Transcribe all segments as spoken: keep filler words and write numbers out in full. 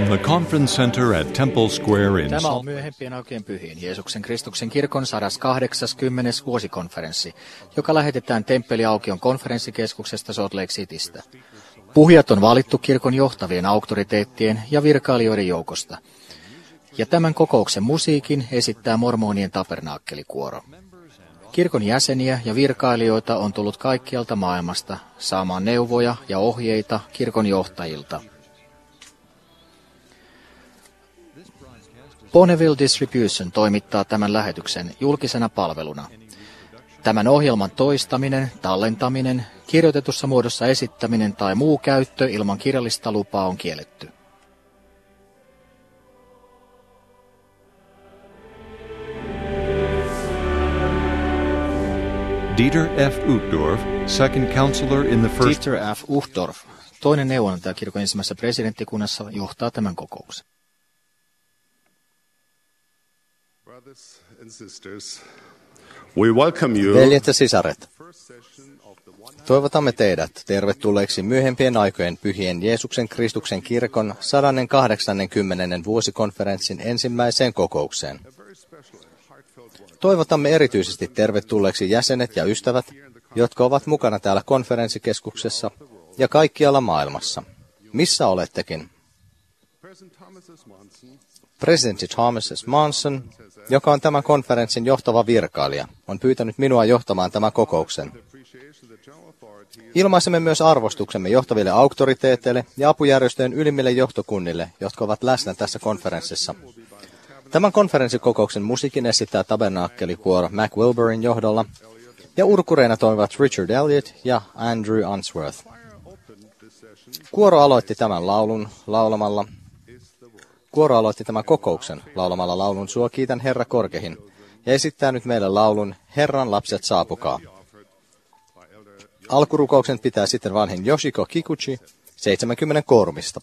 the Conference Center at Temple Square in Tämä on myöhempien aikojen pyhiin Jeesuksen Kristuksen kirkon sata kahdeksankymmentä vuosikonferenssi, joka lähetetään Temppeliaukion konferenssikeskuksesta Salt Lake Citystä. Puhujat on valittu kirkon johtavien auktoriteettien ja virkailijoiden joukosta. Ja tämän kokouksen musiikin esittää mormonien tabernaakkelikuoro. Kirkon jäseniä ja virkailijoita on tullut kaikkialta maailmasta saamaan neuvoja ja ohjeita kirkon johtajilta. Bonneville Distribution toimittaa tämän lähetyksen julkisena palveluna. Tämän ohjelman toistaminen, tallentaminen, kirjoitetussa muodossa esittäminen tai muu käyttö ilman kirjallista lupaa on kielletty. Dieter F. Uchtdorf, second counselor in the first... Dieter F. Uchtdorf, toinen neuvonantaja kirkon ensimmäisessä presidenttikunnassa, johtaa tämän kokouksen. Veljet ja sisaret, toivotamme teidät tervetulleeksi myöhempien aikojen pyhien Jeesuksen Kristuksen kirkon sata kahdeksankymmentä vuosikonferenssin ensimmäiseen kokoukseen. Toivotamme erityisesti tervetulleeksi jäsenet ja ystävät, jotka ovat mukana täällä konferenssikeskuksessa ja kaikkialla maailmassa. Missä olettekin? Presidentti Thomas S. Monson, joka on tämän konferenssin johtava virkailija, on pyytänyt minua johtamaan tämän kokouksen. Ilmaisemme myös arvostuksemme johtaville auktoriteeteille ja apujärjestöjen ylimmille johtokunnille, jotka ovat läsnä tässä konferenssissa. Tämän konferenssikokouksen musiikin esittää tabernaakkelikuoro Mac Wilburin johdolla, ja urkureina toimivat Richard Elliot ja Andrew Unsworth. Kuoro aloitti tämän laulun laulamalla. Kuoro aloitti tämän kokouksen laulamalla laulun Sua kiitän Herra korkehin, ja esittää nyt meille laulun Herran lapset saapukaa. Alkurukouksen pitää sitten vanhin Yoshiko Kikuchi seitsemänkymmentä koorumista.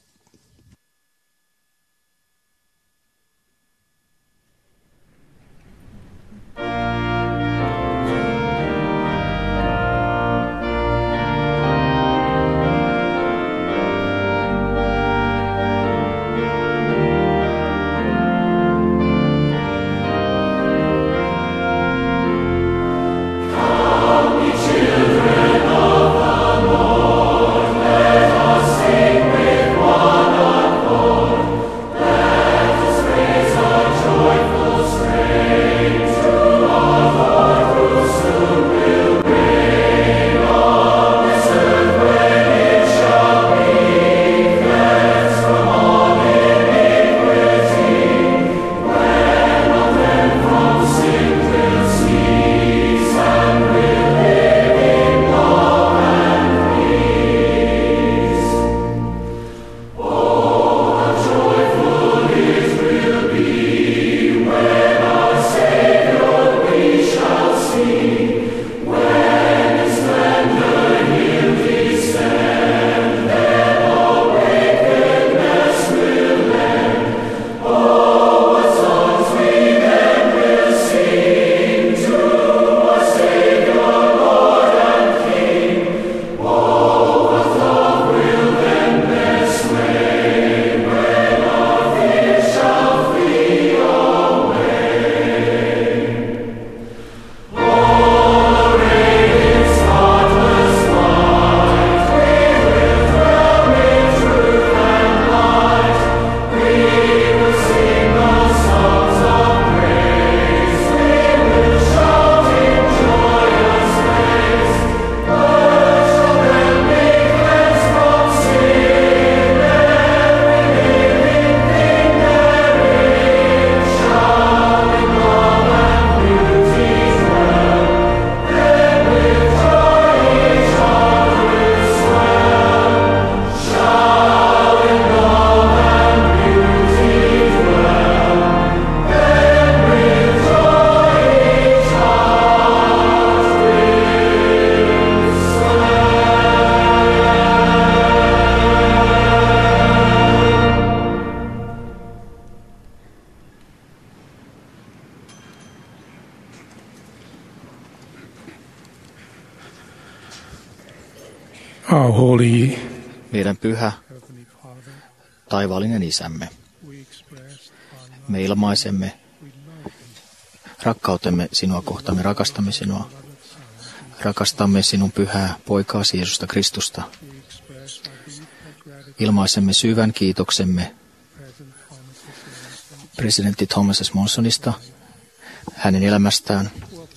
Meidän pyhä taivaallinen Isämme. Me ilmaisemme rakkautemme sinua kohtaan, me rakastamme sinua. Rakastamme sinun pyhää poikaasi Jeesusta Kristusta. Ilmaisemme syvän kiitoksemme presidentti Thomas S. Monsonista, hänen elämästään.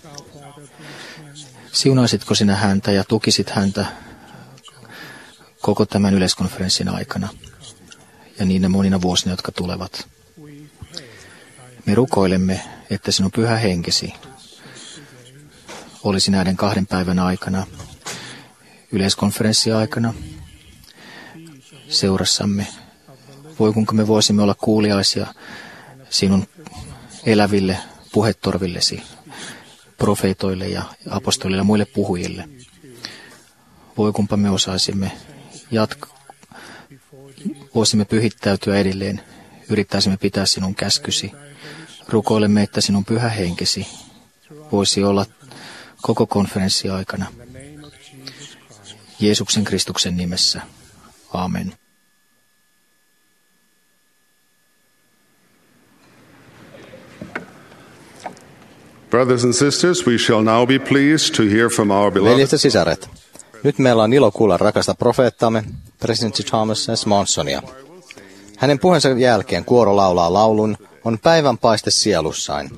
Siunaisitko sinä häntä ja tukisit häntä koko tämän yleiskonferenssin aikana ja niinä monina vuosina, jotka tulevat. Me rukoilemme, että sinun pyhä henkesi olisi näiden kahden päivän aikana, yleiskonferenssin aikana, seurassamme. Voi kuinka me voisimme olla kuuliaisia sinun eläville puhetorvillesi, profeetoille ja apostolille ja muille puhujille. Voi kumpa me osaisimme jatkaa, voisimme pyhittäytyä edelleen, yrittäisimme pitää sinun käskysi. Rukoilemme, että sinun pyhä henkesi voisi olla koko konferenssin aikana. Jeesuksen Kristuksen nimessä. Amen. Brothers and sisters, we shall now be pleased to hear from our beloved. Veljet ja sisaret, nyt meillä on ilo kuulla rakasta profeettamme, presidentti Thomas S. Monsonia. Hänen puheensa jälkeen kuoro laulaa laulun, on päivän paiste sielussain.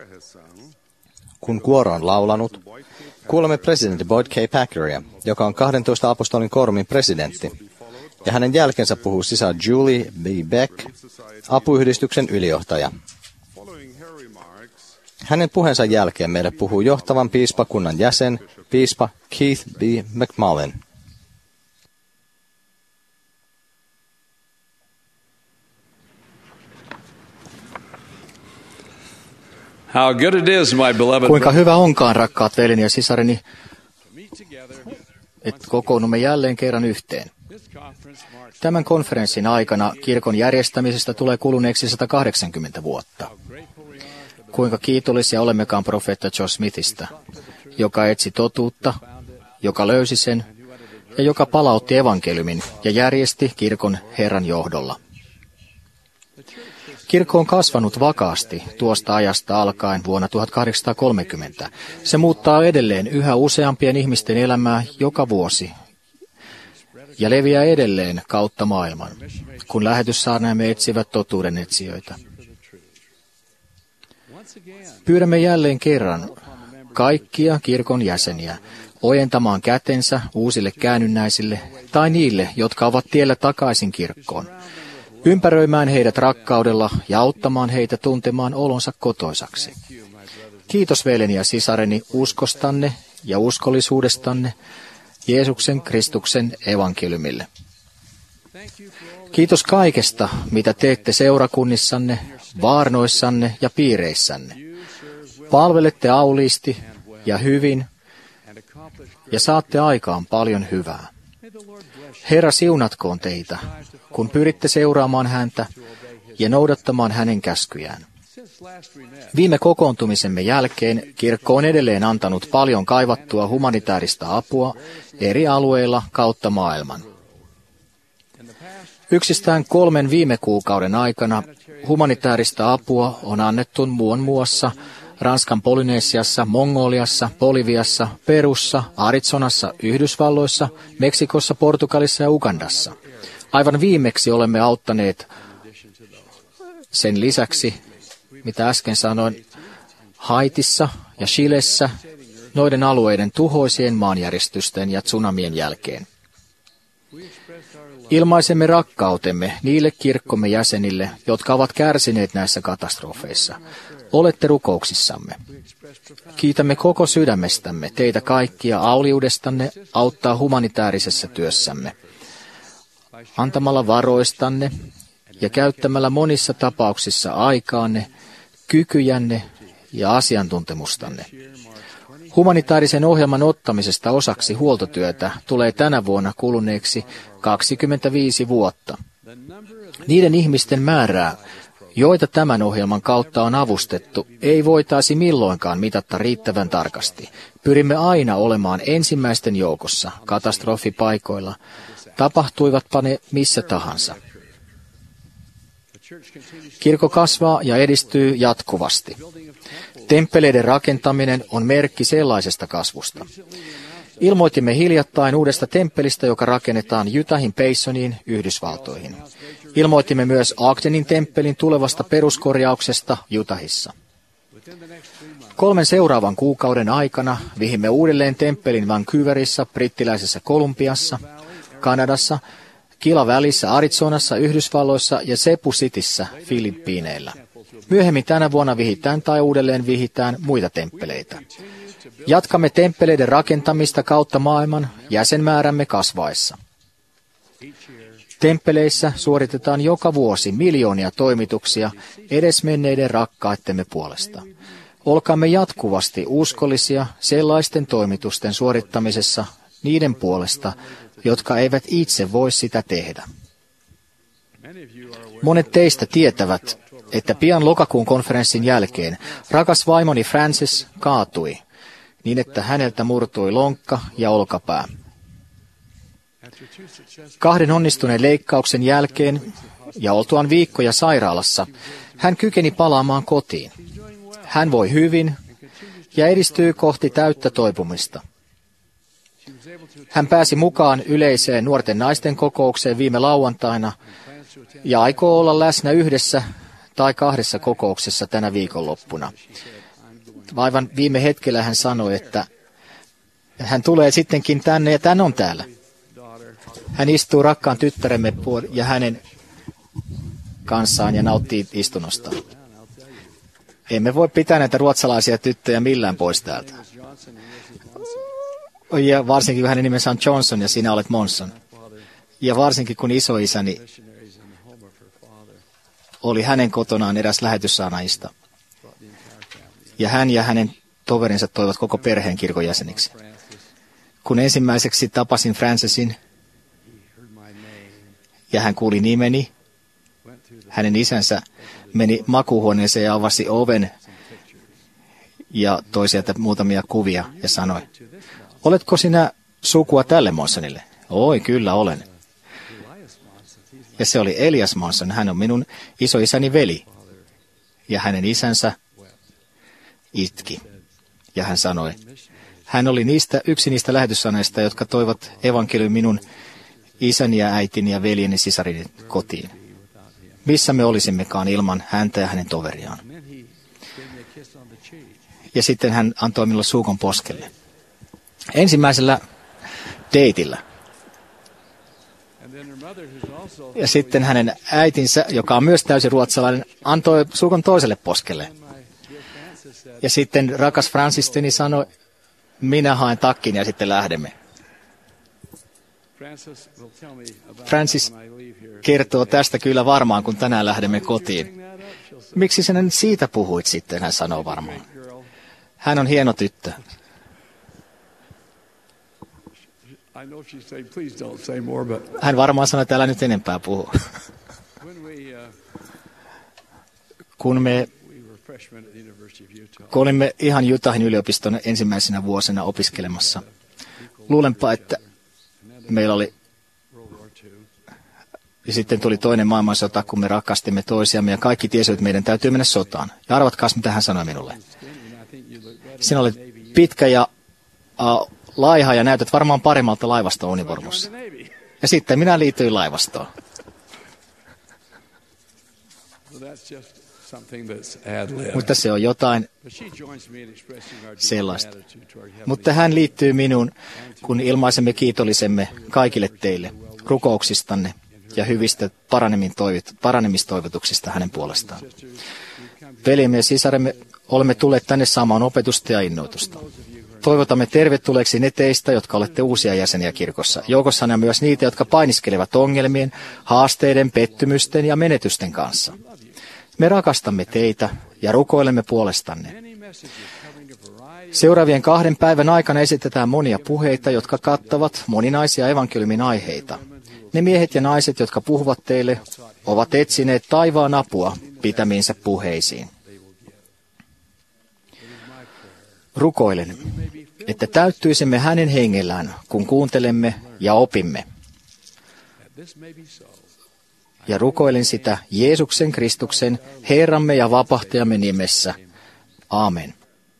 Kun kuoro on laulanut, kuulemme presidentti Boyd K. Packeria, joka on kahdentoista apostolin koorumin presidentti, ja hänen jälkeensä puhuu sisar Julie B. Beck, apuyhdistyksen ylijohtaja. Hänen puheensa jälkeen meille puhuu johtavan piispakunnan jäsen, piispa Keith B. McMullen. How good it is, my beloved. Kuinka hyvä onkaan, rakkaat veljeni ja sisareni, että kokoonnumme jälleen kerran yhteen. Tämän konferenssin aikana kirkon järjestämisestä tulee kuluneeksi sata kahdeksankymmentä vuotta. Kuinka kiitollisia olemmekaan profeetta Joe Smithistä, joka etsi totuutta, joka löysi sen ja joka palautti evankeliumin ja järjesti kirkon Herran johdolla. Kirkko on kasvanut vakaasti tuosta ajasta alkaen vuonna tuhatkahdeksansataakolmekymmentä. Se muuttaa edelleen yhä useampien ihmisten elämää joka vuosi ja leviää edelleen kautta maailman, kun lähetyssaarnaamme etsivät totuuden etsijöitä. Pyydämme jälleen kerran kaikkia kirkon jäseniä ojentamaan kätensä uusille käännynnäisille tai niille, jotka ovat tiellä takaisin kirkkoon, ympäröimään heidät rakkaudella ja auttamaan heitä tuntemaan olonsa kotoisaksi. Kiitos veljeni ja sisareni uskostanne ja uskollisuudestanne Jeesuksen Kristuksen evankeliumille. Kiitos kaikesta, mitä teette seurakunnissanne, vaarnoissanne ja piireissänne. Palvelette auliisti ja hyvin ja saatte aikaan paljon hyvää. Herra siunatkoon teitä, kun pyritte seuraamaan häntä ja noudattamaan hänen käskyjään. Viime kokoontumisemme jälkeen kirkko on edelleen antanut paljon kaivattua humanitaarista apua eri alueilla kautta maailman. Yksistään kolmen viime kuukauden aikana humanitaarista apua on annettu muun muassa Ranskan Polynesiassa, Mongoliassa, Boliviassa, Perussa, Arizonassa, Yhdysvalloissa, Meksikossa, Portugalissa ja Ugandassa. Aivan viimeksi olemme auttaneet sen lisäksi, mitä äsken sanoin, Haitissa ja Chilessä, noiden alueiden tuhoisien maanjäristysten ja tsunamien jälkeen. Ilmaisemme rakkautemme niille kirkkomme jäsenille, jotka ovat kärsineet näissä katastrofeissa. Olette rukouksissamme. Kiitämme koko sydämestämme teitä kaikkia auliudestanne auttaa humanitaarisessa työssämme, antamalla varoistanne ja käyttämällä monissa tapauksissa aikaanne, kykyjänne ja asiantuntemustanne. Humanitaarisen ohjelman ottamisesta osaksi huoltotyötä tulee tänä vuonna kuluneeksi kaksikymmentäviisi vuotta. Niiden ihmisten määrää, joita tämän ohjelman kautta on avustettu, ei voitaisi milloinkaan mitata riittävän tarkasti. Pyrimme aina olemaan ensimmäisten joukossa katastrofipaikoilla, tapahtuivatpa ne missä tahansa. Kirkko kasvaa ja edistyy jatkuvasti. Temppeleiden rakentaminen on merkki sellaisesta kasvusta. Ilmoitimme hiljattain uudesta temppelistä, joka rakennetaan Utahin Paysoniin, Yhdysvaltoihin. Ilmoitimme myös Ogdenin temppelin tulevasta peruskorjauksesta Utahissa. Kolmen seuraavan kuukauden aikana vihimme uudelleen temppelin Vancouverissa, brittiläisessä Kolumbiassa, Kanadassa, Kila Valleyssä, Arizonassa, Yhdysvalloissa ja Cebu Cityssä, Filippiineillä. Myöhemmin tänä vuonna vihitään tai uudelleen vihitään muita temppeleitä. Jatkamme temppeleiden rakentamista kautta maailman jäsenmäärämme kasvaessa. Temppeleissä suoritetaan joka vuosi miljoonia toimituksia edesmenneiden rakkaittemme puolesta. Olkaamme jatkuvasti uskollisia sellaisten toimitusten suorittamisessa niiden puolesta, jotka eivät itse voi sitä tehdä. Monet teistä tietävät, että pian lokakuun konferenssin jälkeen rakas vaimoni Frances kaatui, niin että häneltä murtui lonkka ja olkapää. Kahden onnistuneen leikkauksen jälkeen ja oltuaan viikkoja sairaalassa, hän kykeni palaamaan kotiin. Hän voi hyvin ja edistyy kohti täyttä toipumista. Hän pääsi mukaan yleiseen nuorten naisten kokoukseen viime lauantaina ja aikoo olla läsnä yhdessä tai kahdessa kokouksessa tänä viikonloppuna. Aivan viime hetkellä hän sanoi, että hän tulee sittenkin tänne ja tän on täällä. Hän istuu rakkaan tyttäremme ja hänen kanssaan ja nauttii istunnosta. Emme voi pitää näitä ruotsalaisia tyttöjä millään pois täältä. Ja varsinkin kun hänen nimensä on Johnson ja sinä olet Monson. Ja varsinkin kun isoisäni oli hänen kotonaan eräs lähetyssaarnaajista. Ja hän ja hänen toverinsa toivat koko perheen kirkon jäseniksi. Kun ensimmäiseksi tapasin Francesin ja hän kuuli nimeni, hänen isänsä meni makuuhuoneeseen ja avasi oven ja toi sieltä muutamia kuvia ja sanoi, oletko sinä sukua tälle Monsonille? Oi, kyllä olen. Ja se oli Elias Monson, hän on minun isoisäni veli. Ja hänen isänsä itki. Ja hän sanoi, hän oli niistä, yksi niistä lähetyssaneista, jotka toivat evankeliumin minun isäni ja äitini ja veljeni sisarini kotiin. Missä me olisimmekaan ilman häntä ja hänen toveriaan. Ja sitten hän antoi minulle suukon poskelle. Ensimmäisellä deitillä. Ja sitten hänen äitinsä, joka on myös täysin ruotsalainen, antoi suukon toiselle poskelle. Ja sitten rakas Francistini sanoi, minä haen takkin ja sitten lähdemme. Francis kertoo tästä kyllä varmaan, kun tänään lähdemme kotiin. Miksi sinä nyt siitä puhuit sitten, hän sanoo varmaan. Hän on hieno tyttö. Hän varmaan sanoi, että älä nyt enempää puhu. Kun me kun olimme ihan Utahin yliopiston ensimmäisenä vuosina opiskelemassa, luulenpa, että meillä oli, ja sitten tuli toinen maailmansota, kun me rakastimme toisiamme, ja kaikki tiesivät, että meidän täytyy mennä sotaan. Ja arvatkaas, mitä hän sanoi minulle. Sinä olet pitkä ja uh, laiha, ja näytät varmaan paremmalta laivastoon univormussa. Ja sitten minä liityin laivastoon. Mutta se on jotain sellaista. Mutta hän liittyy minuun, kun ilmaisemme kiitollisemme kaikille teille rukouksistanne ja hyvistä paranemistoivotuksista hänen puolestaan. Veljemme ja sisaremme, olemme tulleet tänne saamaan opetusta ja innoitusta. Toivotamme tervetulleeksi ne teistä, jotka olette uusia jäseniä kirkossa. Joukossanne on myös niitä, jotka painiskelevat ongelmien, haasteiden, pettymysten ja menetysten kanssa. Me rakastamme teitä ja rukoilemme puolestanne. Seuraavien kahden päivän aikana esitetään monia puheita, jotka kattavat moninaisia evankeliumin aiheita. Ne miehet ja naiset, jotka puhuvat teille, ovat etsineet taivaan apua pitämiinsä puheisiin. Rukoilen, että täyttyisimme hänen hengellään, kun kuuntelemme ja opimme. Ja rukoilen sitä Jeesuksen Kristuksen, Herramme ja vapahtajamme nimessä. Aamen.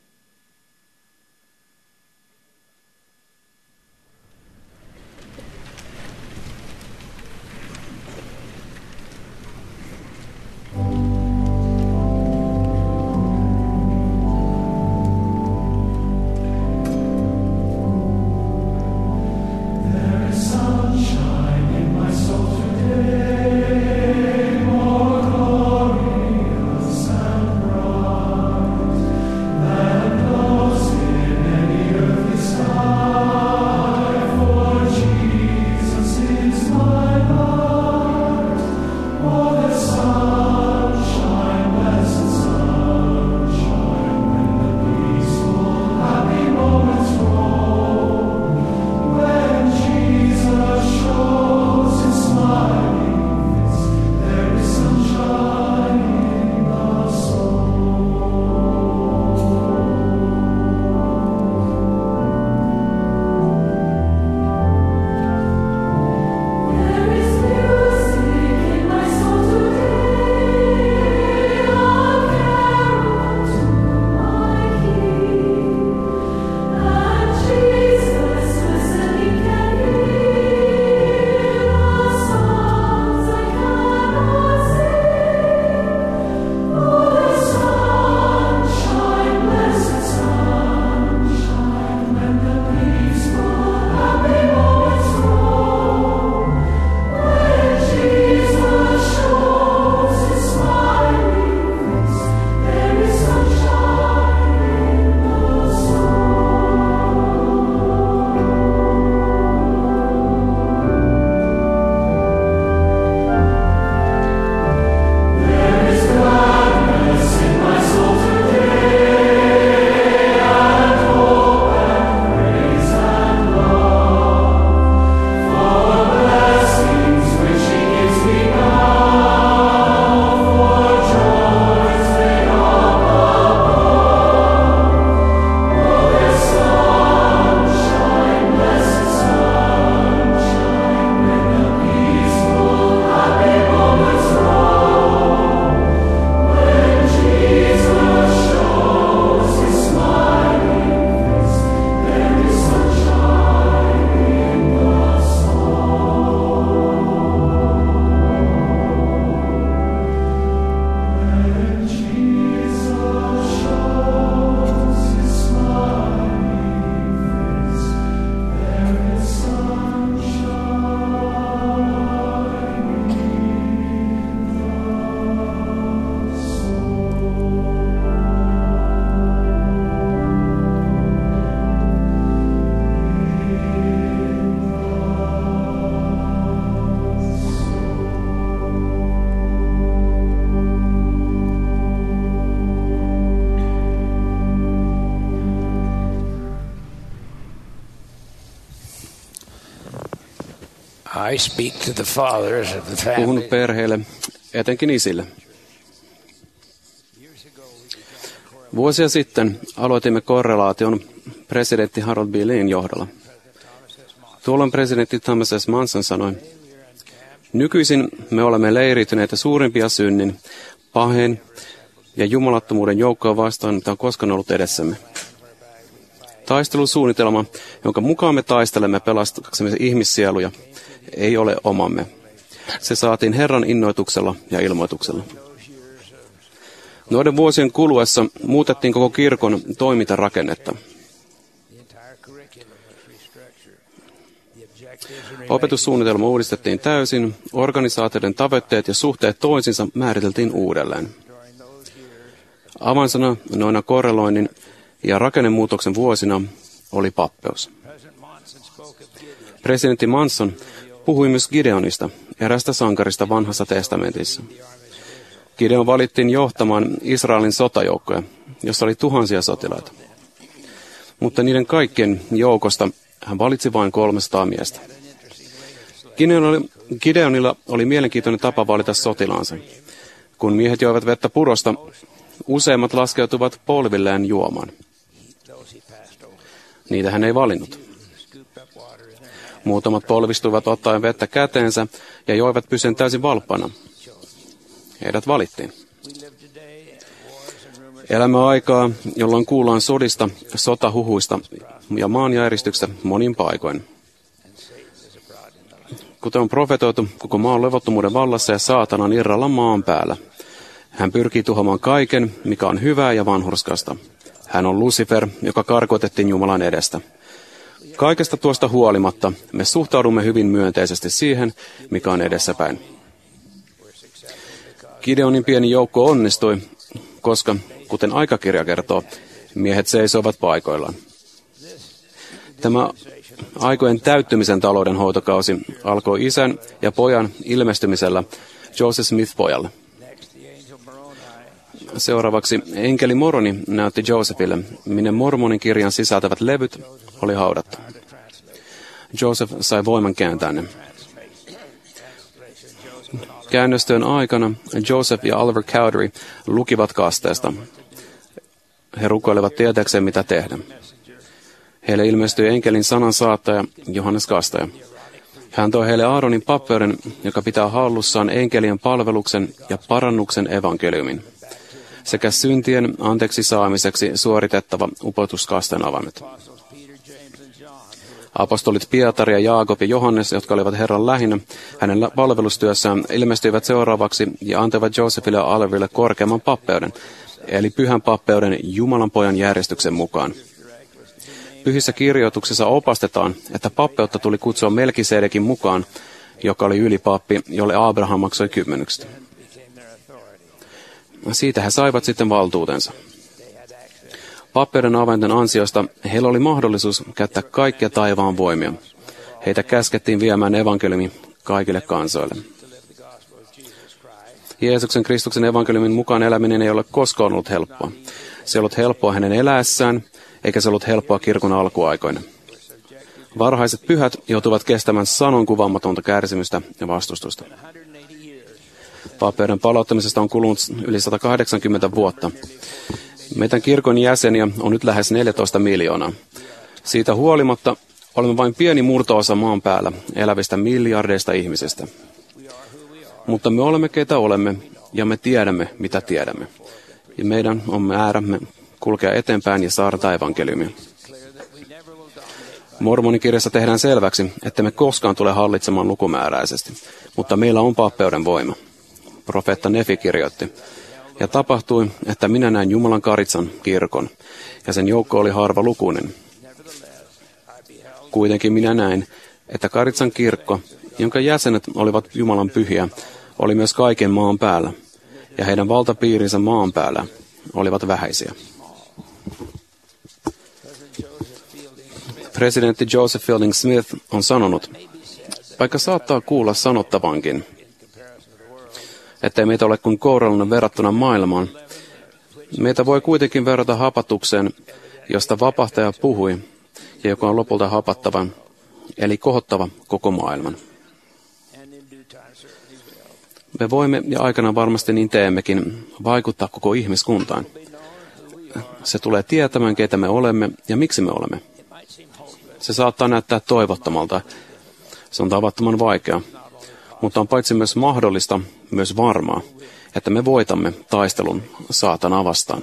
I speak to the fathers of the family. Puhun perheille, etenkin isille. Vuosia sitten aloitimme korrelaation presidentti Harold B. Leen johdolla. Tuolloin presidentti Thomas S. Monson sanoi, nykyisin me olemme leiriytyneitä suurimpia synnin, pahen ja jumalattomuuden joukkoa vastaan, mitä on koskaan ollut edessämme. Taistelusuunnitelma, jonka mukaan me taistelemme pelastuksemme ihmissieluja, ei ole omamme. Se saatiin Herran innoituksella ja ilmoituksella. Noiden vuosien kuluessa muutettiin koko kirkon toimintarakennetta. Opetussuunnitelma uudistettiin täysin, organisaatioiden tavoitteet ja suhteet toisinsa määriteltiin uudelleen. Avainsana noina korreloinnin ja rakennemuutoksen vuosina oli pappeus. Presidentti Monson puhui myös Gideonista, erästä sankarista vanhassa testamentissa. Gideon valittiin johtamaan Israelin sotajoukkoja, jossa oli tuhansia sotilaita. Mutta niiden kaikkien joukosta hän valitsi vain kolmesataa miestä. Gideonilla oli mielenkiintoinen tapa valita sotilaansa. Kun miehet joivat vettä purosta, useimmat laskeutuvat polvilleen juomaan. Niitä hän ei valinnut. Muutamat polvistuivat ottaen vettä käteensä ja joivat pysyen täysin valppana. Heidät valittiin. Elämä aikaa, jolloin kuullaan sodista, sotahuhuista ja maanjäristyksestä monin paikoin. Kuten on profetoitu, koko maa on levottomuuden vallassa ja saatana on irralla maan päällä. Hän pyrkii tuhoamaan kaiken, mikä on hyvää ja vanhurskasta. Hän on Lucifer, joka karkoitettiin Jumalan edestä. Kaikesta tuosta huolimatta me suhtaudumme hyvin myönteisesti siihen, mikä on edessäpäin. Gideonin pieni joukko onnistui, koska, kuten aikakirja kertoo, miehet seisoivat paikoillaan. Tämä aikojen täyttymisen taloudenhoitokausi alkoi isän ja pojan ilmestymisellä Joseph Smith-pojalle. Seuraavaksi enkeli Moroni näytti Josephille, minne Mormonin kirjan sisältävät levyt oli haudattu. Joseph sai voiman kääntää ne. Käännöstyön aikana Joseph ja Oliver Cowdery lukivat kasteesta. He rukoilivat tietääkseen, mitä tehdä. Heille ilmestyi enkelin sanan saattaja Johannes Kastaja. Hän toi heille Aaronin pappeuden, joka pitää hallussaan enkelien palveluksen ja parannuksen evankeliumin, sekä syntien anteeksi saamiseksi suoritettava upotuskasteen avaimet. Apostolit Pietari ja Jaakob ja Johannes, jotka olivat Herran lähinnä hänen palvelustyössään, ilmestyivät seuraavaksi ja antoivat Josephille ja Oliverille korkeamman pappeuden, eli pyhän pappeuden Jumalan pojan järjestyksen mukaan. Pyhissä kirjoituksissa opastetaan, että pappeutta tuli kutsua Melkisedekin mukaan, joka oli ylipappi, jolle Abraham maksoi kymmenykset. Siitä he saivat sitten valtuutensa. Pappeuden avainten ansiosta heillä oli mahdollisuus käyttää kaikkia taivaan voimia. Heitä käskettiin viemään evankeliumi kaikille kansoille. Jeesuksen Kristuksen evankeliumin mukaan eläminen ei ole koskaan ollut helppoa. Se ei ollut helppoa hänen eläessään, eikä se ollut helppoa kirkon alkuaikoina. Varhaiset pyhät joutuvat kestämään sanon kuvaamatonta kärsimystä ja vastustusta. Pappeuden palauttamisesta on kulunut yli sata kahdeksankymmentä vuotta. Meidän kirkon jäseniä on nyt lähes neljätoista miljoonaa. Siitä huolimatta olemme vain pieni murto-osa maan päällä elävistä miljardeista ihmisistä. Mutta me olemme ketä olemme ja me tiedämme mitä tiedämme. Ja meidän on määrämme kulkea eteenpäin ja saada evankeliumia. Mormonikirjassa tehdään selväksi, että me koskaan tule hallitsemaan lukumääräisesti, mutta meillä on pappeuden voima. Profeetta Nefi kirjoitti. Ja tapahtui, että minä näin Jumalan karitsan kirkon, ja sen joukko oli harvalukuinen. Kuitenkin minä näin, että karitsan kirkko, jonka jäsenet olivat Jumalan pyhiä, oli myös kaiken maan päällä, ja heidän valtapiirinsä maan päällä olivat vähäisiä. Presidentti Joseph Fielding Smith on sanonut, vaikka saattaa kuulla sanottavankin, ettei meitä ole kuin kourallinen verrattuna maailmaan, meitä voi kuitenkin verrata hapatukseen, josta vapahtaja puhui, ja joka on lopulta hapattava, eli kohottava koko maailman. Me voimme, ja aikana varmasti niin teemmekin, vaikuttaa koko ihmiskuntaan. Se tulee tietämään, keitä me olemme ja miksi me olemme. Se saattaa näyttää toivottomalta. Se on tavattoman vaikea. Mutta on paitsi myös mahdollista, myös varmaa, että me voitamme taistelun saatanaa vastaan.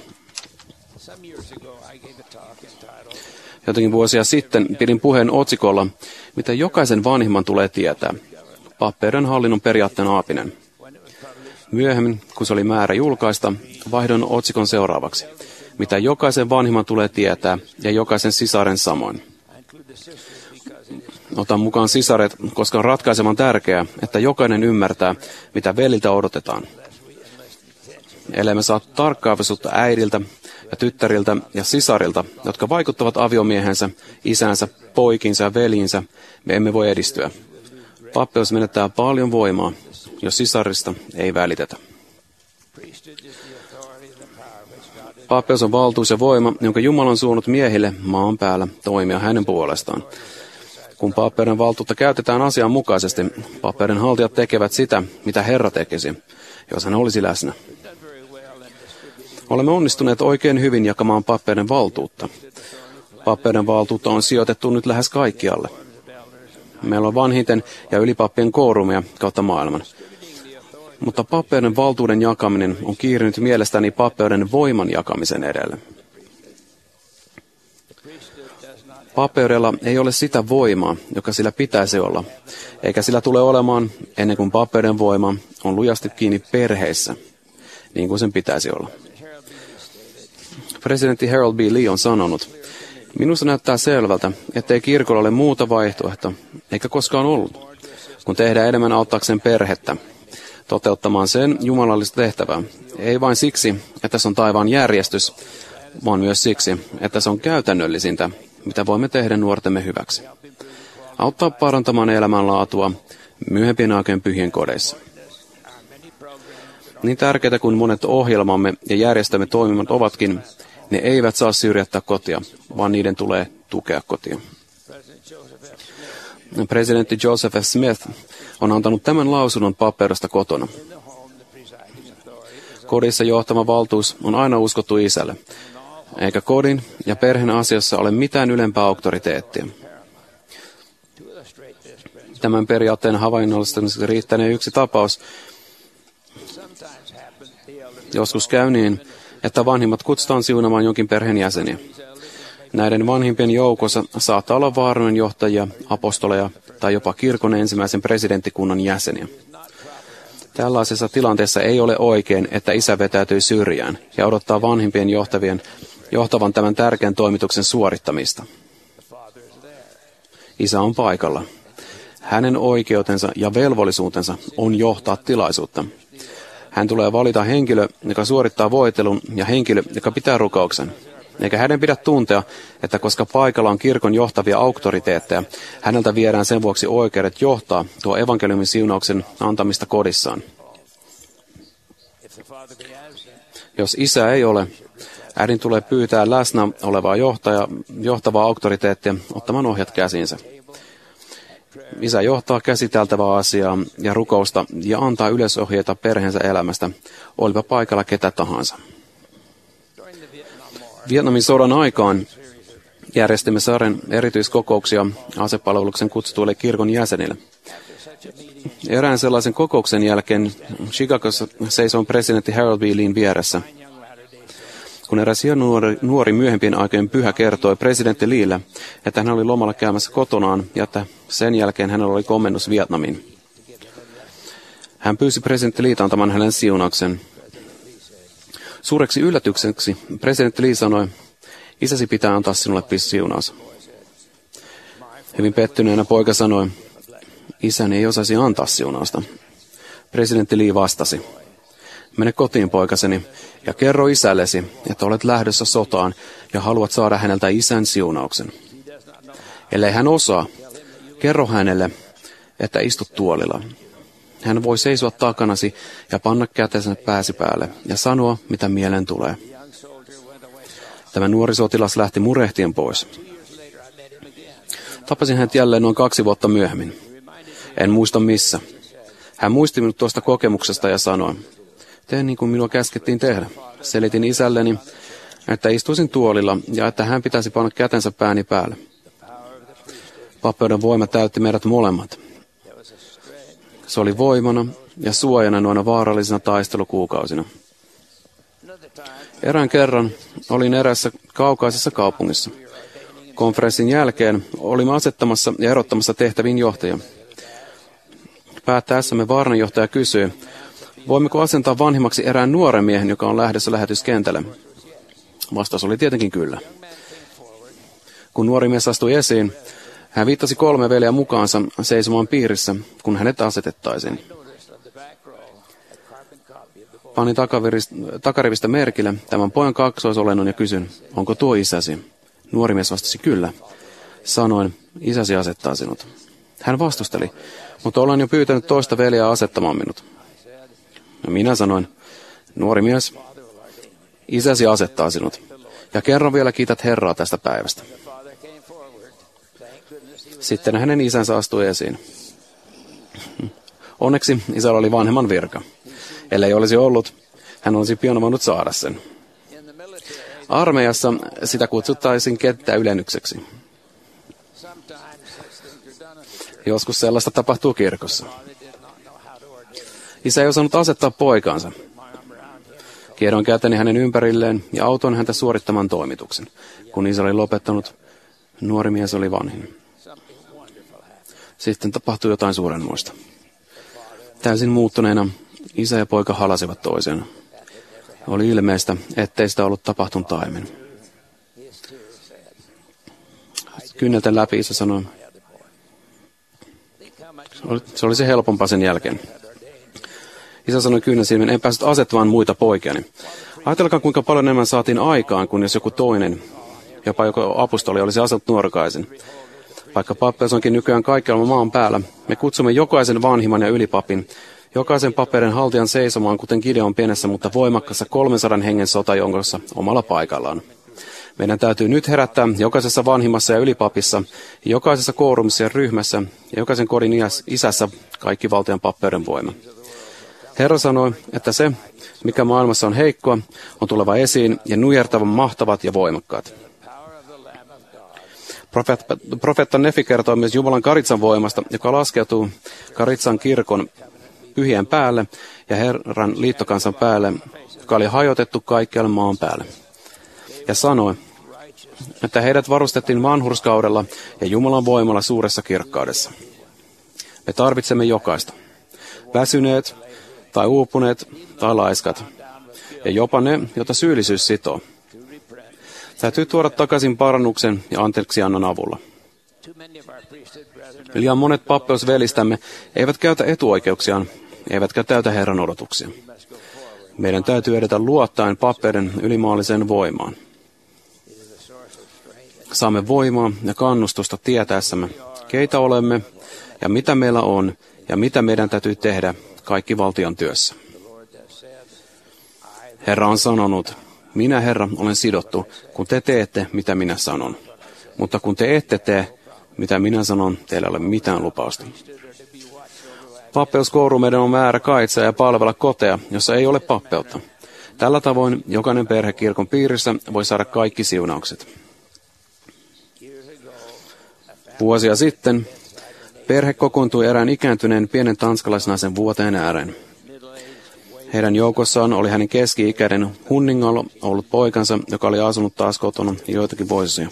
Jotenkin vuosia sitten pidin puheen otsikolla, mitä jokaisen vanhimman tulee tietää. Pappeuden hallinnon periaatteen aapinen. Myöhemmin, kun se oli määrä julkaista, vaihdon otsikon seuraavaksi. Mitä jokaisen vanhimman tulee tietää ja jokaisen sisaren samoin. Otan mukaan sisaret, koska on ratkaisevan tärkeää, että jokainen ymmärtää, mitä veliltä odotetaan. Ellei me saa tarkkaavaisuutta äidiltä ja tyttäriltä ja sisarilta, jotka vaikuttavat aviomiehensä, isänsä, poikinsa ja veljinsä, me emme voi edistyä. Pappeus menettää paljon voimaa, jos sisarista ei välitetä. Pappeus on valtuus ja voima, jonka Jumala on suunut miehille maan päällä toimia hänen puolestaan. Kun pappeuden valtuutta käytetään asianmukaisesti, pappeuden haltijat tekevät sitä, mitä Herra tekisi, jos hän olisi läsnä. Olemme onnistuneet oikein hyvin jakamaan pappeuden valtuutta. Pappeuden valtuutta on sijoitettu nyt lähes kaikkialle. Meillä on vanhinten ja ylipappien koorumia kautta maailman. Mutta pappeuden valtuuden jakaminen on kiirinyt mielestäni pappeuden voiman jakamisen edelle. Pappeudella ei ole sitä voimaa, joka sillä pitäisi olla, eikä sillä tule olemaan ennen kuin pappeuden voima on lujasti kiinni perheissä, niin kuin sen pitäisi olla. Presidentti Harold B. Lee on sanonut, minusta näyttää selvältä, ettei kirkolla ole muuta vaihtoehtoa, eikä koskaan ollut, kun tehdä enemmän auttaakseen perhettä, toteuttamaan sen jumalallista tehtävää. Ei vain siksi, että se on taivaan järjestys, vaan myös siksi, että se on käytännöllisintä, mitä voimme tehdä nuortemme hyväksi. Auttaa parantamaan elämänlaatua myöhempien aikojen pyhien kodeissa. Niin tärkeitä kuin monet ohjelmamme ja järjestämme toimimat ovatkin, ne eivät saa syrjättää kotia, vaan niiden tulee tukea kotia. Presidentti Joseph F. Smith on antanut tämän lausunnon pappeudesta kotona. Kodissa johtama valtuus on aina uskottu isälle, eikä kodin ja perheen asiassa ole mitään ylempää auktoriteettia. Tämän periaatteen havainnollistamiseksi riittänee yksi tapaus. Joskus käy niin, että vanhimmat kutsutaan siunamaan jonkin perheen jäseniä. Näiden vanhimpien joukossa saattaa olla vaarallinen johtajia, apostoleja tai jopa kirkon ensimmäisen presidenttikunnan jäseniä. Tällaisessa tilanteessa ei ole oikein, että isä vetäytyy syrjään ja odottaa vanhimpien johtavien johtavan tämän tärkeän toimituksen suorittamista. Isä on paikalla. Hänen oikeutensa ja velvollisuutensa on johtaa tilaisuutta. Hän tulee valita henkilö, joka suorittaa voitelun, ja henkilö, joka pitää rukouksen. Eikä hänen pidä tuntea, että koska paikalla on kirkon johtavia auktoriteetteja, häneltä viedään sen vuoksi oikeudet johtaa tuo evankeliumin siunauksen antamista kodissaan. Jos isä ei ole, äidin tulee pyytää läsnä olevaa johtaja, johtavaa auktoriteettia ottamaan ohjat käsiinsä. Isä johtaa käsiteltävää asiaa ja rukousta ja antaa yleisohjeita perheensä elämästä, olipa paikalla ketä tahansa. Vietnamin sodan aikaan järjestimme saaren erityiskokouksia asepalveluksen kutsutuille kirkon jäsenille. Erään sellaisen kokouksen jälkeen Chicagossa seisoin presidentti Harold B. Leen vieressä. Kun eräs nuori, nuori myöhempien aikojen pyhä kertoi presidentti Leelle, että hän oli lomalla käymässä kotonaan ja että sen jälkeen hänellä oli komennus Vietnamiin. Hän pyysi presidentti Leeta antamaan hänen siunauksen. Suureksi yllätykseksi presidentti Lee sanoi, isäsi pitää antaa sinulle siunaus. Hyvin pettyneenä poika sanoi, isäni ei osaisi antaa siunausta. Presidentti Lee vastasi, mene kotiin poikaseni ja kerro isällesi, että olet lähdössä sotaan ja haluat saada häneltä isän siunauksen. Ellei hän osaa, kerro hänelle, että istut tuolilla. Hän voi seisoa takanasi ja panna kätensä pääsi päälle ja sanoa, mitä mieleen tulee. Tämä nuori sotilas lähti murehtien pois. Tapasin hänet jälleen noin kaksi vuotta myöhemmin. En muista missä. Hän muisti minut tuosta kokemuksesta ja sanoi, tee niin kuin minua käskettiin tehdä. Selitin isälleni, että istuisin tuolilla ja että hän pitäisi panna kätensä pääni päälle. Pappeuden voima täytti meidät molemmat. Se oli voimana ja suojana noina vaarallisina taistelukuukausina. Erään kerran olin erässä kaukaisessa kaupungissa. Konferenssin jälkeen olimme asettamassa ja erottamassa tehtäviin johtajia. Päättäessämme vaarnanjohtaja kysyi, voimmeko asentaa vanhimmaksi erään nuoren miehen, joka on lähdössä lähetyskentälle. Vastaus oli tietenkin kyllä. Kun nuori mies astui esiin, hän viittasi kolme veljeä mukaansa seisomaan piirissä, kun hänet asetettaisiin. Panin takarivistä merkille tämän pojan kaksoisolennon ja kysyin, onko tuo isäsi? Nuori mies vastasi kyllä. Sanoin, isäsi asettaa sinut. Hän vastusteli, mutta olen jo pyytänyt toista veljeä asettamaan minut. Ja minä sanoin, nuori mies, isäsi asettaa sinut. Ja kerran vielä kiität Herraa tästä päivästä. Sitten hänen isänsä astui esiin. Onneksi isällä oli vanhemman virka. Ellei olisi ollut, hän olisi pian voinut saada sen. Armeijassa sitä kutsuttaisiin kenttäylennykseksi. Joskus sellaista tapahtuu kirkossa. Isä ei osannut asettaa poikaansa. Kiedoin käteni hänen ympärilleen ja autoin häntä suorittamaan toimituksen. Kun isä oli lopettanut, nuori mies oli vanhin. Sitten tapahtui jotain suurenmoista. Täysin muuttuneena isä ja poika halasivat toisiaan. Oli ilmeistä, ettei sitä ollut tapahtunut aiemmin. Kynnelten läpi isä sanoi, se oli se helpompaa sen jälkeen. Isä sanoi kyynelsilmin, en päässyt asettamaan muita poikiani. Ajatelkaa, kuinka paljon enemmän saatiin aikaan, kun jos joku toinen, jopa joku apostoli, olisi asettanut nuorkaisen. Vaikka pappeus onkin nykyään kaikkialla maan päällä, me kutsumme jokaisen vanhimman ja ylipapin, jokaisen paperin haltijan seisomaan, kuten Gideon pienessä, mutta voimakkaassa kolmensadan hengen sotajonkossa omalla paikallaan. Meidän täytyy nyt herättää jokaisessa vanhimmassa ja ylipapissa, jokaisessa koorumissa ja ryhmässä ja jokaisen kodin isässä kaikki valtion pappeuden voima. Herra sanoi, että se, mikä maailmassa on heikkoa, on tuleva esiin ja nujertavan mahtavat ja voimakkaat. Profeetta, profeetta Nefi kertoo myös Jumalan Karitsan voimasta, joka laskeutuu Karitsan kirkon pyhien päälle ja Herran liittokansan päälle, joka oli hajotettu kaikkialle maan päälle. Ja sanoi, että heidät varustettiin vanhurskaudella ja Jumalan voimalla suuressa kirkkaudessa. Me tarvitsemme jokaista. Väsyneet tai uupuneet tai laiskat. Ja jopa ne, joita syyllisyys sitoo. Täytyy tuoda takaisin parannuksen ja anteeksiannon avulla. Liian monet pappeusvelistämme eivät käytä etuoikeuksiaan, eivätkä täytä Herran odotuksia. Meidän täytyy edetä luottaen pappeiden ylimaalliseen voimaan. Saamme voimaa ja kannustusta tietäessämme, keitä olemme ja mitä meillä on ja mitä meidän täytyy tehdä kaikki valtion työssä. Herra on sanonut, minä Herra olen sidottu, kun te teette, mitä minä sanon. Mutta kun te ette tee, mitä minä sanon, teillä ei ole mitään lupausta. Pappeuskouru meidän on määrä kaitsaa ja palvella koteja, jossa ei ole pappeutta. Tällä tavoin jokainen perhe kirkon piirissä voi saada kaikki siunaukset. Vuosia sitten perhe kokoontui erään ikääntyneen pienen tanskalaisnaisen vuoteen ääreen. Heidän joukossaan oli hänen keski-ikäinen Hunningalla ollut poikansa, joka oli asunut taas kotona joitakin vuosia.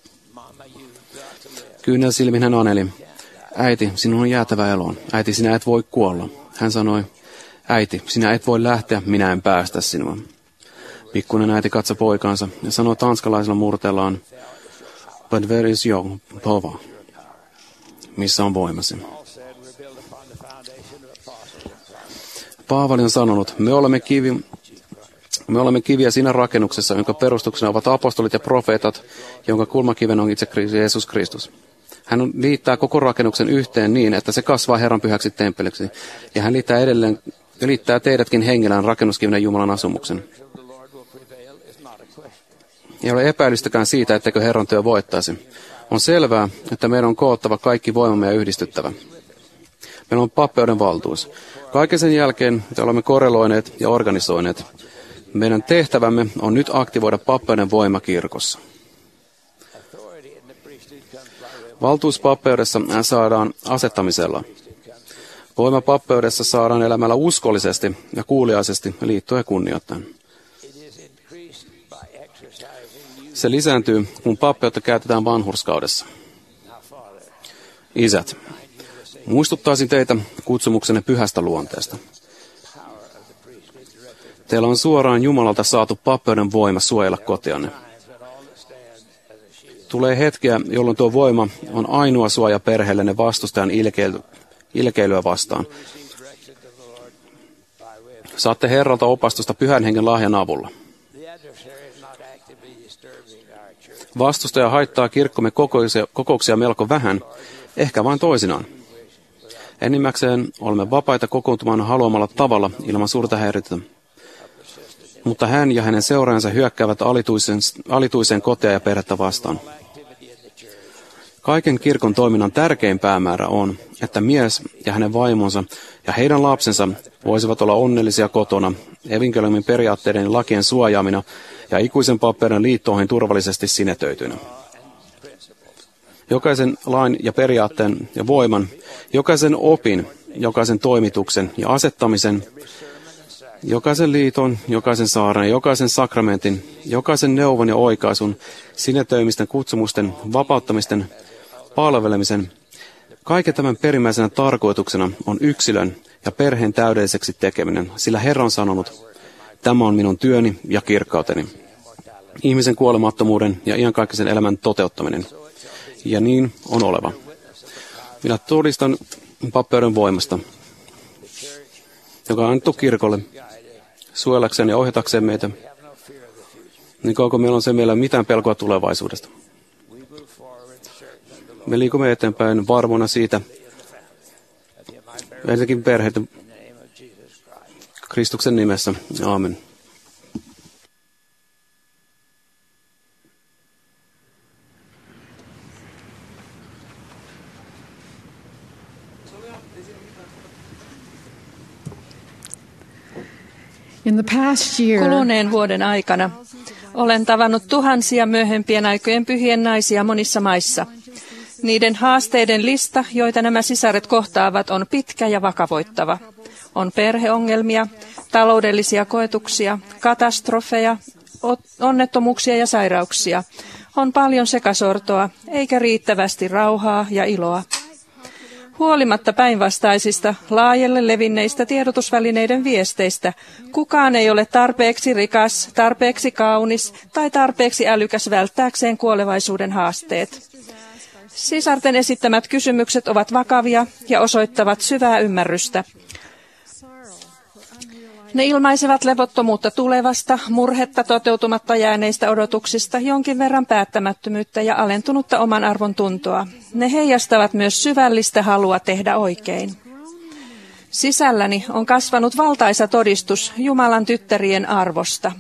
Kyynelsilmin hän aneli, äiti, sinun on jäätävä eloon. Äiti, sinä et voi kuolla. Hän sanoi, äiti, sinä et voi lähteä, minä en päästä sinua. Pikkuinen äiti katsoi poikaansa ja sanoi tanskalaisella murteellaan, but where is your power? Missä on voimasi? Paavali on sanonut, me olemme, kivi, me olemme kiviä siinä rakennuksessa, jonka perustuksena ovat apostolit ja profeetat, jonka kulmakiven on itse Jeesus Kristus. Hän liittää koko rakennuksen yhteen niin, että se kasvaa Herran pyhäksi temppeliksi, ja hän liittää edelleen, liittää teidätkin hengellään rakennuskivenä Jumalan asumuksen. Ei ole epäilystäkään siitä, etteikö Herran työ voittaisi. On selvää, että meidän on koottava kaikki voimamme ja yhdistyttävä. Meillä on pappeuden valtuus. Kaiken sen jälkeen, mitä olemme korreloineet ja organisoineet, meidän tehtävämme on nyt aktivoida pappeuden voima kirkossa. Valtuus pappeudessa saadaan asettamisella. Voima pappeudessa saadaan elämällä uskollisesti ja kuuliaisesti liittoja kunnioittaen. Se lisääntyy, kun pappeutta käytetään vanhurskaudessa. Isät, muistuttaisin teitä kutsumuksenne pyhästä luonteesta. Teillä on suoraan Jumalalta saatu pappeuden voima suojella kotianne. Tulee hetkiä, jolloin tuo voima on ainoa suoja perheellenne vastustajan ilkeily, ilkeilyä vastaan. Saatte Herralta opastusta Pyhän Hengen lahjan avulla. Vastustaja haittaa kirkkomme kokouksia, kokouksia melko vähän, ehkä vain toisinaan. Enimmäkseen olemme vapaita kokoontumaan haluamalla tavalla ilman suurta häiriötä. Mutta hän ja hänen seuraajansa hyökkäävät alituisen, alituiseen kotia ja perhettä vastaan. Kaiken kirkon toiminnan tärkein päämäärä on, että mies ja hänen vaimonsa ja heidän lapsensa voisivat olla onnellisia kotona, evankeliumin periaatteiden ja lakien suojaamina ja ikuisen pappeuden liittoihin turvallisesti sinetöitynä. jokaisen lain ja periaatteen ja voiman, jokaisen opin, jokaisen toimituksen ja asettamisen, jokaisen liiton, jokaisen saarnan, jokaisen sakramentin, jokaisen neuvon ja oikaisun, sinetöimisten, kutsumusten, vapauttamisten, palvelemisen. Kaiken tämän perimmäisenä tarkoituksena on yksilön ja perheen täydelliseksi tekeminen, sillä Herra on sanonut, tämä on minun työni ja kirkkauteni. Ihmisen kuolemattomuuden ja iankaikkisen elämän toteuttaminen. Ja niin on oleva. Minä todistan pappeuden voimasta, joka on annettu kirkolle suojellakseen ja ohjatakseen meitä, niin kauanko meillä on se meillä mitään pelkoa tulevaisuudesta. Me liikumme eteenpäin varmona siitä, ensinnäkin perheitä Kristuksen nimessä. Aamen. In the past year, kuluneen vuoden aikana olen tavannut tuhansia myöhempien aikojen pyhien naisia monissa maissa. Niiden haasteiden lista, joita nämä sisaret kohtaavat, on pitkä ja vakavoittava. On perheongelmia, taloudellisia koetuksia, katastrofeja, onnettomuuksia ja sairauksia. On paljon sekasortoa, eikä riittävästi rauhaa ja iloa. Huolimatta päinvastaisista, laajalle levinneistä tiedotusvälineiden viesteistä, kukaan ei ole tarpeeksi rikas, tarpeeksi kaunis tai tarpeeksi älykäs välttääkseen kuolevaisuuden haasteet. Sisarten esittämät kysymykset ovat vakavia ja osoittavat syvää ymmärrystä. Ne ilmaisevat levottomuutta tulevasta, murhetta toteutumatta jääneistä odotuksista, jonkin verran päättämättömyyttä ja alentunutta oman arvon tuntoa. Ne heijastavat myös syvällistä halua tehdä oikein. Sisälläni on kasvanut valtaisa todistus Jumalan tyttärien arvosta.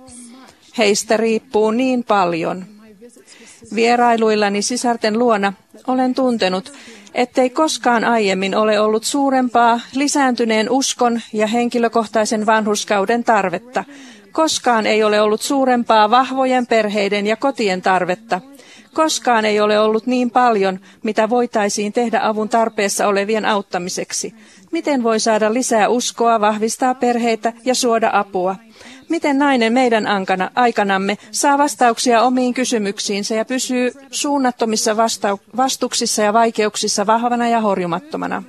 Heistä riippuu niin paljon. Vierailuillani sisarten luona olen tuntenut, ettei koskaan aiemmin ole ollut suurempaa lisääntyneen uskon ja henkilökohtaisen vanhurskauden tarvetta. Koskaan ei ole ollut suurempaa vahvojen perheiden ja kotien tarvetta. Koskaan ei ole ollut niin paljon, mitä voitaisiin tehdä avun tarpeessa olevien auttamiseksi. Miten voi saada lisää uskoa, vahvistaa perheitä ja suoda apua? Miten nainen meidän ankana, aikanamme saa vastauksia omiin kysymyksiinsä ja pysyy suunnattomissa vastau- vastuksissa ja vaikeuksissa vahvana ja horjumattomana?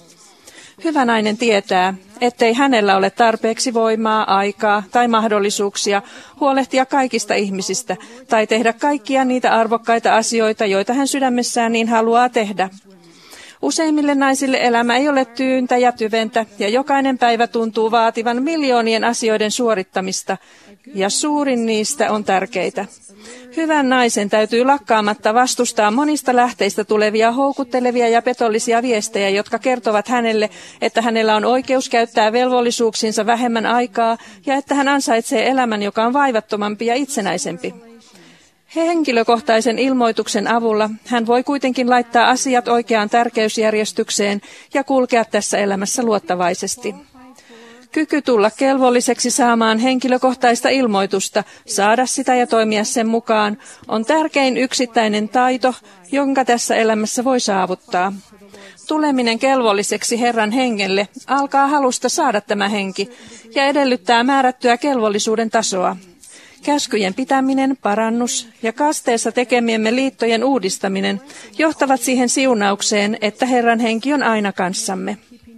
Hyvä nainen tietää, ettei hänellä ole tarpeeksi voimaa, aikaa tai mahdollisuuksia huolehtia kaikista ihmisistä tai tehdä kaikkia niitä arvokkaita asioita, joita hän sydämessään niin haluaa tehdä. Useimmille naisille elämä ei ole tyyntä ja tyventä, ja jokainen päivä tuntuu vaativan miljoonien asioiden suorittamista, ja suurin niistä on tärkeitä. Hyvän naisen täytyy lakkaamatta vastustaa monista lähteistä tulevia houkuttelevia ja petollisia viestejä, jotka kertovat hänelle, että hänellä on oikeus käyttää velvollisuuksiinsa vähemmän aikaa, ja että hän ansaitsee elämän, joka on vaivattomampi ja itsenäisempi. Henkilökohtaisen ilmoituksen avulla hän voi kuitenkin laittaa asiat oikeaan tärkeysjärjestykseen ja kulkea tässä elämässä luottavaisesti. Kyky tulla kelvolliseksi saamaan henkilökohtaista ilmoitusta, saada sitä ja toimia sen mukaan, on tärkein yksittäinen taito, jonka tässä elämässä voi saavuttaa. Tuleminen kelvolliseksi Herran hengelle alkaa halusta saada tämä henki ja edellyttää määrättyä kelvollisuuden tasoa. Käskyjen pitäminen, parannus ja kasteessa tekemiemme liittojen uudistaminen johtavat siihen siunaukseen, että Herran henki on aina kanssamme.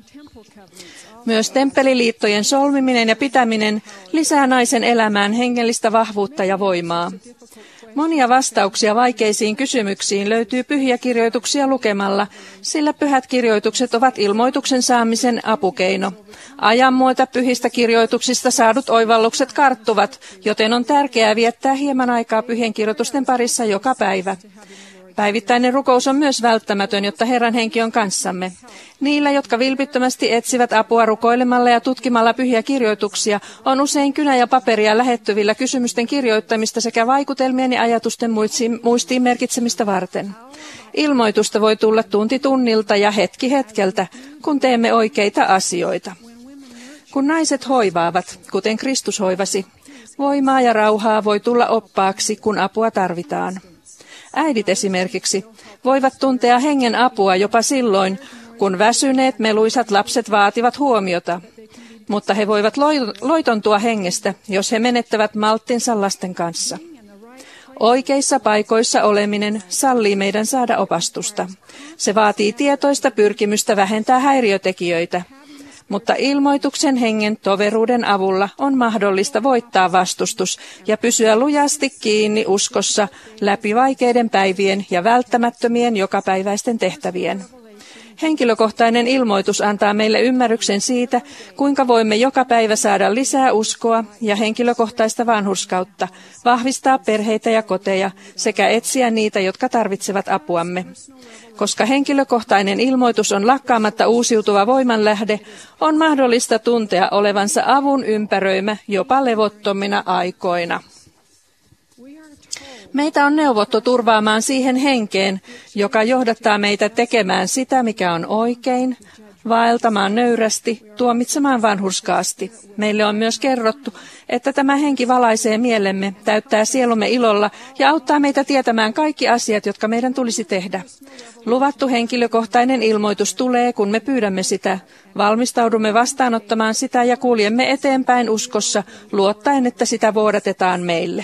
Myös temppeliliittojen solmiminen ja pitäminen lisää naisen elämään hengellistä vahvuutta ja voimaa. Monia vastauksia vaikeisiin kysymyksiin löytyy pyhiä kirjoituksia lukemalla, sillä pyhät kirjoitukset ovat ilmoituksen saamisen apukeino. Ajan myötä pyhistä kirjoituksista saadut oivallukset karttuvat, joten on tärkeää viettää hieman aikaa pyhien kirjoitusten parissa joka päivä. Päivittäinen rukous on myös välttämätön, jotta Herran henki on kanssamme. Niillä, jotka vilpittömästi etsivät apua rukoilemalla ja tutkimalla pyhiä kirjoituksia, on usein kynä ja paperia lähettyvillä kysymysten kirjoittamista sekä vaikutelmien ja ajatusten muistiin merkitsemistä varten. Ilmoitusta voi tulla tunti tunnilta ja hetki hetkeltä, kun teemme oikeita asioita. Kun naiset hoivaavat, kuten Kristus hoivasi, voimaa ja rauhaa voi tulla oppaaksi, kun apua tarvitaan. Äidit esimerkiksi voivat tuntea hengen apua jopa silloin, kun väsyneet meluisat lapset vaativat huomiota. Mutta he voivat loitontua hengestä, jos he menettävät malttinsa lasten kanssa. Oikeissa paikoissa oleminen sallii meidän saada opastusta. Se vaatii tietoista pyrkimystä vähentää häiriötekijöitä. Mutta ilmoituksen hengen toveruuden avulla on mahdollista voittaa vastustus ja pysyä lujasti kiinni uskossa läpi vaikeiden päivien ja välttämättömien jokapäiväisten tehtävien. Henkilökohtainen ilmoitus antaa meille ymmärryksen siitä, kuinka voimme joka päivä saada lisää uskoa ja henkilökohtaista vanhurskautta, vahvistaa perheitä ja koteja sekä etsiä niitä, jotka tarvitsevat apuamme. Koska henkilökohtainen ilmoitus on lakkaamatta uusiutuva voimanlähde, on mahdollista tuntea olevansa avun ympäröimä jopa levottomina aikoina. Meitä on neuvottu turvaamaan siihen henkeen, joka johdattaa meitä tekemään sitä, mikä on oikein, vaeltamaan nöyrästi, tuomitsemaan vanhurskaasti. Meille on myös kerrottu, että tämä henki valaisee mielemme, täyttää sielumme ilolla ja auttaa meitä tietämään kaikki asiat, jotka meidän tulisi tehdä. Luvattu henkilökohtainen ilmoitus tulee, kun me pyydämme sitä. Valmistaudumme vastaanottamaan sitä ja kuljemme eteenpäin uskossa, luottaen, että sitä vuodatetaan meille.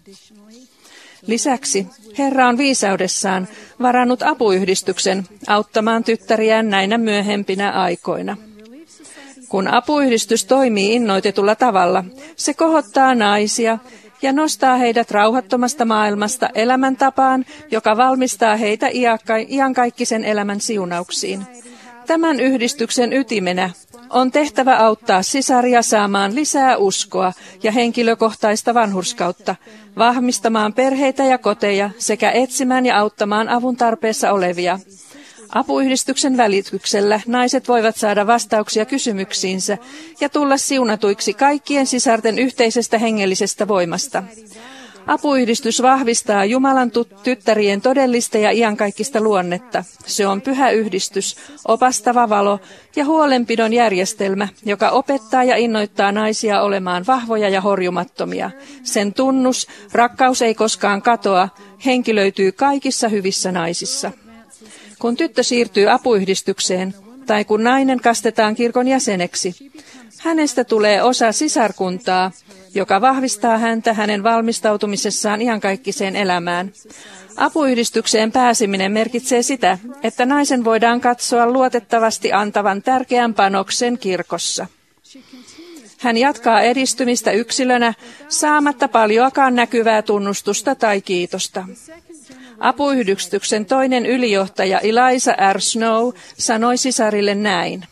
Lisäksi Herra on viisaudessaan varannut apuyhdistyksen auttamaan tyttäriään näinä myöhempinä aikoina. Kun apuyhdistys toimii innoitetulla tavalla, se kohottaa naisia ja nostaa heidät rauhattomasta maailmasta elämäntapaan, joka valmistaa heitä iankaikkisen elämän siunauksiin. Tämän yhdistyksen ytimenä on tehtävä auttaa sisaria saamaan lisää uskoa ja henkilökohtaista vanhurskautta, vahvistamaan perheitä ja koteja sekä etsimään ja auttamaan avun tarpeessa olevia. Apuyhdistyksen välityksellä naiset voivat saada vastauksia kysymyksiinsä ja tulla siunatuiksi kaikkien sisarten yhteisestä hengellisestä voimasta. Apuyhdistys vahvistaa Jumalan tyttärien todellista ja iankaikkista luonnetta. Se on pyhä yhdistys, opastava valo ja huolenpidon järjestelmä, joka opettaa ja innoittaa naisia olemaan vahvoja ja horjumattomia. Sen tunnus, rakkaus ei koskaan katoa, henkilöityy kaikissa hyvissä naisissa. Kun tyttö siirtyy apuyhdistykseen tai kun nainen kastetaan kirkon jäseneksi, hänestä tulee osa sisarkuntaa, joka vahvistaa häntä hänen valmistautumisessaan iankaikkiseen elämään. Apuyhdistykseen pääseminen merkitsee sitä, että naisen voidaan katsoa luotettavasti antavan tärkeän panoksen kirkossa. Hän jatkaa edistymistä yksilönä saamatta paljoakaan näkyvää tunnustusta tai kiitosta. Apuyhdistyksen toinen ylijohtaja Eliza R. Snow sanoi sisarille näin.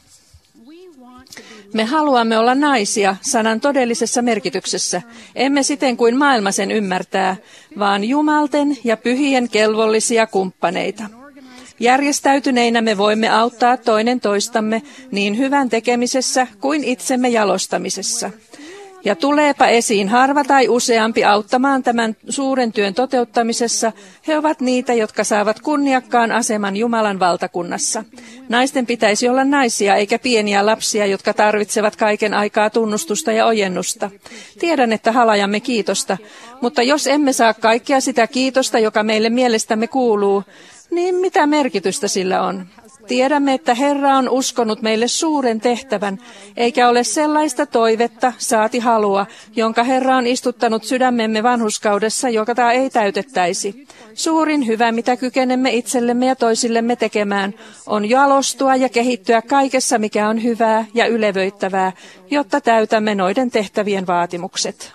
Me haluamme olla naisia sanan todellisessa merkityksessä, emme siten kuin maailma sen ymmärtää, vaan jumalten ja pyhien kelvollisia kumppaneita. Järjestäytyneinä me voimme auttaa toinen toistamme niin hyvän tekemisessä kuin itsemme jalostamisessa. Ja tuleepa esiin harva tai useampi auttamaan tämän suuren työn toteuttamisessa, he ovat niitä, jotka saavat kunniakkaan aseman Jumalan valtakunnassa. Naisten pitäisi olla naisia eikä pieniä lapsia, jotka tarvitsevat kaiken aikaa tunnustusta ja ojennusta. Tiedän, että halajamme kiitosta, mutta jos emme saa kaikkea sitä kiitosta, joka meille mielestämme kuuluu, niin mitä merkitystä sillä on? Tiedämme, että Herra on uskonut meille suuren tehtävän, eikä ole sellaista toivetta, saati halua, jonka Herra on istuttanut sydämemme vanhurskaudessa, joka ei täytettäisi. Suurin hyvä, mitä kykenemme itsellemme ja toisillemme tekemään, on jalostua ja kehittyä kaikessa, mikä on hyvää ja ylevöittävää, jotta täytämme noiden tehtävien vaatimukset.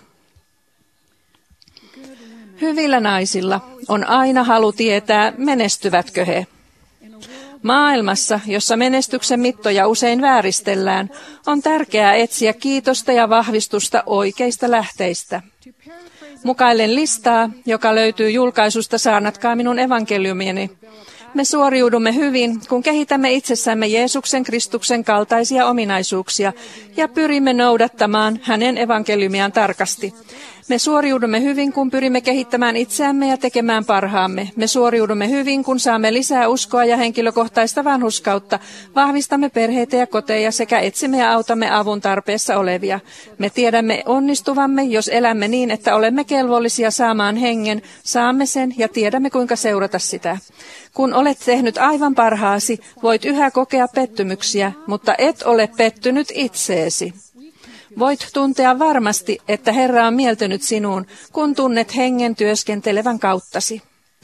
Hyvillä naisilla on aina halu tietää, menestyvätkö he. Maailmassa, jossa menestyksen mittoja usein vääristellään, on tärkeää etsiä kiitosta ja vahvistusta oikeista lähteistä. Mukailen listaa, joka löytyy julkaisusta Saarnatkaa minun evankeliumieni. Me suoriudumme hyvin, kun kehitämme itsessämme Jeesuksen Kristuksen kaltaisia ominaisuuksia ja pyrimme noudattamaan hänen evankeliumiaan tarkasti. Me suoriudumme hyvin, kun pyrimme kehittämään itseämme ja tekemään parhaamme. Me suoriudumme hyvin, kun saamme lisää uskoa ja henkilökohtaista vanhurskautta, vahvistamme perheitä ja koteja sekä etsimme ja autamme avun tarpeessa olevia. Me tiedämme onnistuvamme, jos elämme niin, että olemme kelvollisia saamaan hengen, saamme sen ja tiedämme kuinka seurata sitä. Kun olet tehnyt aivan parhaasi, voit yhä kokea pettymyksiä, mutta et ole pettynyt itseesi. Voit tuntea varmasti, että Herra on mieltynyt sinuun, kun tunnet hengen työskentelevän kauttasi.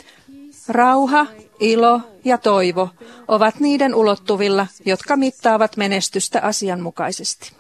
Rauha, ilo ja toivo ovat niiden ulottuvilla, jotka mittaavat menestystä asianmukaisesti.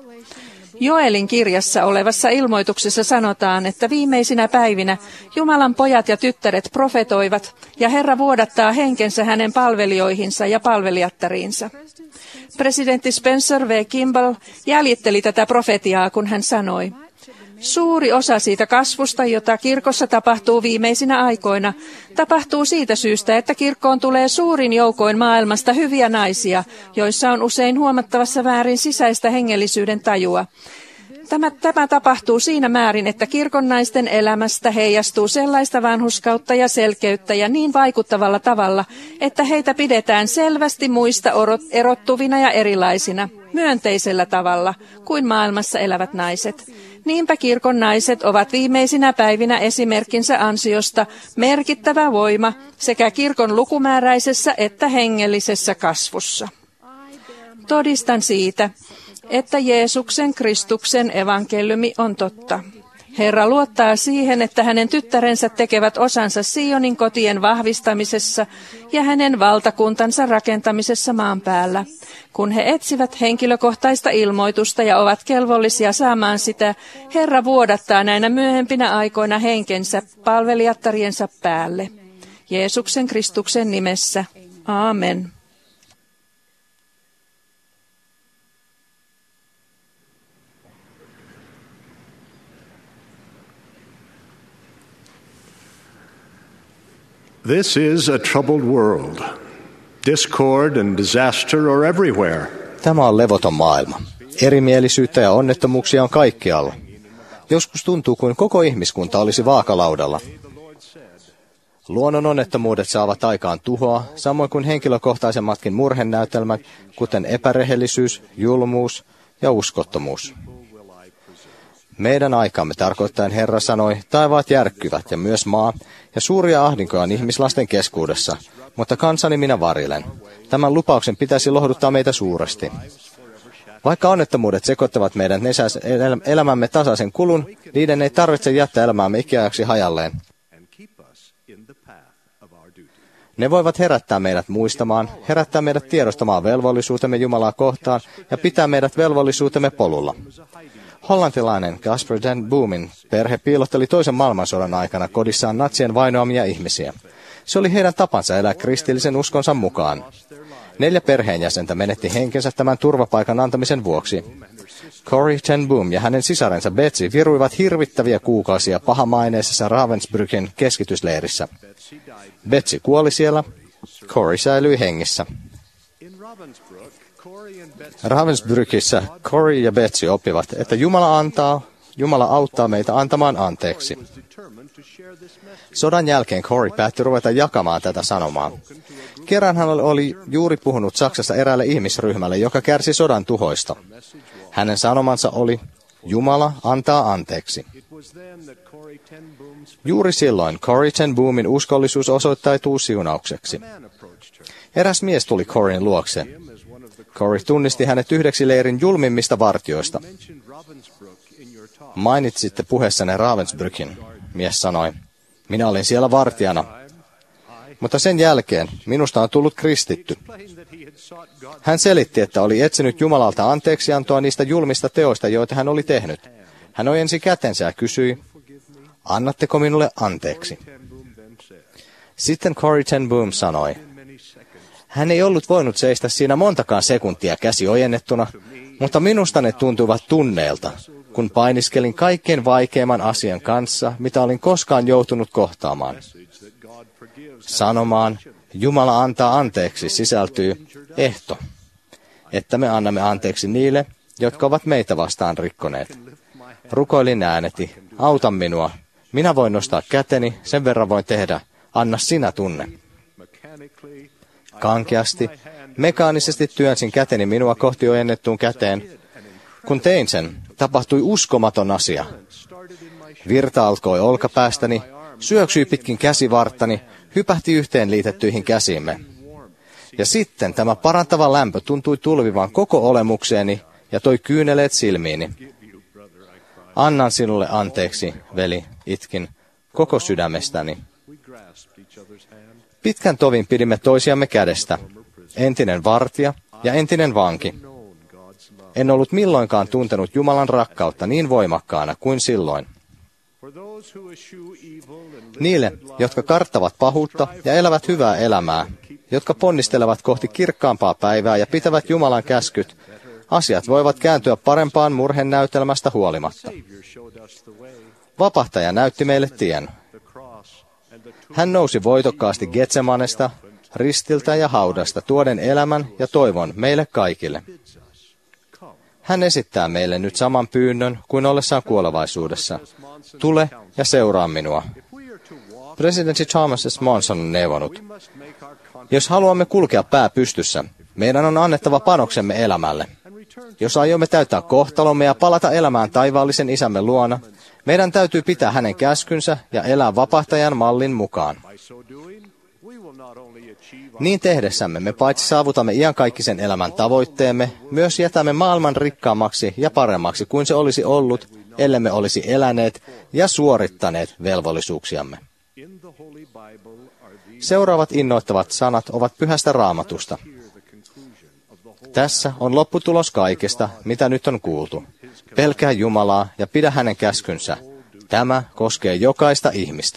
Joelin kirjassa olevassa ilmoituksessa sanotaan, että viimeisinä päivinä Jumalan pojat ja tyttäret profetoivat ja Herra vuodattaa henkensä hänen palvelijoihinsa ja palvelijattariinsa. Presidentti Spencer W. Kimball jäljitteli tätä profetiaa, kun hän sanoi, suuri osa siitä kasvusta, jota kirkossa tapahtuu viimeisinä aikoina, tapahtuu siitä syystä, että kirkkoon tulee suurin joukoin maailmasta hyviä naisia, joissa on usein huomattavassa määrin sisäistä hengellisyyden tajua. Tämä, tämä tapahtuu siinä määrin, että kirkon naisten elämästä heijastuu sellaista vanhurskautta ja selkeyttä ja niin vaikuttavalla tavalla, että heitä pidetään selvästi muista erottuvina ja erilaisina, myönteisellä tavalla kuin maailmassa elävät naiset. Niinpä kirkon naiset ovat viimeisinä päivinä esimerkkinsä ansiosta merkittävä voima sekä kirkon lukumääräisessä että hengellisessä kasvussa. Todistan siitä, että Jeesuksen Kristuksen evankeliumi on totta. Herra luottaa siihen, että hänen tyttärensä tekevät osansa Sionin kotien vahvistamisessa ja hänen valtakuntansa rakentamisessa maan päällä. Kun he etsivät henkilökohtaista ilmoitusta ja ovat kelvollisia saamaan sitä, Herra vuodattaa näinä myöhempinä aikoina henkensä palvelijattariensa päälle. Jeesuksen Kristuksen nimessä. Aamen. This is a troubled world. Discord and disaster are everywhere. Tämä on levoton maailma. Erimielisyyttä ja onnettomuuksia on kaikkialla. Joskus tuntuu kuin koko ihmiskunta olisi vaakalaudalla. Luonnon onnettomuudet saavat aikaan tuhoa, samoin kuin henkilökohtaisemmatkin murhenäytelmät, kuten epärehellisyys, julmuus ja uskottomuus. Meidän aikaamme tarkoittaen Herra sanoi, taivaat järkkyvät ja myös maa, ja suuria ahdinkoja on ihmislasten keskuudessa, mutta kansani minä varjelen. Tämän lupauksen pitäisi lohduttaa meitä suuresti. Vaikka onnettomuudet sekoittavat meidän elämämme tasaisen kulun, niiden ei tarvitse jättää elämäämme ikiajaksi hajalleen. Ne voivat herättää meidät muistamaan, herättää meidät tiedostamaan velvollisuutemme Jumalaa kohtaan ja pitää meidät velvollisuutemme polulla. Hollantilainen Casper den Boomin perhe piilotteli toisen maailmansodan aikana kodissaan natsien vainoamia ihmisiä. Se oli heidän tapansa elää kristillisen uskonsa mukaan. Neljä perheenjäsentä menetti henkensä tämän turvapaikan antamisen vuoksi. Corrie ten Boom ja hänen sisarensa Betsy viruivat hirvittäviä kuukausia pahamaineisessa Ravensbrücken keskitysleirissä. Betsy kuoli siellä, Corrie säilyi hengissä. Ravensbrückissä Corrie ja Betsy oppivat, että Jumala antaa, Jumala auttaa meitä antamaan anteeksi. Sodan jälkeen Corrie päätti ruveta jakamaan tätä sanomaa. Kerran hän oli juuri puhunut Saksassa eräälle ihmisryhmälle, joka kärsi sodan tuhoista. Hänen sanomansa oli, Jumala antaa anteeksi. Juuri silloin Corrie ten Boomin uskollisuus osoittautuu siunaukseksi. Eräs mies tuli Corrien luokse. Corrie tunnisti hänet yhdeksi leirin julmimmista vartioista. Mainitsitte puheessanne Ravensbrückin, mies sanoi. Minä olin siellä vartijana. Mutta sen jälkeen minusta on tullut kristitty. Hän selitti, että oli etsinyt Jumalalta anteeksiantoa niistä julmista teoista, joita hän oli tehnyt. Hän ojensi kätensä ja kysyi, annatteko minulle anteeksi? Sitten Corrie ten Boom sanoi, hän ei ollut voinut seistä siinä montakaan sekuntia käsi ojennettuna, mutta minusta ne tuntuivat tunneilta, kun painiskelin kaikkein vaikeimman asian kanssa, mitä olin koskaan joutunut kohtaamaan. Sanomaan, Jumala antaa anteeksi sisältyy ehto, että me annamme anteeksi niille, jotka ovat meitä vastaan rikkoneet. Rukoilin ääneti, auta minua. Minä voin nostaa käteni, sen verran voin tehdä. Anna sinä tunne. Kankeasti, mekaanisesti työnsin käteni minua kohti ojennettuun käteen. Kun tein sen, tapahtui uskomaton asia. Virta alkoi olkapäästäni, syöksyi pitkin käsivarttani, hypähti yhteen liitettyihin käsiimme. Ja sitten tämä parantava lämpö tuntui tulvivan koko olemukseeni ja toi kyyneleet silmiini. Annan sinulle anteeksi, veli, itkin, koko sydämestäni. Pitkän tovin pidimme toisiamme kädestä, entinen vartija ja entinen vanki. En ollut milloinkaan tuntenut Jumalan rakkautta niin voimakkaana kuin silloin. Niille, jotka karttavat pahuutta ja elävät hyvää elämää, jotka ponnistelevat kohti kirkkaampaa päivää ja pitävät Jumalan käskyt, asiat voivat kääntyä parempaan murhenäytelmästä huolimatta. Vapahtaja näytti meille tien. Hän nousi voitokkaasti Getsemanesta, ristiltä ja haudasta tuoden elämän ja toivon meille kaikille. Hän esittää meille nyt saman pyynnön kuin ollessaan kuolevaisuudessa. Tule ja seuraa minua. Presidentti Thomas S. Monson on neuvonut. Jos haluamme kulkea pää pystyssä, meidän on annettava panoksemme elämälle. Jos aiomme täyttää kohtalomme ja palata elämään taivaallisen isämme luona, meidän täytyy pitää hänen käskynsä ja elää vapahtajan mallin mukaan. Niin tehdessämme me paitsi saavutamme iankaikkisen elämän tavoitteemme, myös jätämme maailman rikkaammaksi ja paremmaksi kuin se olisi ollut, ellemme olisi eläneet ja suorittaneet velvollisuuksiamme. Seuraavat innoittavat sanat ovat pyhästä Raamatusta. Tässä on lopputulos kaikesta, mitä nyt on kuultu. Pelkää Jumalaa ja pidä hänen käskynsä. Tämä koskee jokaista ihmistä.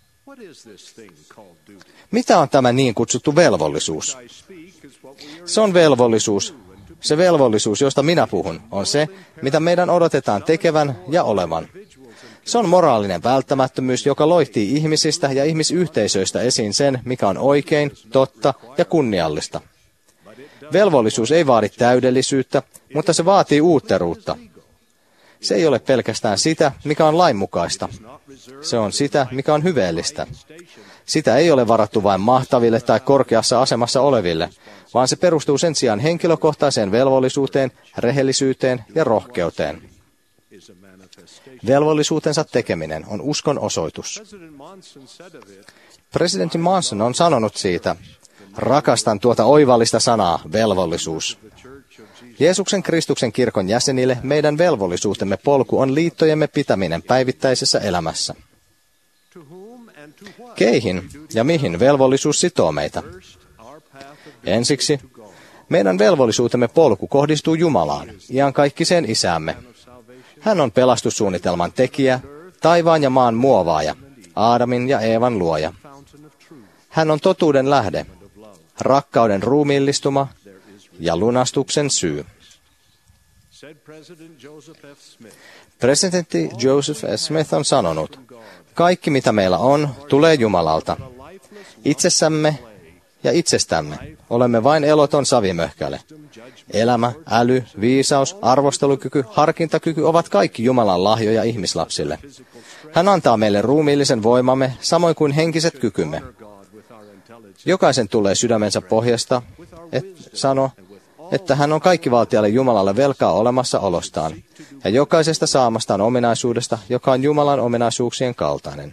Mitä on tämä niin kutsuttu velvollisuus? Se on velvollisuus. Se velvollisuus, josta minä puhun, on se, mitä meidän odotetaan tekevän ja olevan. Se on moraalinen välttämättömyys, joka loihtii ihmisistä ja ihmisyhteisöistä esiin sen, mikä on oikein, totta ja kunniallista. Velvollisuus ei vaadi täydellisyyttä, mutta se vaatii uutteruutta. Se ei ole pelkästään sitä, mikä on lainmukaista. Se on sitä, mikä on hyveellistä. Sitä ei ole varattu vain mahtaville tai korkeassa asemassa oleville, vaan se perustuu sen sijaan henkilökohtaiseen velvollisuuteen, rehellisyyteen ja rohkeuteen. Velvollisuutensa tekeminen on uskon osoitus. Presidentti Monson on sanonut siitä, rakastan tuota oivallista sanaa, velvollisuus. Jeesuksen Kristuksen kirkon jäsenille meidän velvollisuutemme polku on liittojemme pitäminen päivittäisessä elämässä. Keihin ja mihin velvollisuus sitoo meitä? Ensiksi, meidän velvollisuutemme polku kohdistuu Jumalaan, iankaikkiseen Isäämme. Hän on pelastussuunnitelman tekijä, taivaan ja maan muovaaja, Aadamin ja Eevan luoja. Hän on totuuden lähde, rakkauden ruumiillistuma ja lunastuksen syy. Presidentti Joseph F. Smith on sanonut, kaikki mitä meillä on, tulee Jumalalta. Itsessämme ja itsestämme olemme vain eloton savimöhkäle. Elämä, äly, viisaus, arvostelukyky, harkintakyky ovat kaikki Jumalan lahjoja ihmislapsille. Hän antaa meille ruumiillisen voimamme, samoin kuin henkiset kykymme. Jokaisen tulee sydämensä pohjasta, et sano, että hän on kaikkivaltialle Jumalalle velkaa olemassaolostaan, ja jokaisesta saamastaan ominaisuudesta, joka on Jumalan ominaisuuksien kaltainen.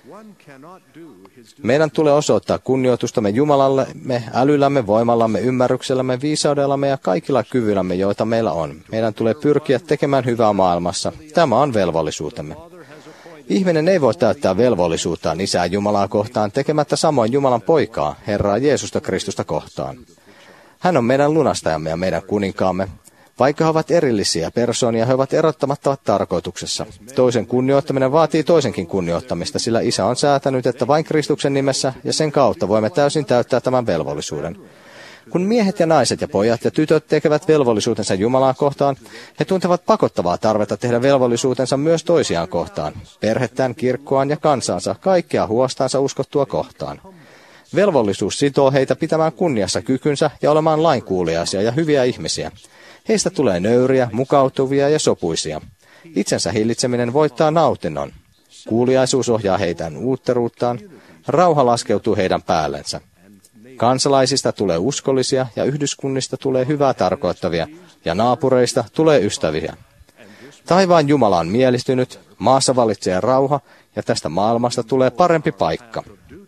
Meidän tulee osoittaa kunnioitustamme Jumalallemme, älyllämme, voimallamme, ymmärryksellämme, viisaudellamme ja kaikilla kyvyillämme, joita meillä on. Meidän tulee pyrkiä tekemään hyvää maailmassa. Tämä on velvollisuutemme. Ihminen ei voi täyttää velvollisuuttaan Isää Jumalaa kohtaan tekemättä samoin Jumalan poikaa, Herraa Jeesusta Kristusta kohtaan. Hän on meidän lunastajamme ja meidän kuninkaamme. Vaikka he ovat erillisiä persoonia, he ovat erottamattavat tarkoituksessa. Toisen kunnioittaminen vaatii toisenkin kunnioittamista, sillä Isä on säätänyt, että vain Kristuksen nimessä ja sen kautta voimme täysin täyttää tämän velvollisuuden. Kun miehet ja naiset ja pojat ja tytöt tekevät velvollisuutensa Jumalaa kohtaan, he tuntevat pakottavaa tarvetta tehdä velvollisuutensa myös toisiaan kohtaan, perhettään, kirkkoaan ja kansansa, kaikkea huostaansa uskottua kohtaan. Velvollisuus sitoo heitä pitämään kunniassa kykynsä ja olemaan lainkuuliaisia ja hyviä ihmisiä. Heistä tulee nöyriä, mukautuvia ja sopuisia. Itsensä hillitseminen voittaa nautinnon. Kuuliaisuus ohjaa heidän uutteruuttaan. Rauha laskeutuu heidän päällensä. Kansalaisista tulee uskollisia ja yhdyskunnista tulee hyvää tarkoittavia ja naapureista tulee ystäviä. Taivaan Jumala on mielistynyt, maassa vallitsee rauha ja tästä maailmasta tulee parempi paikka.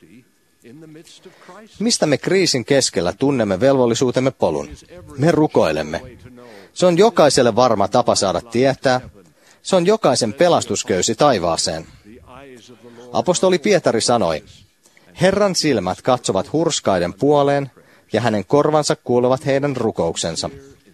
Mistä me kriisin keskellä tunnemme velvollisuutemme polun? Me rukoilemme. Se on jokaiselle varma tapa saada tietää. Se on jokaisen pelastusköysi taivaaseen. Apostoli Pietari sanoi, Herran silmät katsovat hurskaiden puoleen ja hänen korvansa kuulevat heidän rukouksensa.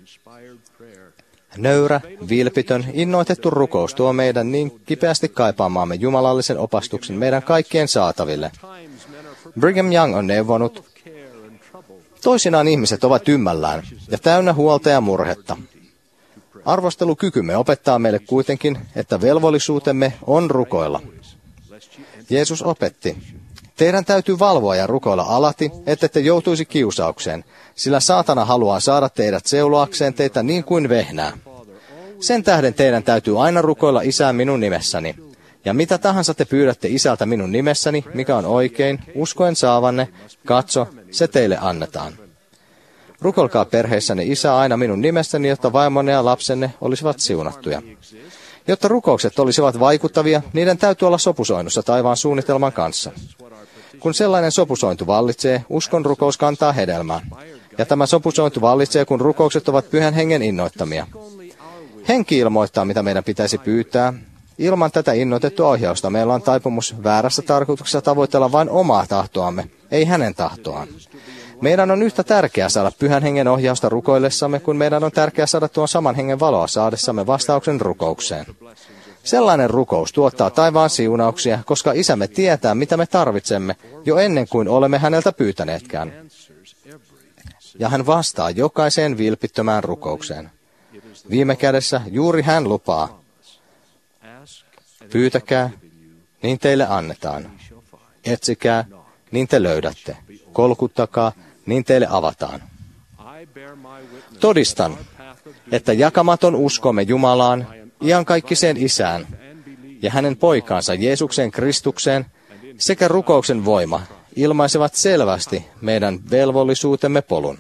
Nöyrä, vilpitön, innoitettu rukous tuo meidän niin kipeästi kaipaamaamme jumalallisen opastuksen meidän kaikkien saataville. Brigham Young on neuvonut, toisinaan ihmiset ovat ymmällään ja täynnä huolta ja murhetta. Arvostelukykymme opettaa meille kuitenkin, että velvollisuutemme on rukoilla. Jeesus opetti, teidän täytyy valvoa ja rukoilla alati, ettette joutuisi kiusaukseen, sillä saatana haluaa saada teidät seuloakseen teitä niin kuin vehnää. Sen tähden teidän täytyy aina rukoilla Isää minun nimessäni. Ja mitä tahansa te pyydätte Isältä minun nimessäni, mikä on oikein, uskoen saavanne, katso, se teille annetaan. Rukolkaa perheissänne Isää aina minun nimessäni, jotta vaimonne ja lapsenne olisivat siunattuja. Jotta rukoukset olisivat vaikuttavia, niiden täytyy olla sopusoinnussa taivaan suunnitelman kanssa. Kun sellainen sopusointu vallitsee, uskon rukous kantaa hedelmää. Ja tämä sopusointu vallitsee, kun rukoukset ovat Pyhän Hengen innoittamia. Henki ilmoittaa, mitä meidän pitäisi pyytää. Ilman tätä innoitettua ohjausta meillä on taipumus väärässä tarkoituksessa tavoitella vain omaa tahtoamme, ei hänen tahtoaan. Meidän on yhtä tärkeää saada Pyhän Hengen ohjausta rukoillessamme, kun meidän on tärkeää saada tuon saman hengen valoa saadessamme vastauksen rukoukseen. Sellainen rukous tuottaa taivaan siunauksia, koska Isämme tietää, mitä me tarvitsemme, jo ennen kuin olemme häneltä pyytäneetkään. Ja hän vastaa jokaiseen vilpittömään rukoukseen. Viime kädessä juuri hän lupaa. Pyytäkää, niin teille annetaan. Etsikää, niin te löydätte. Kolkuttakaa, niin teille avataan. Todistan, että jakamaton uskomme Jumalaan, iankaikkiseen Isään ja hänen poikaansa Jeesuksen Kristukseen sekä rukouksen voima ilmaisevat selvästi meidän velvollisuutemme polun.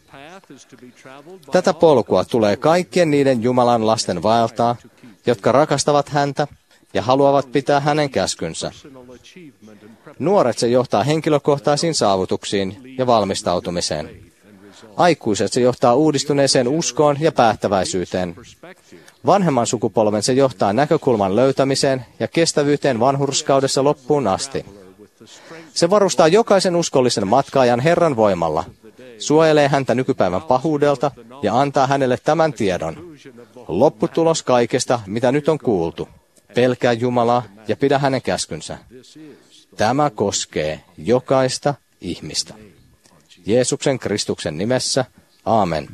Tätä polkua tulee kaikkien niiden Jumalan lasten vaeltaa, jotka rakastavat häntä ja haluavat pitää hänen käskynsä. Nuoret se johtaa henkilökohtaisiin saavutuksiin ja valmistautumiseen. Aikuiset se johtaa uudistuneeseen uskoon ja päättäväisyyteen. Vanhemman sukupolven se johtaa näkökulman löytämiseen ja kestävyyteen vanhurskaudessa loppuun asti. Se varustaa jokaisen uskollisen matkaajan Herran voimalla, suojelee häntä nykypäivän pahuudelta ja antaa hänelle tämän tiedon. Lopputulos kaikesta, mitä nyt on kuultu. Pelkää Jumalaa ja pidä hänen käskynsä. Tämä koskee jokaista ihmistä. Jeesuksen Kristuksen nimessä. Aamen.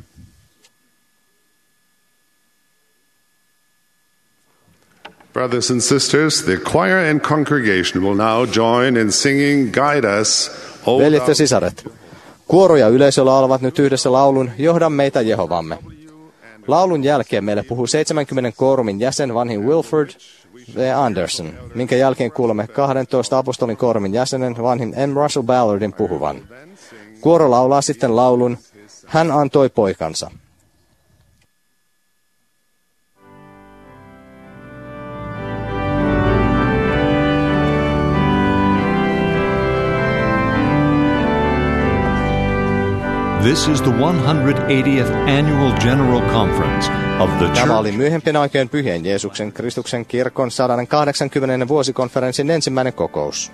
Brothers and sisters, the choir and congregation will now join in singing Guide Us, O Veljet ja sisaret, kuoro ja yleisö laulavat nyt yhdessä laulun Johda meitä Jehovamme. Laulun jälkeen meille puhuu seitsemänkymmenen koorumin jäsen vanhin Wilford V. Anderson, minkä jälkeen kuulemme kahdentoista apostolin koorumin jäsenen vanhin M. Russell Ballardin puhuvan. Kuoro laulaa sitten laulun Hän antoi poikansa. This is the one hundred eightieth Annual General Conference of the Church. Tämä oli myöhempien aikojen Pyhien Jeesuksen Kristuksen kirkon sata kahdeksankymmentä vuosikonferenssin ensimmäinen kokous.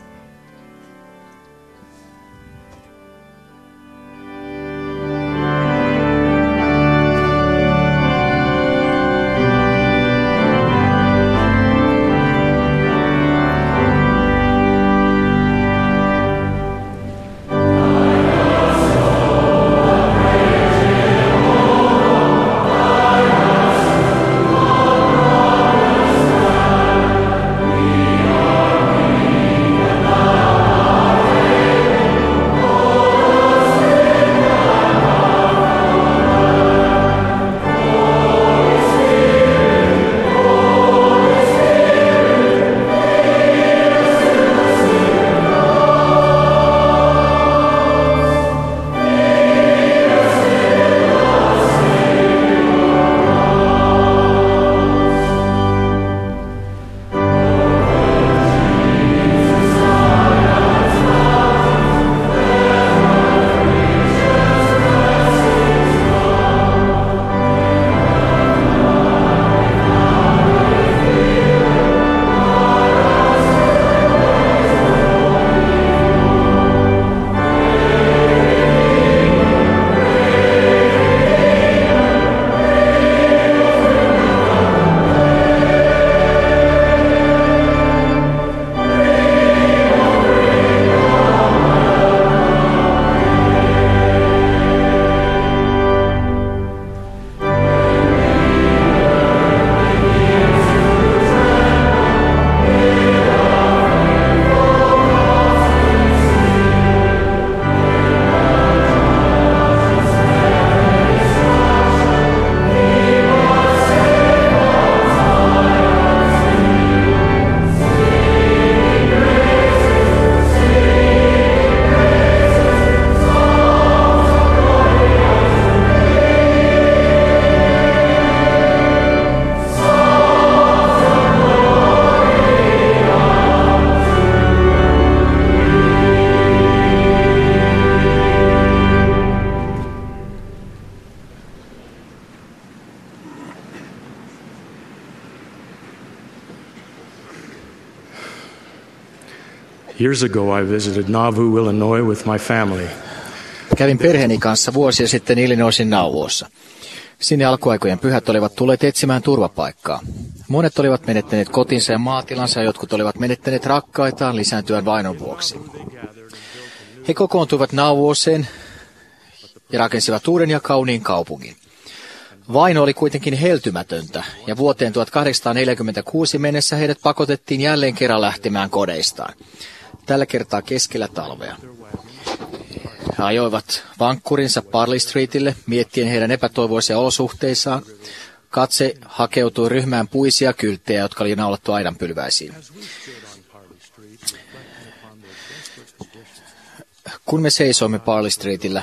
Years ago I visited Nauvoo, Illinois with my family. Kävin perheeni kanssa vuosia sitten Illinoisin Nauvuossa. Sinne alkuaikojen pyhät olivat tulleet etsimään turvapaikkaa. Monet olivat menettäneet kotinsa ja maatilansa ja jotkut olivat menettäneet rakkaitaan lisääntyvän vainon vuoksi. He kokoontuivat Nauvuoseen ja rakensivat uuden ja kauniin kaupungin. Vaino oli kuitenkin heltymätöntä, ja vuoteen tuhatkahdeksansataaneljäkymmentäkuusi mennessä heidät pakotettiin jälleen kerran lähtemään kodeistaan. Tällä kertaa keskellä talvea. He ajoivat vankkurinsa Parley Streetille, miettien heidän epätoivoisia olosuhteissaan. Katse hakeutui ryhmään puisia kylttejä, jotka oli naulattu aidanpylväisiin. Kun me seisoimme Parley Streetillä,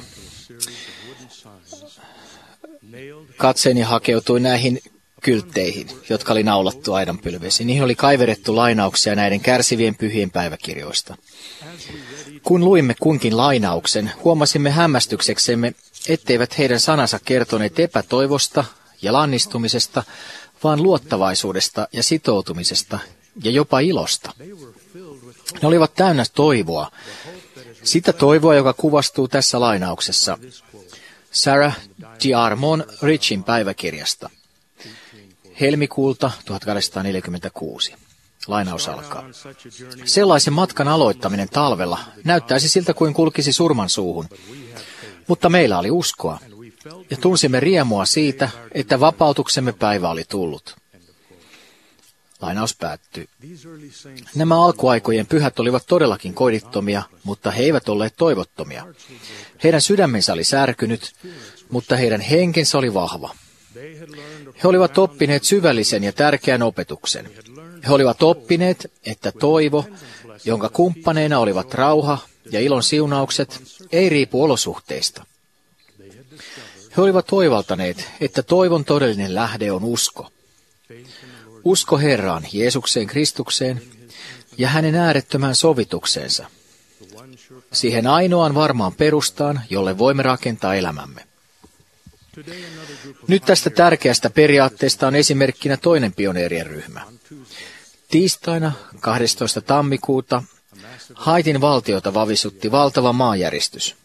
katseeni hakeutui näihin kyltteihin, jotka oli naulattu aidanpylväisiin. Niihin oli kaiverettu lainauksia näiden kärsivien pyhien päiväkirjoista. Kun luimme kunkin lainauksen, huomasimme hämmästykseksemme, etteivät heidän sanansa kertoneet epätoivosta ja lannistumisesta, vaan luottavaisuudesta ja sitoutumisesta ja jopa ilosta. Ne olivat täynnä toivoa, sitä toivoa, joka kuvastuu tässä lainauksessa Sarah D. Armon Richin päiväkirjasta helmikuulta tuhatkahdeksansataaneljäkymmentäkuusi. Lainaus alkaa. Sellaisen matkan aloittaminen talvella näyttäisi siltä kuin kulkisi surman suuhun, mutta meillä oli uskoa ja tunsimme riemua siitä, että vapautuksemme päivä oli tullut. Lainaus päättyy. Nämä alkuaikojen pyhät olivat todellakin kodittomia, mutta he eivät olleet toivottomia. Heidän sydämensä oli särkynyt, mutta heidän henkensä oli vahva. He olivat oppineet syvällisen ja tärkeän opetuksen. He olivat oppineet, että toivo, jonka kumppaneina olivat rauha ja ilon siunaukset, ei riipu olosuhteista. He olivat oivaltaneet, että toivon todellinen lähde on usko. Usko Herraan, Jeesukseen Kristukseen ja hänen äärettömään sovitukseensa. Siihen ainoaan varmaan perustaan, jolle voimme rakentaa elämämme. Nyt tästä tärkeästä periaatteesta on esimerkkinä toinen pioneerien ryhmä. Tiistaina kahdestoista tammikuuta Haitin valtiota vavisutti valtava maanjäristys.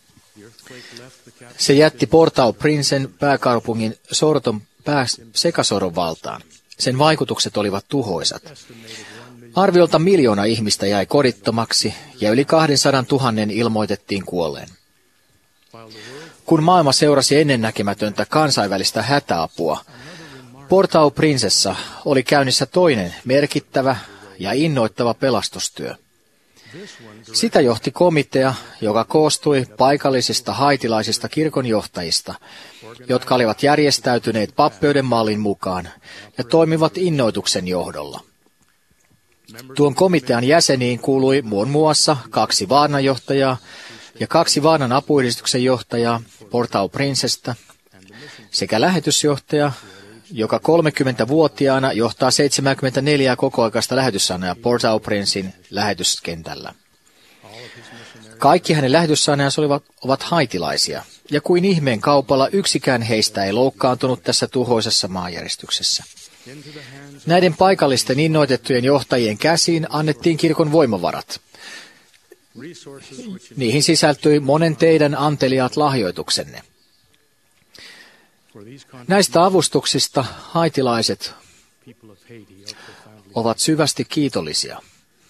Se jätti Port-au-Princen pääkaupungin sorton pää sekasorron valtaan. Sen vaikutukset olivat tuhoisat. Arviolta miljoona ihmistä jäi kodittomaksi ja yli kaksisataatuhatta ilmoitettiin kuolleen. Kun maailma seurasi ennennäkemätöntä kansainvälistä hätäapua, Port-au-Princessa oli käynnissä toinen merkittävä ja innoittava pelastustyö. Sitä johti komitea, joka koostui paikallisista haitilaisista kirkonjohtajista, jotka olivat järjestäytyneet pappeuden mallin mukaan ja toimivat innoituksen johdolla. Tuon komitean jäseniin kuului muun muassa kaksi vaarnanjohtajaa ja kaksi vaarnan apuyhdistyksen johtajaa Port-au-Princesta sekä lähetysjohtaja, joka kolmekymmentävuotiaana johtaa seitsemänkymmentäneljä kokoaikaista lähetyssaarnaajaa Port-au-Princen lähetyskentällä. Kaikki hänen lähetyssaarnaajansa olivat ovat haitilaisia, ja kuin ihmeen kaupalla yksikään heistä ei loukkaantunut tässä tuhoisessa maanjäristyksessä. Näiden paikallisten innoitettujen johtajien käsiin annettiin kirkon voimavarat. Niihin sisältyi monen teidän anteliaat lahjoituksenne. Näistä avustuksista haitilaiset ovat syvästi kiitollisia.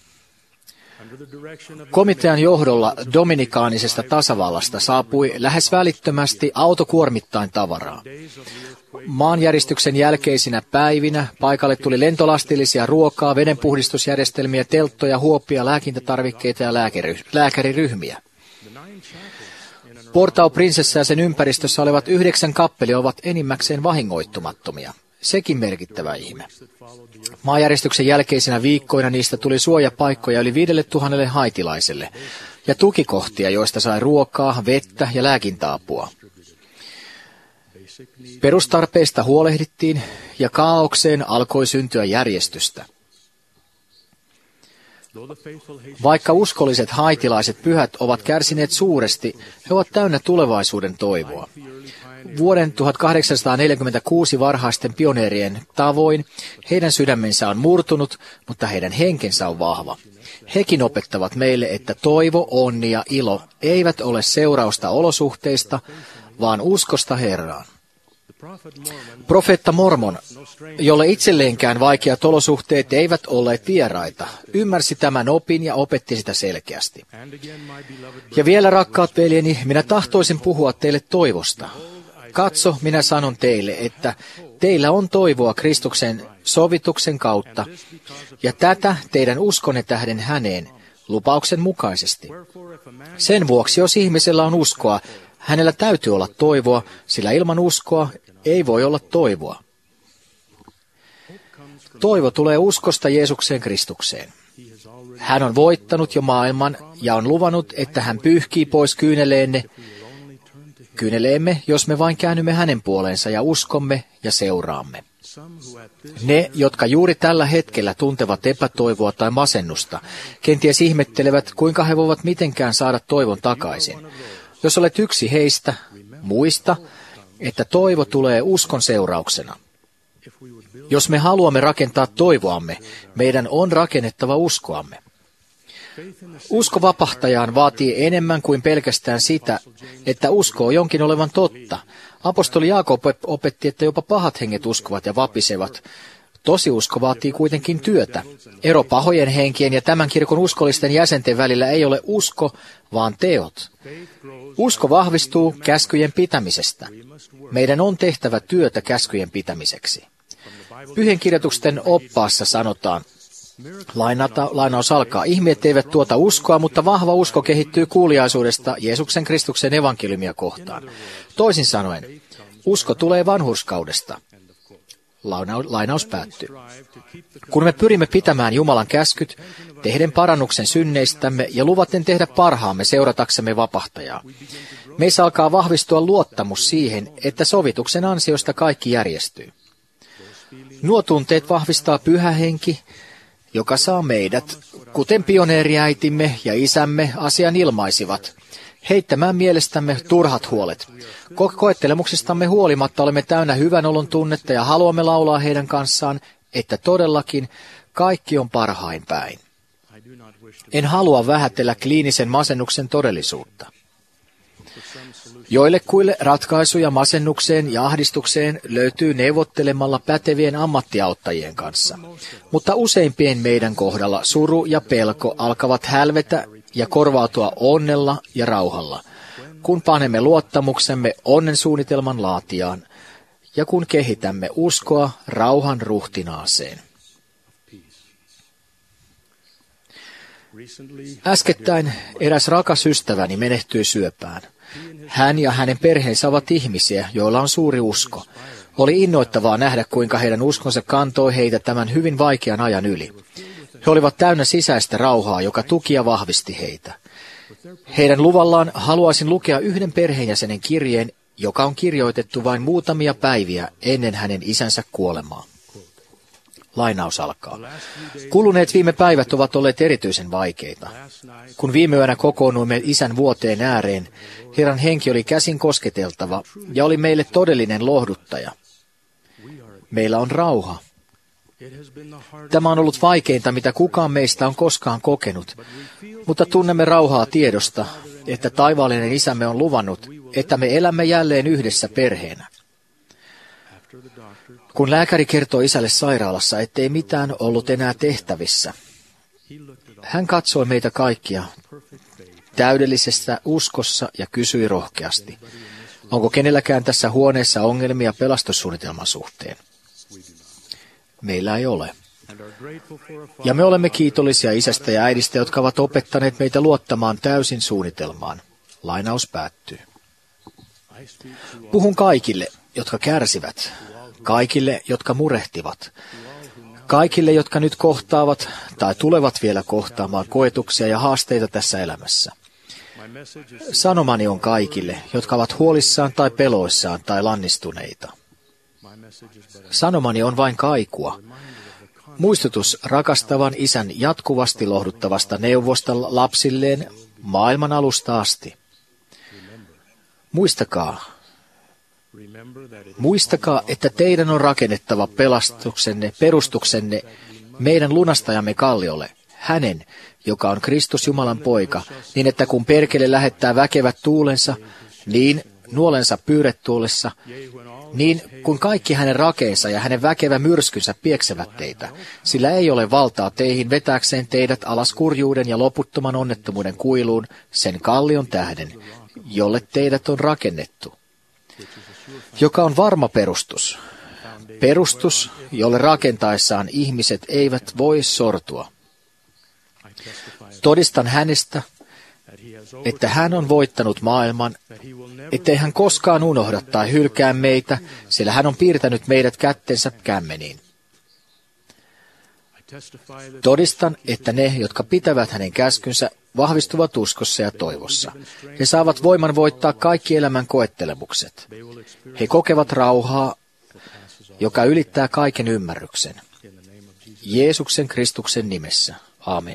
Komitean johdolla Dominikaanisesta tasavallasta saapui lähes välittömästi autokuormittain tavaraa. Maanjäristyksen jälkeisinä päivinä paikalle tuli lentolastillisia ruokaa, vedenpuhdistusjärjestelmiä, telttoja, huoppia, lääkintätarvikkeita ja lääkäry- lääkäriryhmiä. Port-au-Princessa ja sen ympäristössä olevat yhdeksän kappelia ovat enimmäkseen vahingoittumattomia. Sekin merkittävä ihme. Maanjäristyksen jälkeisinä viikkoina niistä tuli suojapaikkoja yli viidelle tuhannelle haitilaiselle ja tukikohtia, joista sai ruokaa, vettä ja lääkintäapua. Perustarpeista huolehdittiin ja kaaukseen alkoi syntyä järjestystä. Vaikka uskolliset haitilaiset pyhät ovat kärsineet suuresti, he ovat täynnä tulevaisuuden toivoa. Vuoden tuhatkahdeksansataaneljäkymmentäkuusi varhaisten pioneerien tavoin heidän sydämensä on murtunut, mutta heidän henkensä on vahva. Hekin opettavat meille, että toivo, onni ja ilo eivät ole seurausta olosuhteista, vaan uskosta Herraan. Profeetta Mormon, jolle itselleenkään vaikeat olosuhteet eivät olleet vieraita, ymmärsi tämän opin ja opetti sitä selkeästi. Ja vielä, rakkaat veljeni, minä tahtoisin puhua teille toivosta. Katso, minä sanon teille, että teillä on toivoa Kristuksen sovituksen kautta, ja tätä teidän uskonne tähden häneen, lupauksen mukaisesti. Sen vuoksi, jos ihmisellä on uskoa, hänellä täytyy olla toivoa, sillä ilman uskoa ei voi olla toivoa. Toivo tulee uskosta Jeesukseen Kristukseen. Hän on voittanut jo maailman ja on luvannut, että hän pyyhkii pois kyyneleenne, kyyneleemme, jos me vain käännymme hänen puoleensa ja uskomme ja seuraamme. Ne, jotka juuri tällä hetkellä tuntevat epätoivoa tai masennusta, kenties ihmettelevät, kuinka he voivat mitenkään saada toivon takaisin. Jos olet yksi heistä, muista, että toivo tulee uskon seurauksena. Jos me haluamme rakentaa toivoamme, meidän on rakennettava uskoamme. Usko vapahtajaan vaatii enemmän kuin pelkästään sitä, että uskoo jonkin olevan totta. Apostoli Jaakob opetti, että jopa pahat henget uskovat ja vapisevat. Tosi usko vaatii kuitenkin työtä. Ero pahojen henkien ja tämän kirkon uskollisten jäsenten välillä ei ole usko, vaan teot. Usko vahvistuu käskyjen pitämisestä. Meidän on tehtävä työtä käskyjen pitämiseksi. Pyhien kirjoitusten oppaassa sanotaan, lainata, lainaus alkaa, ihmeet eivät tuota uskoa, mutta vahva usko kehittyy kuuliaisuudesta Jeesuksen Kristuksen evankeliumia kohtaan. Toisin sanoen, usko tulee vanhurskaudesta. Lainaus päättyy. Kun me pyrimme pitämään Jumalan käskyt, tehden parannuksen synneistämme ja luvaten tehdä parhaamme seurataksemme vapahtajaa, meissä alkaa vahvistua luottamus siihen, että sovituksen ansiosta kaikki järjestyy. Nuo tunteet vahvistaa Pyhä Henki, joka saa meidät, kuten pioneeriäitimme ja isämme asian ilmaisivat, heittämään mielestämme turhat huolet. Koettelemuksistamme huolimatta olemme täynnä hyvän olon tunnetta ja haluamme laulaa heidän kanssaan, että todellakin kaikki on parhain päin. En halua vähätellä kliinisen masennuksen todellisuutta. Joillekuille ratkaisuja masennukseen ja ahdistukseen löytyy neuvottelemalla pätevien ammattiauttajien kanssa. Mutta useimpien meidän kohdalla suru ja pelko alkavat hälvetä ja korvautua onnella ja rauhalla, kun panemme luottamuksemme onnen suunnitelman laatijaan ja kun kehitämme uskoa rauhan ruhtinaaseen. Äskettäin eräs rakas ystäväni menehtyi syöpään. Hän ja hänen perheensä ovat ihmisiä, joilla on suuri usko. Oli innoittavaa nähdä, kuinka heidän uskonsa kantoi heitä tämän hyvin vaikean ajan yli. He olivat täynnä sisäistä rauhaa, joka tuki ja vahvisti heitä. Heidän luvallaan haluaisin lukea yhden perheenjäsenen kirjeen, joka on kirjoitettu vain muutamia päiviä ennen hänen isänsä kuolemaa. Lainaus alkaa. Kuluneet viime päivät ovat olleet erityisen vaikeita. Kun viime yönä kokoonnuimme isän vuoteen ääreen, Herran henki oli käsin kosketeltava ja oli meille todellinen lohduttaja. Meillä on rauha. Tämä on ollut vaikeinta, mitä kukaan meistä on koskaan kokenut, mutta tunnemme rauhaa tiedosta, että taivaallinen isämme on luvannut, että me elämme jälleen yhdessä perheenä. Kun lääkäri kertoi isälle sairaalassa, ettei mitään ollut enää tehtävissä, hän katsoi meitä kaikkia täydellisessä uskossa ja kysyi rohkeasti, onko kenelläkään tässä huoneessa ongelmia pelastussuunnitelman suhteen? Meillä ei ole. Ja me olemme kiitollisia isästä ja äidistä, jotka ovat opettaneet meitä luottamaan täysin suunnitelmaan. Lainaus päättyy. Puhun kaikille, jotka kärsivät, kaikille, jotka murehtivat, kaikille, jotka nyt kohtaavat tai tulevat vielä kohtaamaan koetuksia ja haasteita tässä elämässä. Sanomani on kaikille, jotka ovat huolissaan tai peloissaan tai lannistuneita. Sanomani on vain kaikua. Muistutus rakastavan isän jatkuvasti lohduttavasta neuvosta lapsilleen maailman alusta asti. Muistakaa, muistakaa, että teidän on rakennettava pelastuksenne, perustuksenne meidän lunastajamme kalliolle, hänen, joka on Kristus Jumalan poika, niin että kun perkele lähettää väkevät tuulensa, niin nuolensa pyyrretuulessa, niin kun kaikki hänen rakeensa ja hänen väkevä myrskynsä pieksevät teitä, sillä ei ole valtaa teihin vetääkseen teidät alas kurjuuden ja loputtoman onnettomuuden kuiluun sen kallion tähden, jolle teidät on rakennettu, joka on varma perustus, perustus, jolle rakentaessaan ihmiset eivät voi sortua. Todistan hänestä, että hän on voittanut maailman, ettei hän koskaan unohda tai hylkää meitä, sillä hän on piirtänyt meidät kättensä kämmeniin. Todistan, että ne, jotka pitävät hänen käskynsä, vahvistuvat uskossa ja toivossa. He saavat voiman voittaa kaikki elämän koettelemukset. He kokevat rauhaa, joka ylittää kaiken ymmärryksen. Jeesuksen Kristuksen nimessä. Amen.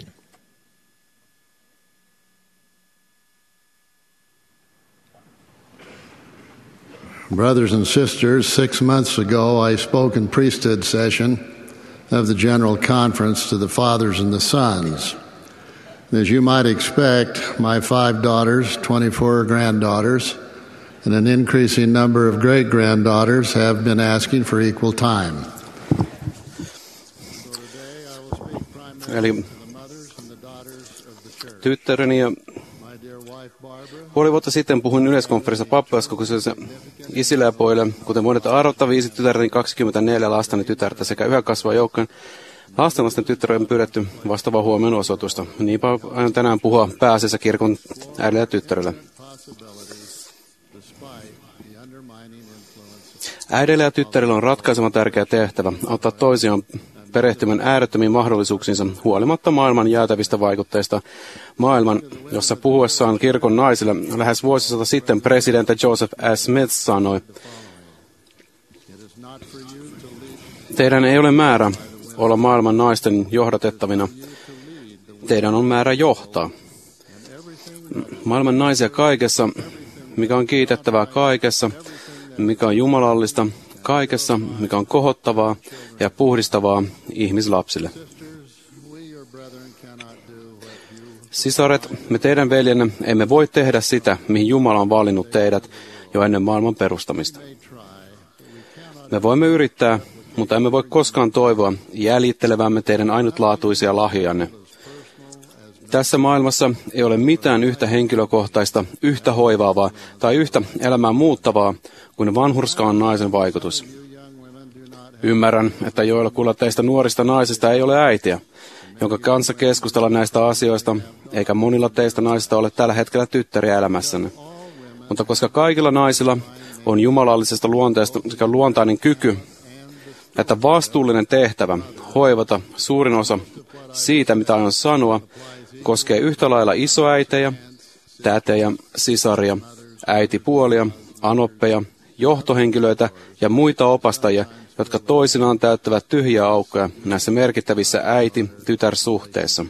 Brothers and sisters, six months ago I spoke in priesthood session of the General Conference to the fathers and the sons. As you might expect, my five daughters, twenty-four granddaughters, and an increasing number of great-granddaughters have been asking for equal time. Eli tyttäreni ja puoli vuotta sitten puhuin yleiskonferenssissa pappilaiskokouksessa isille ja pojille, kuten voineet arvottaa viisi tytärtäni, kaksikymmentäneljä lastani tytärtä sekä yhä kasvaa joukkojen lastenlasten tyttären on pyydetty vastaavaa huomion osoitusta. Niinpä aion tänään puhua pääasiassa kirkon äidille ja tyttärelle. Äidille ja tyttärille on ratkaisevan tärkeä tehtävä auttaa toisiaan perehtymään äärettömiin mahdollisuuksiinsa huolimatta maailman jäätävistä vaikutteista. Maailman, jossa puhuessaan kirkon naisille lähes vuosisata sitten presidentti Joseph S. Smith sanoi, teidän ei ole määrä olla maailman naisten johdatettavina. Teidän on määrä johtaa. Maailman naisia kaikessa, mikä on kiitettävää kaikessa, mikä on jumalallista, kaikessa, mikä on kohottavaa ja puhdistavaa ihmislapsille. Sisaret, me teidän veljenne emme voi tehdä sitä, mihin Jumala on valinnut teidät jo ennen maailman perustamista. Me voimme yrittää, mutta emme voi koskaan toivoa jäljittelevämme teidän ainutlaatuisia lahjojanne. Tässä maailmassa ei ole mitään yhtä henkilökohtaista, yhtä hoivaavaa tai yhtä elämää muuttavaa kuin vanhurskaan naisen vaikutus. Ymmärrän, että joillakulla teistä nuorista naisista ei ole äitiä, jonka kanssa keskustella näistä asioista, eikä monilla teistä naisista ole tällä hetkellä tyttäriä elämässänne. Mutta koska kaikilla naisilla on jumalallisesta luonteesta sekä luontainen kyky, että vastuullinen tehtävä hoivata suurin osa siitä, mitä aion sanoa, koskee yhtä lailla isoäitejä, tätejä, sisaria, äitipuolia, anoppeja, johtohenkilöitä ja muita opastajia, jotka toisinaan täyttävät tyhjiä aukkoja näissä merkittävissä äiti-tytär-suhteissa.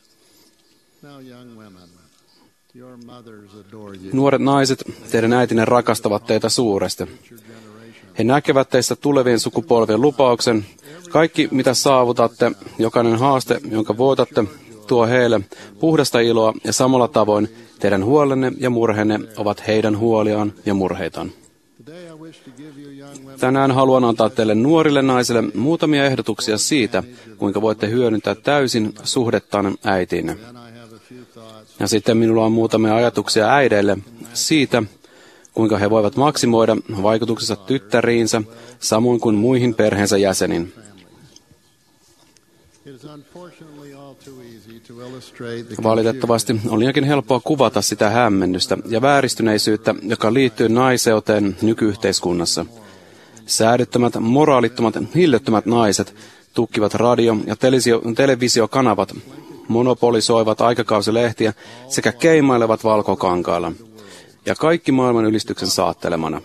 Nuoret naiset, teidän äitinne rakastavat teitä suuresti. He näkevät teistä tulevien sukupolvien lupauksen. Kaikki, mitä saavutatte, jokainen haaste, jonka voitatte, tuo heille puhdasta iloa ja samalla tavoin teidän huolenne ja murheenne ovat heidän huoliaan ja murheitaan. Tänään haluan antaa teille nuorille naisille muutamia ehdotuksia siitä, kuinka voitte hyödyntää täysin suhdettanne äitiinne. Ja sitten minulla on muutamia ajatuksia äideille siitä, kuinka he voivat maksimoida vaikutuksensa tyttäriinsä, samoin kuin muihin perheensä jäseniin. Valitettavasti on liiankin helppoa kuvata sitä hämmennystä ja vääristyneisyyttä, joka liittyy naiseuteen nykyyhteiskunnassa. Säädyttömät, moraalittomat, hillottomat naiset tukkivat radio- ja televisio- televisiokanavat, monopolisoivat aikakausilehtiä sekä keimailevat valkokankailla. Ja kaikki maailman ylistyksen saattelemana.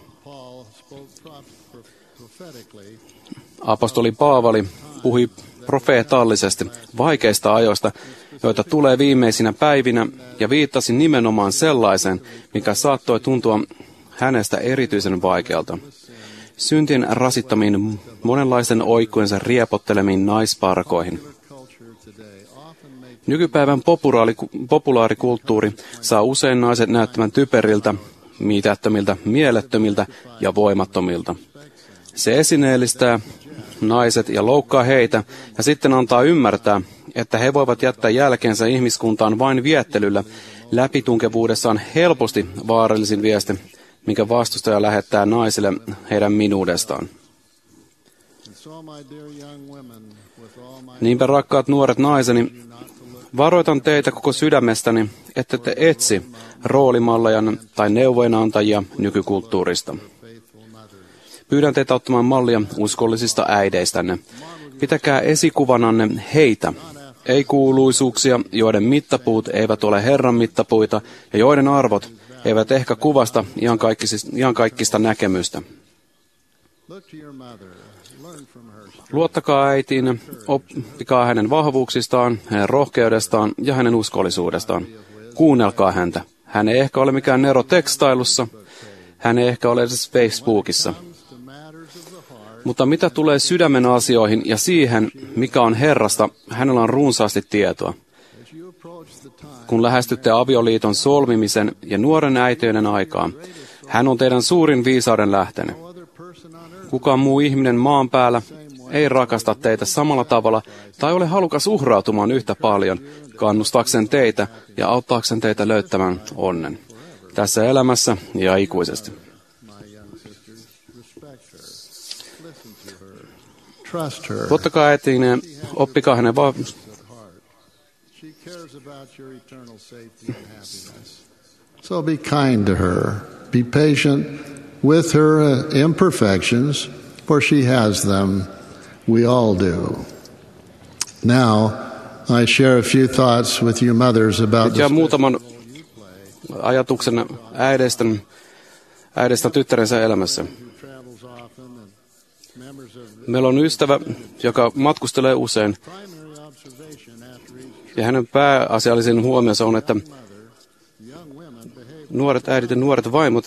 Apostoli Paavali puhui profeetallisesti vaikeista ajoista, joita tulee viimeisinä päivinä, ja viittasi nimenomaan sellaiseen, mikä saattoi tuntua hänestä erityisen vaikealta. Syntien rasittamiin monenlaisten oikkujensa riepottelemiin naisparkoihin. Nykypäivän populaari, populaarikulttuuri saa usein naiset näyttämään typeriltä, mitättömiltä, mielettömiltä ja voimattomilta. Se esineellistää naiset ja loukkaa heitä ja sitten antaa ymmärtää, että he voivat jättää jälkeensä ihmiskuntaan vain viettelyllä läpitunkevuudessaan helposti vaarallisin viesti, minkä vastustaja lähettää naisille heidän minuudestaan. Niinpä rakkaat nuoret naiseni, varoitan teitä koko sydämestäni, että te etsi roolimalleja tai neuvojenantajia nykykulttuurista. Pyydän teitä ottamaan mallia uskollisista äideistänne. Pitäkää esikuvananne heitä, ei kuuluisuuksia, joiden mittapuut eivät ole Herran mittapuita ja joiden arvot eivät ehkä kuvasta iankaikkista näkemystä. Luottakaa äitiin, oppikaa hänen vahvuuksistaan, hänen rohkeudestaan ja hänen uskollisuudestaan. Kuunnelkaa häntä. Hän ei ehkä ole mikään nero tekstailussa, hän ei ehkä ole edes Facebookissa. Mutta mitä tulee sydämen asioihin ja siihen, mikä on Herrasta, hänellä on runsaasti tietoa. Kun lähestytte avioliiton solmimisen ja nuoren äitiyden aikaa, hän on teidän suurin viisauden lähteenne. Kukaan muu ihminen maan päällä ei rakasta teitä samalla tavalla tai ole halukas uhrautumaan yhtä paljon, kannustaakseen teitä ja auttaakseen teitä löytämään onnen tässä elämässä ja ikuisesti. Luottakaa äitiin ja oppikaa hänen vahvuuksistaan. So be kind to her. Be patient with her imperfections, for she has them. We all do. Now, I share a few thoughts with you mothers about ja muutaman ajatuksen äideistä, äideistä tyttärensä elämässä. Meillä on ystävä, joka matkustelee usein. Ja hänen pääasiallisin huomionsa on, että nuoret äidit ja nuoret vaimot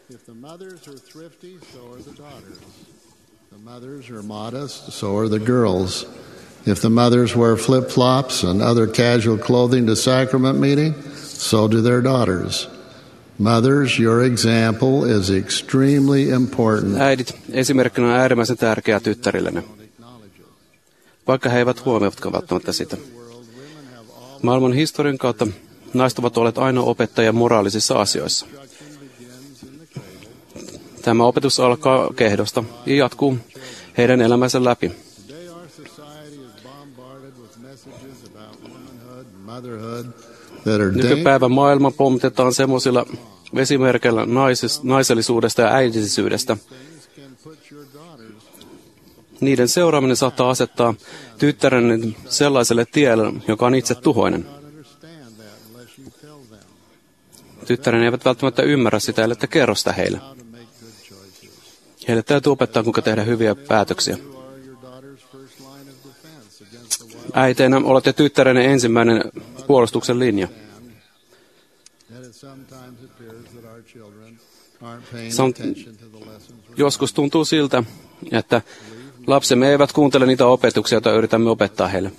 If the mothers wear flip-flops and other casual clothing to sacrament meeting, so do their daughters. Mothers, your example is extremely important. Äidit, esimerkkinä on äärimmäisen tärkeää tyttärillenne, vaikka he eivät huomioivatkaan välttämättä sitä. Maailman historian kautta naiset ovat olleet ainoa opettaja moraalisissa asioissa. Tämä opetus alkaa kehdosta ja jatkuu heidän elämänsä läpi. Nykypäivän maailma pommitetaan semmoisilla vesimerkeillä naises, naisellisuudesta ja äidillisyydestä. Niiden seuraaminen saattaa asettaa tyttären sellaiselle tielle, joka on itse tuhoinen. Tyttären eivät välttämättä ymmärrä sitä, ellei kerro sitä heille. Heille täytyy opettaa, kuinka tehdä hyviä päätöksiä. Äiteinä olette tyttärenne ensimmäinen puolustuksen linja. Joskus tuntuu siltä, että lapsemme eivät kuuntele niitä opetuksia, joita yritämme opettaa heille.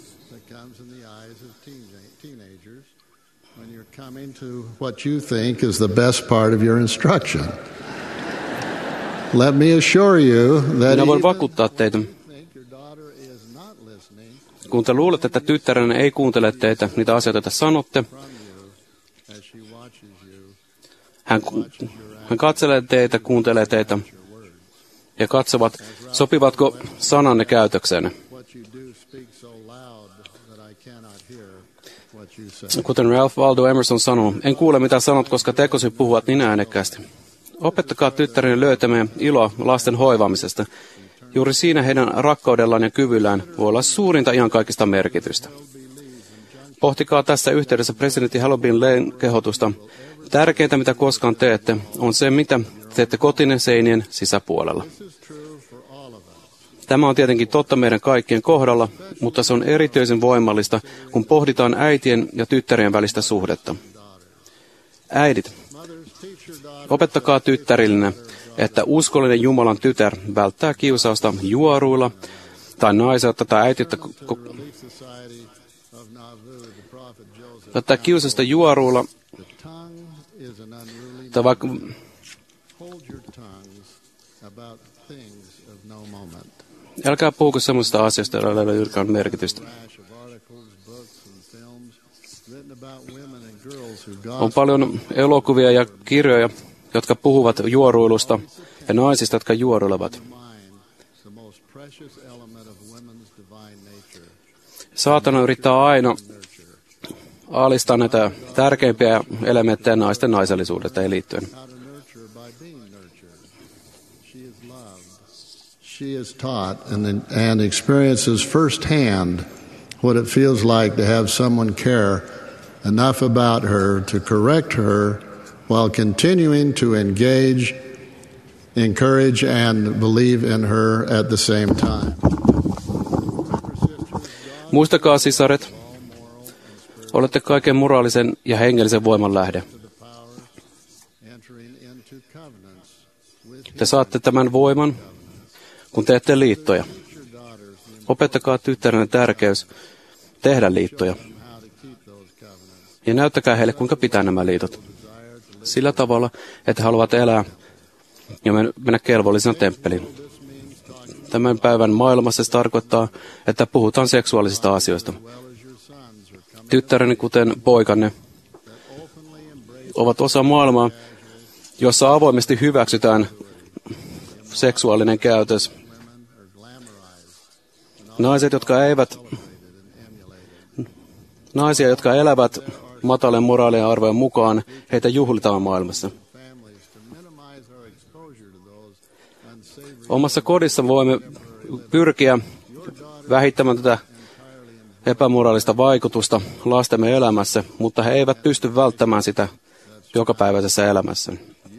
Let me assure you that minä voin vakuuttaa teitä. Kun te luulette, että tyttärenne ei kuuntele teitä, niitä asioita, joita sanotte, hän, hän katselee teitä, kuuntelee teitä ja katsovat, sopivatko sananne käytökseen. Kuten Ralph Waldo Emerson sanoo, en kuule mitä sanot, koska tekosi puhuvat niin äänekkäästi. Opettakaa tyttärenne löytämään iloa lasten hoivaamisesta. Juuri siinä heidän rakkaudellaan ja kyvyllään voi olla suurinta iankaikkista merkitystä. Pohtikaa tässä yhteydessä presidentti Halloween Lane kehotusta. Tärkeintä, mitä koskaan teette, on se, mitä teette kotinen seinien sisäpuolella. Tämä on tietenkin totta meidän kaikkien kohdalla, mutta se on erityisen voimallista, kun pohditaan äitien ja tyttärien välistä suhdetta. Äidit, opettakaa tyttärillenne, että uskollinen Jumalan tytär välttää kiusausta juoruilla tai naiseutta tai äitiyttä Tätä kiusasta juoruilla, tai vaikka älkää puhuko semmoista asioista, joilla ei ole yrkään merkitystä. On paljon elokuvia ja kirjoja, jotka puhuvat juoruilusta ja naisista, jotka juoruilevat. Saatana yrittää aina alistaa näitä tärkeimpiä elementtejä naisten naisellisuudesta liittyen. She is taught and, and experiences firsthand what it feels like to have someone care enough about her to correct her while continuing to engage, encourage, and believe in her at the same time. Muistakaa, sisaret, olette kaiken moraalisen ja hengellisen voiman lähde. Te saatte tämän voiman, kun teette liittoja. Opettakaa tyttärenne tärkeys tehdä liittoja. Ja näyttäkää heille, kuinka pitää nämä liitot. Sillä tavalla, että he haluavat elää ja mennä kelvollisena temppeliin. Tämän päivän maailmassa se tarkoittaa, että puhutaan seksuaalisista asioista. Tyttäreni, kuten poikanne, ovat osa maailmaa, jossa avoimesti hyväksytään seksuaalinen käytös. Naiset, jotka eivät, naisia, jotka elävät matalan moraalien arvojen mukaan, heitä juhlitaan maailmassa. Omassa kodissa voimme pyrkiä vähittämään tätä epämoraalista vaikutusta lastemme elämässä, mutta he eivät pysty välttämään sitä jokapäiväisessä elämässä.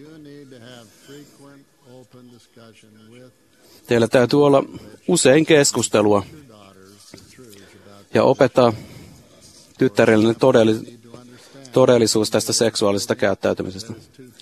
Teillä täytyy olla usein keskustelua ja opettaa tyttärillenne todelli, todellisuus tästä seksuaalisesta käyttäytymisestä.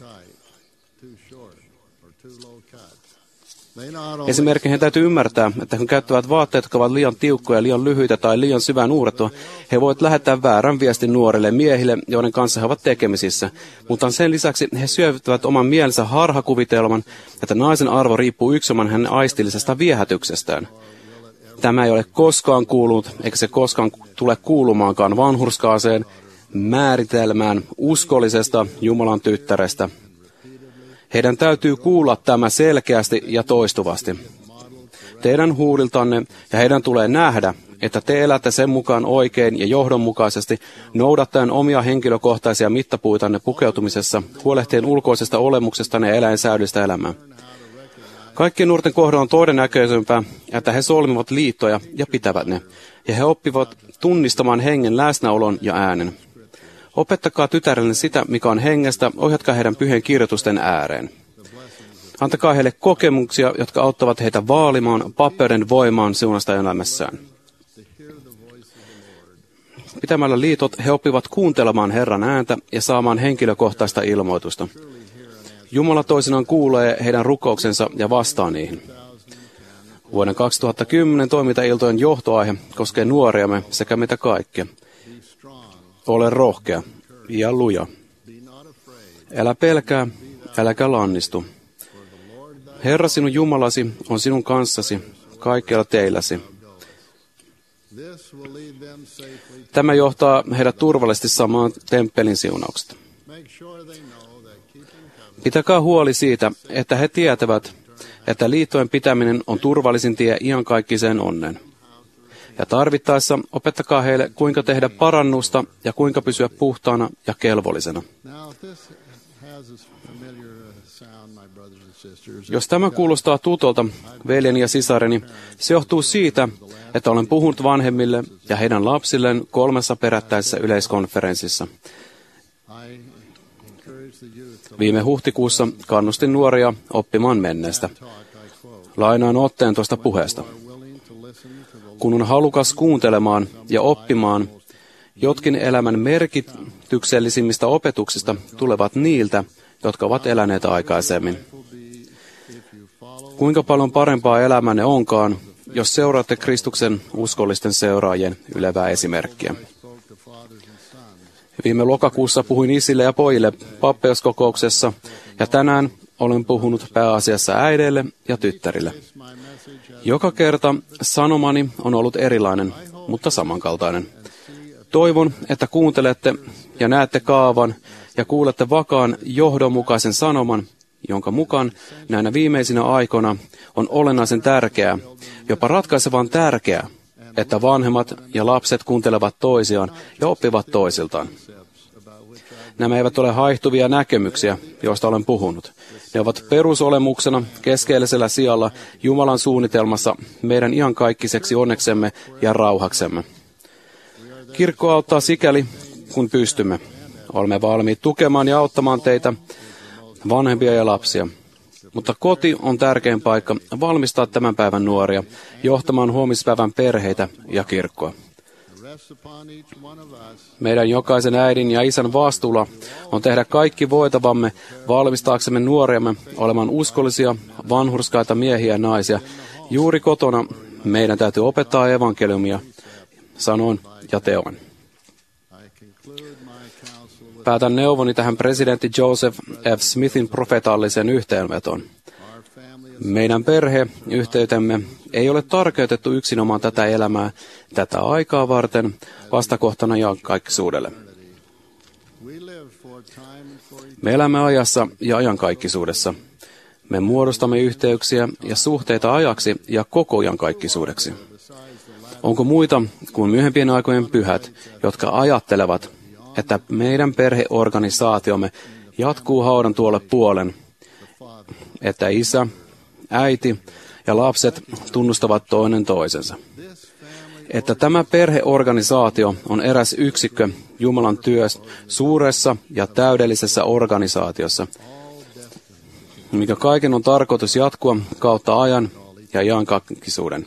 Esimerkiksi he täytyy ymmärtää, että kun käyttävät vaatteet, jotka ovat liian tiukkoja, liian lyhyitä tai liian syvään uurrettua, he voivat lähettää väärän viestin nuorille miehille, joiden kanssa he ovat tekemisissä. Mutta sen lisäksi he syövyttävät oman mielensä harhakuvitelman, että naisen arvo riippuu yksilön hänen aistillisesta viehätyksestään. Tämä ei ole koskaan kuulunut, eikä se koskaan tule kuulumaankaan vanhurskaaseen määritelmään uskollisesta Jumalan tyttärestä. Heidän täytyy kuulla tämä selkeästi ja toistuvasti. Teidän huuliltanne ja heidän tulee nähdä, että te elätte sen mukaan oikein ja johdonmukaisesti, noudattaen omia henkilökohtaisia mittapuitanne pukeutumisessa, huolehtien ulkoisesta olemuksestanne ja eläen säyllistä elämää. Kaikkien nuorten kohdalla on todennäköisempää, että he solmivat liittoja ja pitävät ne, ja he oppivat tunnistamaan hengen läsnäolon ja äänen. Opettakaa tytärille sitä, mikä on hengestä, ohjatkaa heidän pyhien kirjoitusten ääreen. Antakaa heille kokemuksia, jotka auttavat heitä vaalimaan pappeuden voimaan siunasta elämässään. Pitämällä liitot he oppivat kuuntelemaan Herran ääntä ja saamaan henkilökohtaista ilmoitusta. Jumala toisinaan kuulee heidän rukouksensa ja vastaa niihin. Vuoden kaksituhattakymmenen toimintailtojen johtoaihe koskee nuoriamme sekä meitä kaikkia. Ole rohkea ja luja. Älä pelkää, äläkä lannistu. Herra sinun Jumalasi on sinun kanssasi kaikkialla teilläsi. Tämä johtaa heidät turvallisesti saamaan temppelin siunaukset. Pitäkää huoli siitä, että he tietävät, että liittojen pitäminen on turvallisin tie iankaikkiseen onnen. Ja tarvittaessa opettakaa heille, kuinka tehdä parannusta ja kuinka pysyä puhtaana ja kelvollisena. Jos tämä kuulostaa tutolta, veljeni ja sisareni, se johtuu siitä, että olen puhunut vanhemmille ja heidän lapsilleen kolmessa perättäisessä yleiskonferenssissa. Viime huhtikuussa kannustin nuoria oppimaan menneestä. Lainaan otteen tuosta puheesta. Kun on halukas kuuntelemaan ja oppimaan, jotkin elämän merkityksellisimmistä opetuksista tulevat niiltä, jotka ovat eläneet aikaisemmin. Kuinka paljon parempaa elämänne onkaan, jos seuraatte Kristuksen uskollisten seuraajien ylevää esimerkkiä. Viime lokakuussa puhuin isille ja pojille pappeuskokouksessa, ja tänään olen puhunut pääasiassa äideille ja tyttärille. Joka kerta sanomani on ollut erilainen, mutta samankaltainen. Toivon, että kuuntelette ja näette kaavan ja kuulette vakaan johdonmukaisen sanoman, jonka mukaan näinä viimeisinä aikoina on olennaisen tärkeää, jopa ratkaisevan tärkeää, että vanhemmat ja lapset kuuntelevat toisiaan ja oppivat toisiltaan. Nämä eivät ole haihtuvia näkemyksiä, joista olen puhunut. Ne ovat perusolemuksena keskeisellä sijalla Jumalan suunnitelmassa meidän iankaikkaiseksi onneksemme ja rauhaksemme. Kirkko auttaa sikäli, kun pystymme. Olemme valmiit tukemaan ja auttamaan teitä, vanhempia ja lapsia. Mutta koti on tärkein paikka valmistaa tämän päivän nuoria, johtamaan huomispäivän perheitä ja kirkkoa. Meidän jokaisen äidin ja isän vastuulla on tehdä kaikki voitavamme valmistaaksemme nuoriamme olemaan uskollisia, vanhurskaita miehiä ja naisia. Juuri kotona meidän täytyy opettaa evankeliumia sanoin ja teoin. Päätän neuvoni tähän presidentti Joseph F. Smithin profeetalliseen yhteenvetoon. Meidän perheyhteytemme ei ole tarkoitettu yksinomaan tätä elämää, tätä aikaa varten, vastakohtana iankaikkisuudelle. Me elämme ajassa ja ajankaikkisuudessa. Me muodostamme yhteyksiä ja suhteita ajaksi ja koko iankaikkisuudeksi. Onko muita kuin myöhempien aikojen pyhät, jotka ajattelevat, että meidän perheorganisaatiomme jatkuu haudan tuolle puolen, että isä, äiti ja lapset tunnustavat toinen toisensa. Että tämä perheorganisaatio on eräs yksikkö Jumalan työssä suuressa ja täydellisessä organisaatiossa, mikä kaiken on tarkoitus jatkua kautta ajan ja iankaikkisuuden.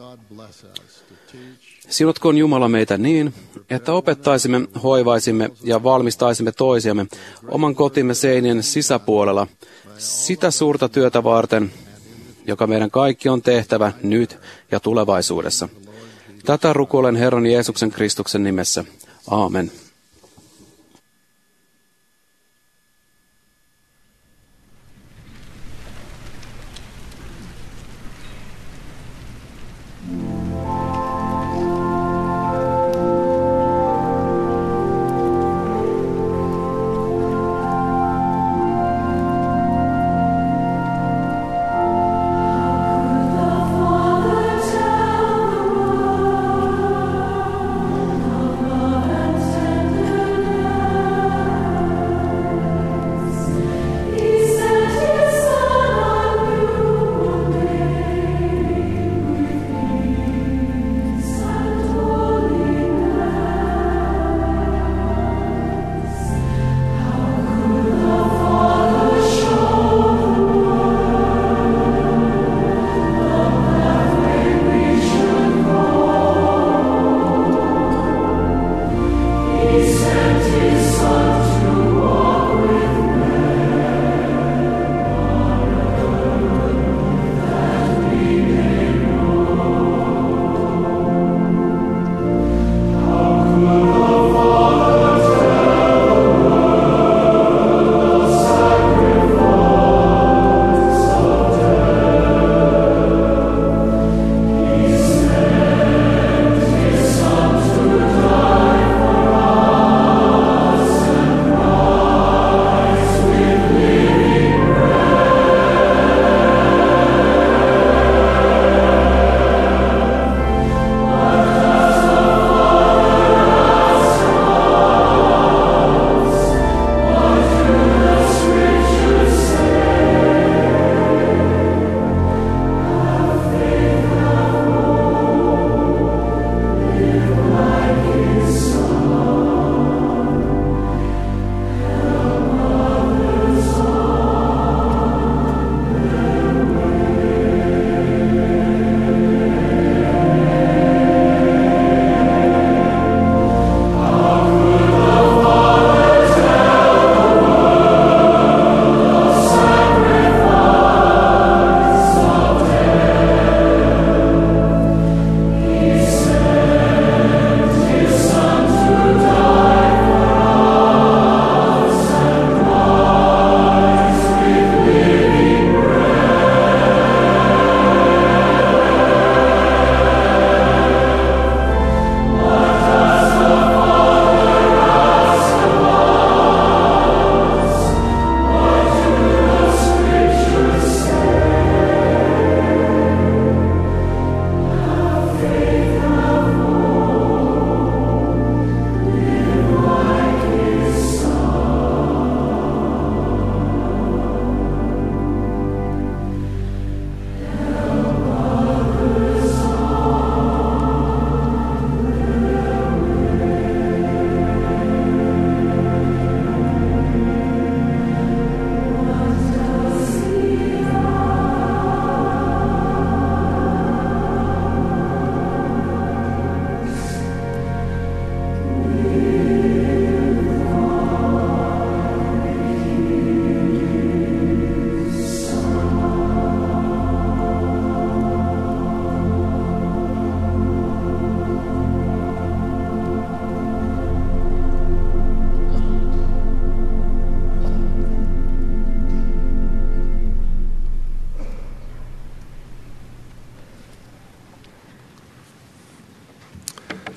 Siunatkoon Jumala meitä niin, että opettaisimme, hoivaisimme ja valmistaisimme toisiamme oman kotimme seinien sisäpuolella sitä suurta työtä varten, joka meidän kaikki on tehtävä nyt ja tulevaisuudessa. Tätä rukoilen Herran Jeesuksen Kristuksen nimessä. Aamen. Tell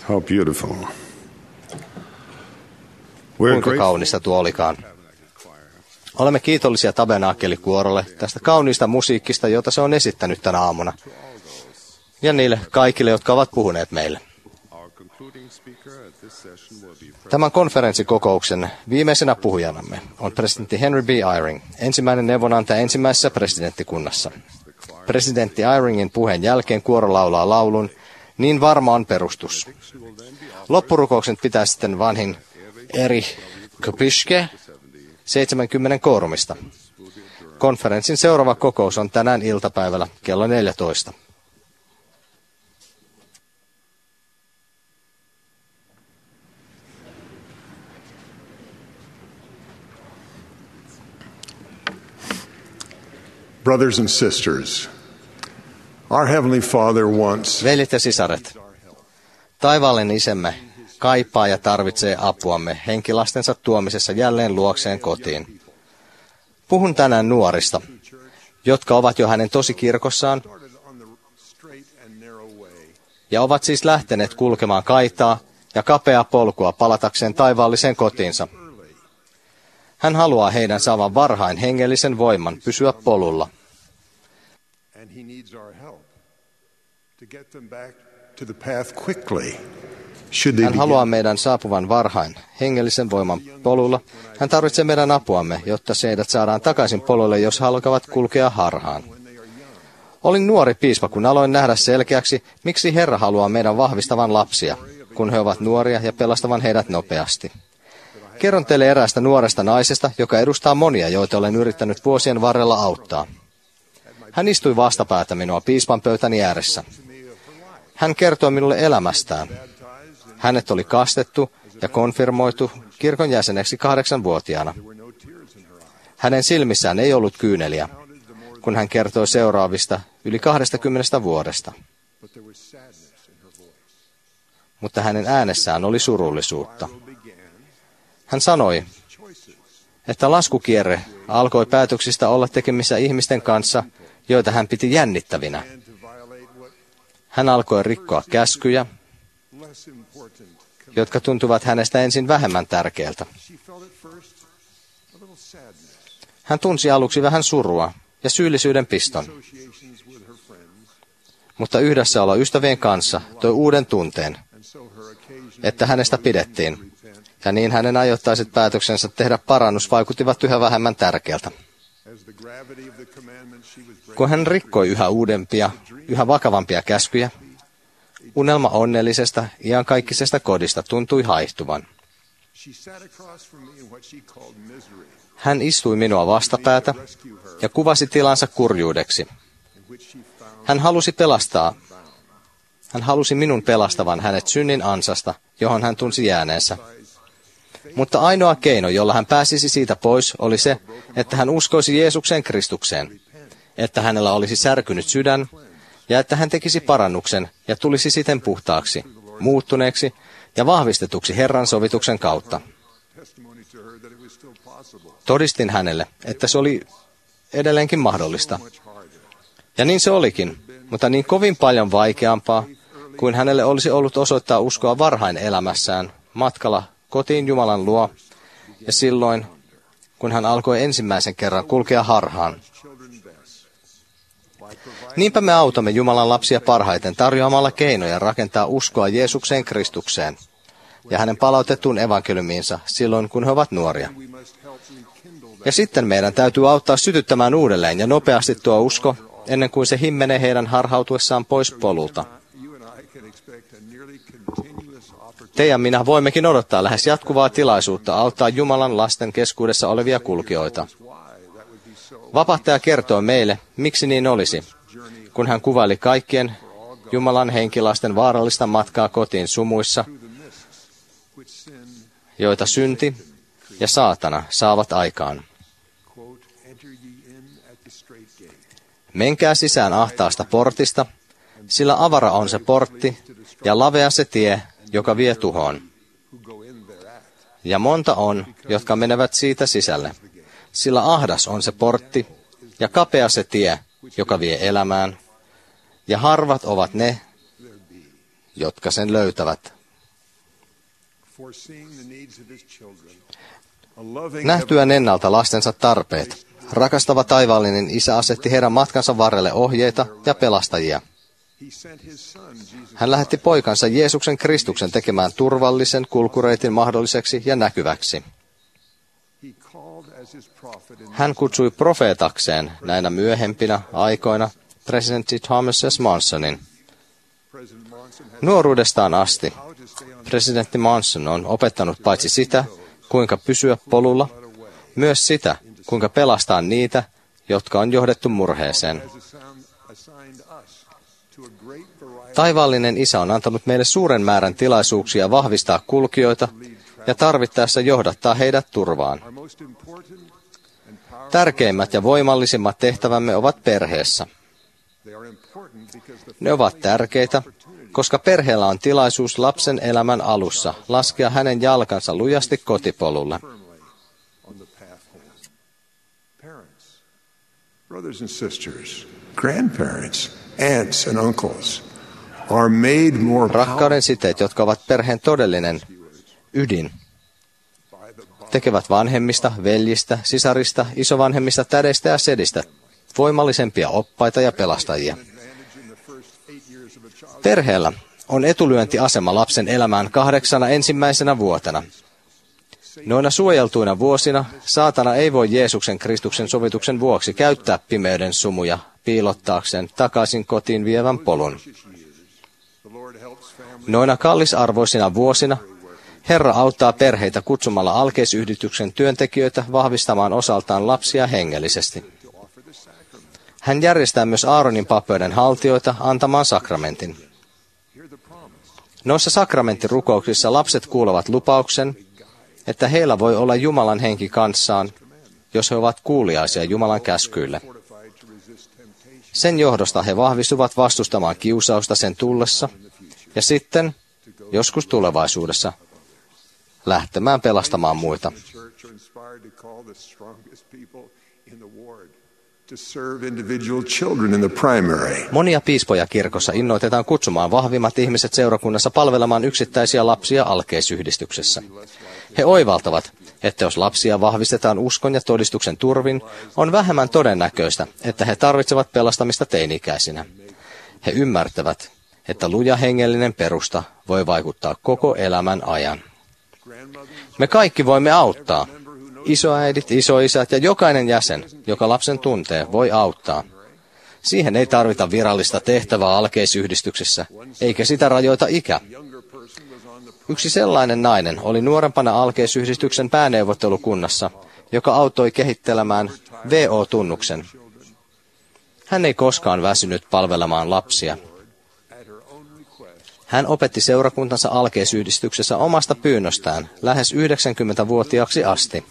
How beautiful. Kuinka kaunista tuo olikaan. Olemme kiitollisia Tabernaakkelikuorolle tästä kauniista musiikista, jota se on esittänyt tänä aamuna. Ja niille kaikille, jotka ovat puhuneet meille. Tämän konferenssikokouksen viimeisenä puhujanamme on presidentti Henry B. Eyring, ensimmäinen neuvonantaja ensimmäisessä presidenttikunnassa. Presidentti Eyringin puheen jälkeen kuoro laulaa laulun Niin varma on perustus. Loppurukouksen pitää sitten vanhin Erich Kopischke seitsemänkymmentä koorumista. Konferenssin seuraava kokous on tänään iltapäivällä kello neljätoista. Brothers and sisters, our Heavenly Father wants... Veljet ja sisaret, taivaallinen Isämme kaipaa ja tarvitsee apuamme henkilastensa tuomisessa jälleen luokseen kotiin. Puhun tänään nuorista, jotka ovat jo hänen tosikirkossaan ja ovat siis lähteneet kulkemaan kaitaa ja kapeaa polkua palatakseen taivaalliseen kotiinsa. Hän haluaa heidän saavan varhain hengellisen voiman pysyä polulla. Hän haluaa meidän saapuvan varhain hengellisen voiman polulla. Hän tarvitsee meidän apuamme, jotta heidät saadaan takaisin polulle, jos he alkavat kulkea harhaan. Olin nuori piispa, kun aloin nähdä selkeäksi, miksi Herra haluaa meidän vahvistavan lapsia, kun he ovat nuoria ja pelastavan heidät nopeasti. Kerron teille eräästä nuoresta naisesta, joka edustaa monia, joita olen yrittänyt vuosien varrella auttaa. Hän istui vastapäätä minua piispan pöytäni ääressä. Hän kertoi minulle elämästään. Hänet oli kastettu ja konfirmoitu kirkon jäseneksi kahdeksanvuotiaana. Hänen silmissään ei ollut kyyneliä, kun hän kertoi seuraavista yli kahdestakymmenestä vuodesta. Mutta hänen äänessään oli surullisuutta. Hän sanoi, että laskukierre alkoi päätöksistä olla tekemissä ihmisten kanssa, joita hän piti jännittävinä. Hän alkoi rikkoa käskyjä, jotka tuntuvat hänestä ensin vähemmän tärkeältä. Hän tunsi aluksi vähän surua ja syyllisyyden piston. Mutta yhdessäolo ystävien kanssa toi uuden tunteen, että hänestä pidettiin. Ja niin hänen ajoittaiset päätöksensä tehdä parannus vaikuttivat yhä vähemmän tärkeältä. Kun hän rikkoi yhä uudempia, yhä vakavampia käskyjä, unelma onnellisesta, iankaikkisesta kodista tuntui haihtuvan. Hän istui minua vastapäätä ja kuvasi tilansa kurjuudeksi. Hän halusi pelastaa. Hän halusi minun pelastavan hänet synnin ansasta, johon hän tunsi jääneensä. Mutta ainoa keino, jolla hän pääsisi siitä pois, oli se, että hän uskoisi Jeesuksen Kristukseen, että hänellä olisi särkynyt sydän, ja että hän tekisi parannuksen ja tulisi siten puhtaaksi, muuttuneeksi ja vahvistetuksi Herran sovituksen kautta. Todistin hänelle, että se oli edelleenkin mahdollista. Ja niin se olikin, mutta niin kovin paljon vaikeampaa, kuin hänelle olisi ollut osoittaa uskoa varhain elämässään matkalla kotiin Jumalan luo, ja silloin, kun hän alkoi ensimmäisen kerran kulkea harhaan. Niinpä me autamme Jumalan lapsia parhaiten tarjoamalla keinoja rakentaa uskoa Jeesukseen Kristukseen ja hänen palautettuun evankeliumiinsa silloin, kun he ovat nuoria. Ja sitten meidän täytyy auttaa sytyttämään uudelleen ja nopeasti tuo usko, ennen kuin se himmenee heidän harhautuessaan pois polulta. Te ja minä voimmekin odottaa lähes jatkuvaa tilaisuutta auttaa Jumalan lasten keskuudessa olevia kulkijoita. Vapahtaja kertoo meille, miksi niin olisi, kun hän kuvaili kaikkien Jumalan henkilasten vaarallista matkaa kotiin sumuissa, joita synti ja saatana saavat aikaan. Menkää sisään ahtaasta portista, sillä avara on se portti ja lavea se tie, joka vie tuhoon. Ja monta on, jotka menevät siitä sisälle, sillä ahdas on se portti ja kapea se tie, joka vie elämään, ja harvat ovat ne, jotka sen löytävät. Nähtyään ennalta lastensa tarpeet, rakastava taivaallinen Isä asetti heidän matkansa varrelle ohjeita ja pelastajia. Hän lähetti poikansa Jeesuksen Kristuksen tekemään turvallisen kulkureitin mahdolliseksi ja näkyväksi. Hän kutsui profeetakseen näinä myöhempinä aikoina presidentti Thomas S. Monsonin. Nuoruudestaan asti presidentti Monson on opettanut paitsi sitä, kuinka pysyä polulla, myös sitä, kuinka pelastaa niitä, jotka on johdettu murheeseen. Taivaallinen Isä on antanut meille suuren määrän tilaisuuksia vahvistaa kulkijoita ja tarvittaessa johdattaa heidät turvaan. Tärkeimmät ja voimallisimmat tehtävämme ovat perheessä. Ne ovat tärkeitä, koska perheellä on tilaisuus lapsen elämän alussa laskea hänen jalkansa lujasti kotipolulle. Brothers and sisters, grandparents, aunts and uncles are made more Rakkauden siteet, jotka ovat perheen todellinen ydin, tekevät vanhemmista, veljistä, sisarista, isovanhemmista, tädeistä ja sedistä voimallisempia oppaita ja pelastajia. Perheellä on etulyöntiasema lapsen elämään kahdeksana ensimmäisenä vuotena. Noina suojeltuina vuosina saatana ei voi Jeesuksen Kristuksen sovituksen vuoksi käyttää pimeyden sumuja piilottaakseen takaisin kotiin vievän polun. Noina kallisarvoisina vuosina Herra auttaa perheitä kutsumalla alkeisyhdistyksen työntekijöitä vahvistamaan osaltaan lapsia hengellisesti. Hän järjestää myös Aaronin pappeuden haltijoita antamaan sakramentin. Noissa sakramenttirukouksissa lapset kuulevat lupauksen, että heillä voi olla Jumalan henki kanssaan, jos he ovat kuuliaisia Jumalan käskyille. Sen johdosta he vahvistuvat vastustamaan kiusausta sen tullessa ja sitten, joskus tulevaisuudessa, lähtemään pelastamaan muita. Monia piispoja kirkossa innoitetaan kutsumaan vahvimmat ihmiset seurakunnassa palvelemaan yksittäisiä lapsia alkeisyhdistyksessä. He oivaltavat, että jos lapsia vahvistetaan uskon ja todistuksen turvin, on vähemmän todennäköistä, että he tarvitsevat pelastamista teini-ikäisinä. He ymmärtävät, että luja hengellinen perusta voi vaikuttaa koko elämän ajan. Me kaikki voimme auttaa. Isoäidit, isoisät ja jokainen jäsen, joka lapsen tuntee, voi auttaa. Siihen ei tarvita virallista tehtävää alkeisyhdistyksessä, eikä sitä rajoita ikä. Yksi sellainen nainen oli nuorempana alkeisyhdistyksen pääneuvottelukunnassa, joka auttoi kehittelemään V O-tunnuksen. Hän ei koskaan väsynyt palvelemaan lapsia. Hän opetti seurakuntansa alkeisyhdistyksessä omasta pyynnöstään lähes yhdeksänkymmentävuotiaaksi asti.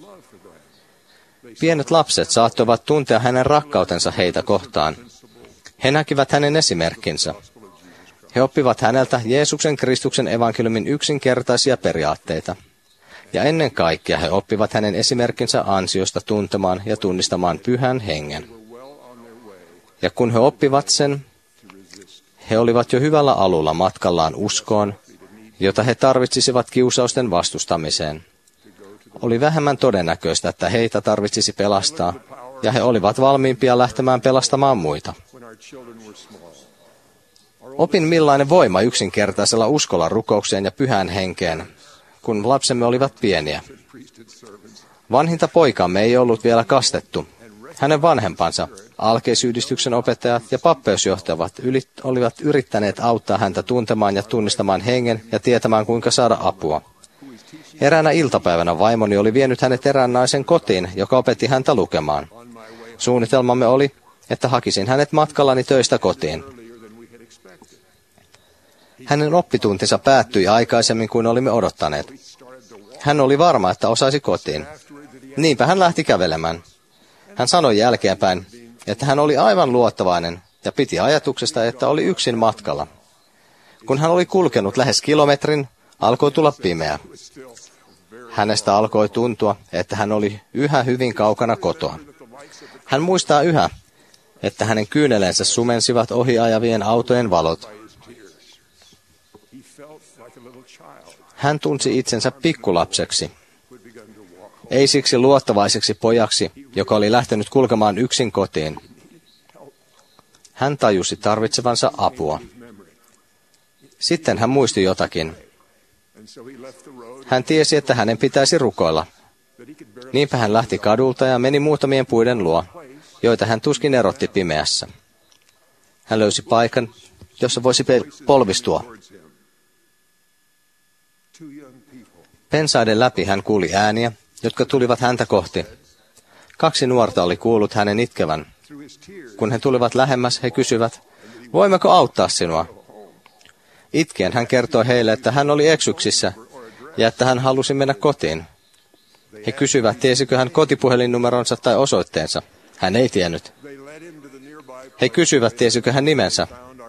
Pienet lapset saattoivat tuntea hänen rakkautensa heitä kohtaan. He näkivät hänen esimerkkinsä. He oppivat häneltä Jeesuksen Kristuksen evankeliumin yksinkertaisia periaatteita. Ja ennen kaikkea he oppivat hänen esimerkkinsä ansiosta tuntemaan ja tunnistamaan pyhän hengen. Ja kun he oppivat sen, he olivat jo hyvällä alulla matkallaan uskoon, jota he tarvitsisivat kiusausten vastustamiseen. Oli vähemmän todennäköistä, että heitä tarvitsisi pelastaa, ja he olivat valmiimpia lähtemään pelastamaan muita. Opin millainen voima yksinkertaisella uskolla rukoukseen ja pyhään henkeen, kun lapsemme olivat pieniä. Vanhinta poikaamme ei ollut vielä kastettu. Hänen vanhempansa, alkeisyhdistyksen opettajat ja pappeusjohtajat ylit, olivat yrittäneet auttaa häntä tuntemaan ja tunnistamaan hengen ja tietämään, kuinka saada apua. Eräänä iltapäivänä vaimoni oli vienyt hänet erään naisen kotiin, joka opetti häntä lukemaan. Suunnitelmamme oli, että hakisin hänet matkallani töistä kotiin. Hänen oppituntinsa päättyi aikaisemmin kuin olimme odottaneet. Hän oli varma, että osaisi kotiin. Niinpä hän lähti kävelemään. Hän sanoi jälkeenpäin, että hän oli aivan luottavainen ja piti ajatuksesta, että oli yksin matkalla. Kun hän oli kulkenut lähes kilometrin, alkoi tulla pimeä. Hänestä alkoi tuntua, että hän oli yhä hyvin kaukana kotoa. Hän muistaa yhä, että hänen kyyneleensä sumensivat ohiajavien autojen valot. Hän tunsi itsensä pikkulapseksi. Ei siksi luottavaiseksi pojaksi, joka oli lähtenyt kulkemaan yksin kotiin. Hän tajusi tarvitsevansa apua. Sitten hän muisti jotakin. Hän tiesi, että hänen pitäisi rukoilla. Niinpä hän lähti kadulta ja meni muutamien puiden luo, joita hän tuskin erotti pimeässä. Hän löysi paikan, jossa voisi polvistua. Pensaiden läpi hän kuuli ääniä, jotka tulivat häntä kohti. Kaksi nuorta oli kuullut hänen itkevän. Kun he tulivat lähemmäs, he kysyvät, voimmeko auttaa sinua? Itkien hän kertoi heille, että hän oli eksyksissä ja että hän halusi mennä kotiin. He kysyivät, tiesikö hän kotipuhelinnumeronsa tai osoitteensa. Hän ei tiennyt. He kysyivät, tiesikö hän nimensä.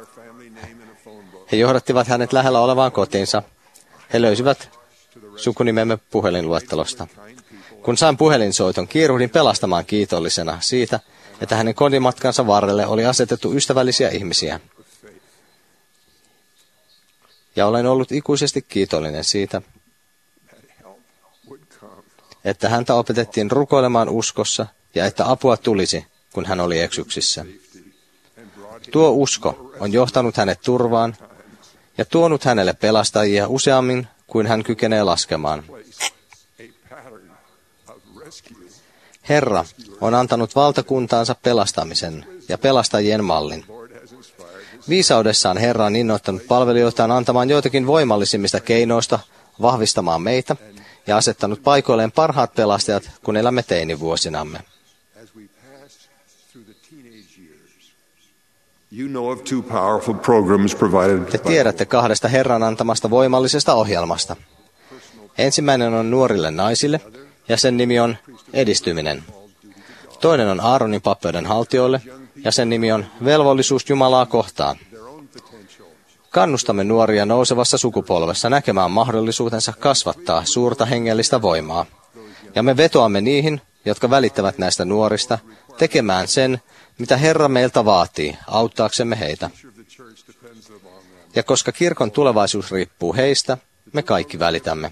He johdattivat hänet lähellä olevaan kotiinsa. He löysivät sukunimemme puhelinluettelosta. Kun sain puhelinsoiton, kiiruhdin pelastamaan kiitollisena siitä, että hänen kotimatkansa varrelle oli asetettu ystävällisiä ihmisiä. Ja olen ollut ikuisesti kiitollinen siitä, että häntä opetettiin rukoilemaan uskossa ja että apua tulisi, kun hän oli eksyksissä. Tuo usko on johtanut hänet turvaan ja tuonut hänelle pelastajia useammin kuin hän kykenee laskemaan. Herra on antanut valtakuntaansa pelastamisen ja pelastajien mallin. Viisaudessaan Herra on innoittanut palvelijoitaan antamaan joitakin voimallisimmista keinoista vahvistamaan meitä ja asettanut paikoilleen parhaat pelastajat, kun elämme teinivuosinamme. Te tiedätte kahdesta Herran antamasta voimallisesta ohjelmasta. Ensimmäinen on nuorille naisille, ja sen nimi on edistyminen. Toinen on Aaronin pappeuden haltijoille, ja sen nimi on velvollisuus Jumalaa kohtaan. Kannustamme nuoria nousevassa sukupolvessa näkemään mahdollisuutensa kasvattaa suurta hengellistä voimaa. Ja me vetoamme niihin, jotka välittävät näistä nuorista, tekemään sen, mitä Herra meiltä vaatii, auttaaksemme heitä. Ja koska kirkon tulevaisuus riippuu heistä, me kaikki välitämme.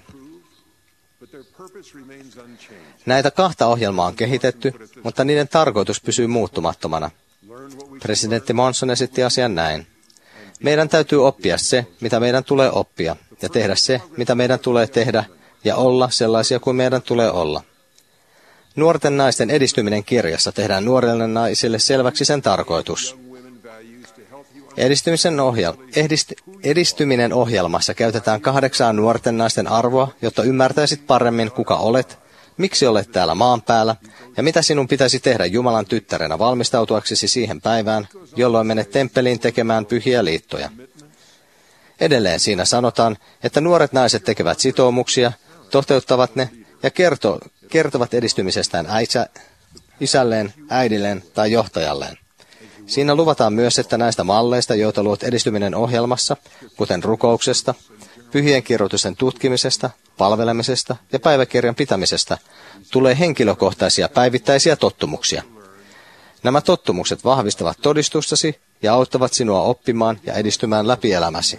Näitä kahta ohjelmaa on kehitetty, mutta niiden tarkoitus pysyy muuttumattomana. Presidentti Monson esitti asian näin. Meidän täytyy oppia se, mitä meidän tulee oppia, ja tehdä se, mitä meidän tulee tehdä, ja olla sellaisia kuin meidän tulee olla. Nuorten naisten edistyminen kirjassa tehdään nuorille naisille selväksi sen tarkoitus. Edistymisen ohjel- edist- edistyminen ohjelmassa käytetään kahdeksaa nuorten naisten arvoa, jotta ymmärtäisit paremmin, kuka olet, miksi olet täällä maan päällä, ja mitä sinun pitäisi tehdä Jumalan tyttärenä valmistautuaksesi siihen päivään, jolloin menet temppeliin tekemään pyhiä liittoja. Edelleen siinä sanotaan, että nuoret naiset tekevät sitoumuksia, toteuttavat ne ja kerto, kertovat edistymisestään äitsä, isälleen, äidilleen tai johtajalleen. Siinä luvataan myös, että näistä malleista, joita luot edistyminen ohjelmassa, kuten rukouksesta, pyhien kirjoitusten tutkimisesta, palvelemisesta ja päiväkirjan pitämisestä, tulee henkilökohtaisia päivittäisiä tottumuksia. Nämä tottumukset vahvistavat todistustasi ja auttavat sinua oppimaan ja edistymään läpi elämäsi.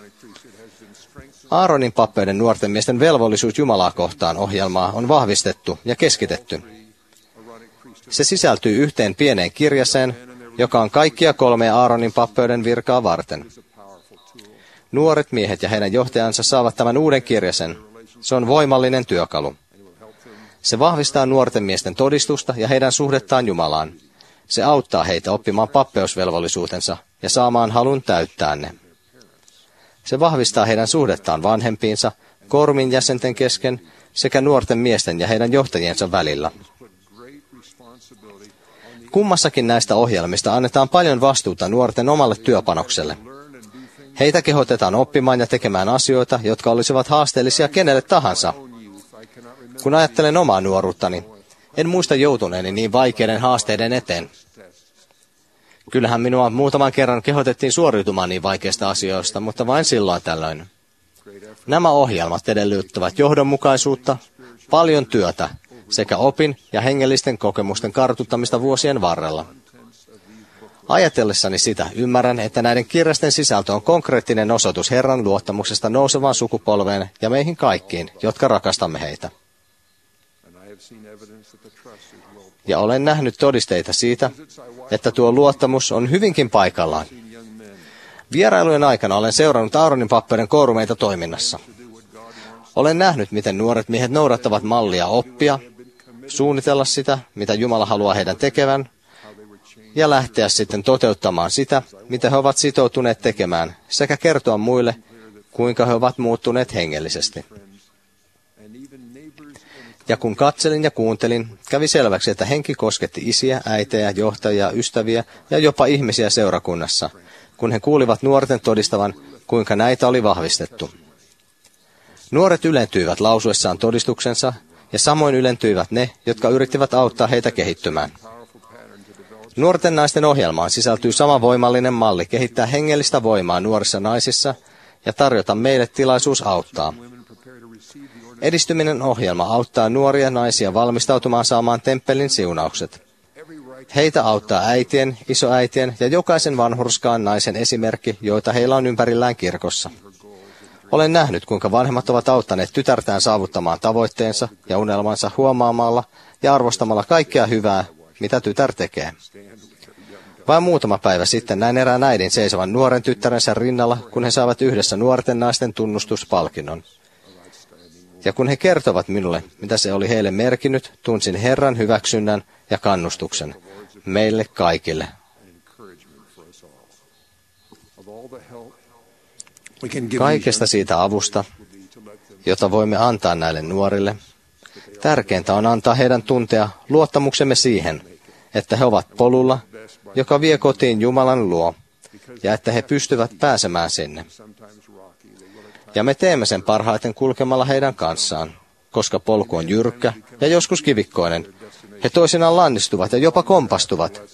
Aaronin pappeuden nuorten miesten velvollisuus Jumalaa kohtaan ohjelmaa on vahvistettu ja keskitetty. Se sisältyy yhteen pieneen kirjaseen, joka on kaikkia kolmea Aaronin pappeuden virkaa varten. Nuoret miehet ja heidän johtajansa saavat tämän uuden kirjasen. Se on voimallinen työkalu. Se vahvistaa nuorten miesten todistusta ja heidän suhdettaan Jumalaan. Se auttaa heitä oppimaan pappeusvelvollisuutensa ja saamaan halun täyttää ne. Se vahvistaa heidän suhdettaan vanhempiinsa, kormin jäsenten kesken sekä nuorten miesten ja heidän johtajiensa välillä. Kummassakin näistä ohjelmista annetaan paljon vastuuta nuorten omalle työpanokselle. Heitä kehotetaan oppimaan ja tekemään asioita, jotka olisivat haasteellisia kenelle tahansa. Kun ajattelen omaa nuoruuttani, en muista joutuneeni niin vaikeiden haasteiden eteen. Kyllähän minua muutaman kerran kehotettiin suoriutumaan niin vaikeista asioista, mutta vain silloin tällöin. Nämä ohjelmat edellyttävät johdonmukaisuutta, paljon työtä sekä opin ja hengellisten kokemusten kartuttamista vuosien varrella. Ajatellessani sitä ymmärrän, että näiden kirjasten sisältö on konkreettinen osoitus Herran luottamuksesta nousevaan sukupolveen ja meihin kaikkiin, jotka rakastamme heitä. Ja olen nähnyt todisteita siitä, että tuo luottamus on hyvinkin paikallaan. Vierailujen aikana olen seurannut Aaronin pappeuden koorumeita toiminnassa. Olen nähnyt, miten nuoret miehet noudattavat mallia oppia, suunnitella sitä, mitä Jumala haluaa heidän tekevän, ja lähteä sitten toteuttamaan sitä, mitä he ovat sitoutuneet tekemään, sekä kertoa muille, kuinka he ovat muuttuneet hengellisesti. Ja kun katselin ja kuuntelin, kävi selväksi, että henki kosketti isiä, äitejä, johtajia, ystäviä ja jopa ihmisiä seurakunnassa, kun he kuulivat nuorten todistavan, kuinka näitä oli vahvistettu. Nuoret ylentyivät lausuessaan todistuksensa, ja samoin ylentyivät ne, jotka yrittivät auttaa heitä kehittymään. Nuorten naisten ohjelmaan sisältyy sama voimallinen malli kehittää hengellistä voimaa nuorissa naisissa ja tarjota meille tilaisuus auttaa. Edistyminen ohjelma auttaa nuoria naisia valmistautumaan saamaan temppelin siunaukset. Heitä auttaa äitien, isoäitien ja jokaisen vanhurskaan naisen esimerkki, joita heillä on ympärillään kirkossa. Olen nähnyt, kuinka vanhemmat ovat auttaneet tytärtään saavuttamaan tavoitteensa ja unelmansa huomaamalla ja arvostamalla kaikkea hyvää, mitä tytär tekee. Vain muutama päivä sitten näin erään äidin seisovan nuoren tyttärensä rinnalla, kun he saavat yhdessä nuorten naisten tunnustuspalkinnon. Ja kun he kertovat minulle, mitä se oli heille merkinnyt, tunsin Herran hyväksynnän ja kannustuksen meille kaikille. Kaikesta siitä avusta, jota voimme antaa näille nuorille, tärkeintä on antaa heidän tuntea luottamuksemme siihen, että he ovat polulla, joka vie kotiin Jumalan luo, ja että he pystyvät pääsemään sinne. Ja me teemme sen parhaiten kulkemalla heidän kanssaan, koska polku on jyrkkä ja joskus kivikkoinen. He toisinaan lannistuvat ja jopa kompastuvat,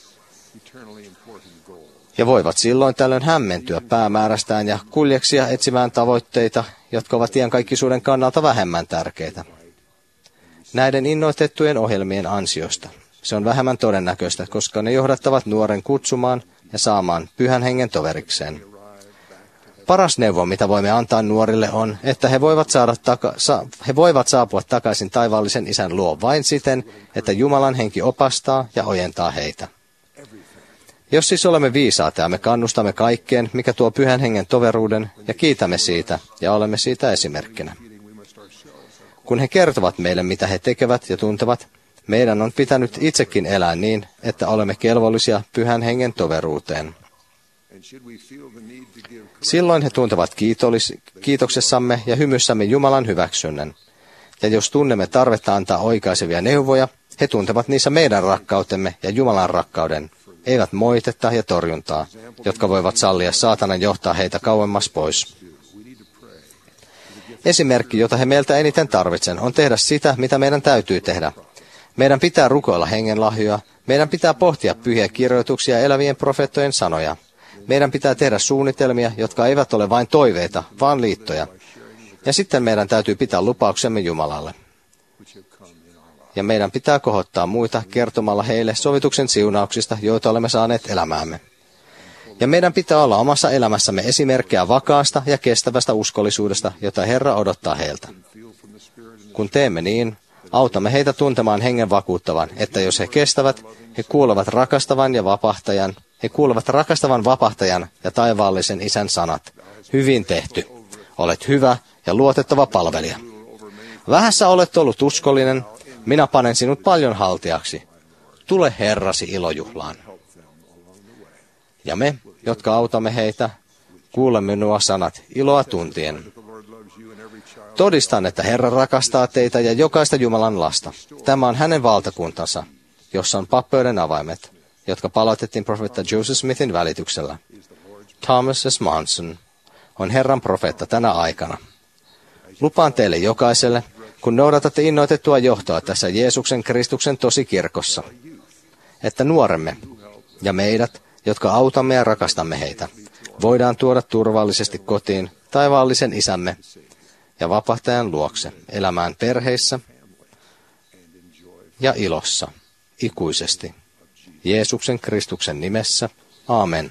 ja voivat silloin tällöin hämmentyä päämäärästään ja kuljeksia etsimään tavoitteita, jotka ovat iankaikkisuuden kannalta vähemmän tärkeitä. Näiden innoitettujen ohjelmien ansiosta se on vähemmän todennäköistä, koska ne johdattavat nuoren kutsumaan ja saamaan pyhän hengen toverikseen. Paras neuvo, mitä voimme antaa nuorille, on, että he voivat, saada taka- sa- he voivat saapua takaisin taivaallisen isän luo vain siten, että Jumalan henki opastaa ja ojentaa heitä. Jos siis olemme viisaita ja me kannustamme kaikkeen, mikä tuo pyhän hengen toveruuden, ja kiitämme siitä, ja olemme siitä esimerkkinä. Kun he kertovat meille, mitä he tekevät ja tuntevat, meidän on pitänyt itsekin elää niin, että olemme kelvollisia pyhän hengen toveruuteen. Silloin he tuntevat kiitollis- kiitoksessamme ja hymyssämme Jumalan hyväksynnän. Ja jos tunnemme tarvetta antaa oikaisevia neuvoja, he tuntevat niissä meidän rakkautemme ja Jumalan rakkauden, eivät moitetta ja torjuntaa, jotka voivat sallia saatanan johtaa heitä kauemmas pois. Esimerkki, jota he meiltä eniten tarvitsen, on tehdä sitä, mitä meidän täytyy tehdä. Meidän pitää rukoilla hengenlahjoja, meidän pitää pohtia pyhiä kirjoituksia elävien profeettojen sanoja. Meidän pitää tehdä suunnitelmia, jotka eivät ole vain toiveita, vaan liittoja. Ja sitten meidän täytyy pitää lupauksemme Jumalalle. Ja meidän pitää kohottaa muita kertomalla heille sovituksen siunauksista, joita olemme saaneet elämäämme. Ja meidän pitää olla omassa elämässämme esimerkkejä vakaasta ja kestävästä uskollisuudesta, jota Herra odottaa heiltä. Kun teemme niin, autamme heitä tuntemaan hengen vakuuttavan, että jos he kestävät, he kuulevat rakastavan ja vapahtajan, he kuulevat rakastavan vapahtajan ja taivaallisen isän sanat. Hyvin tehty. Olet hyvä ja luotettava palvelija. Vähässä olet ollut uskollinen, minä panen sinut paljon haltiaksi. Tule Herrasi ilojuhlaan. Ja me, jotka autamme heitä, kuulemme nuo sanat iloa tuntien. Todistan, että Herra rakastaa teitä ja jokaista Jumalan lasta. Tämä on hänen valtakuntansa, jossa on pappeuden avaimet, jotka palautettiin profeetta Joseph Smithin välityksellä. Thomas S. Monson on Herran profeetta tänä aikana. Lupaan teille jokaiselle, kun noudatatte innoitettua johtoa tässä Jeesuksen Kristuksen tosikirkossa, että nuoremme ja meidät, jotka autamme ja rakastamme heitä, voidaan tuoda turvallisesti kotiin taivaallisen isämme ja vapahtajan luokse elämään perheissä ja ilossa ikuisesti. Jeesuksen Kristuksen nimessä. Aamen.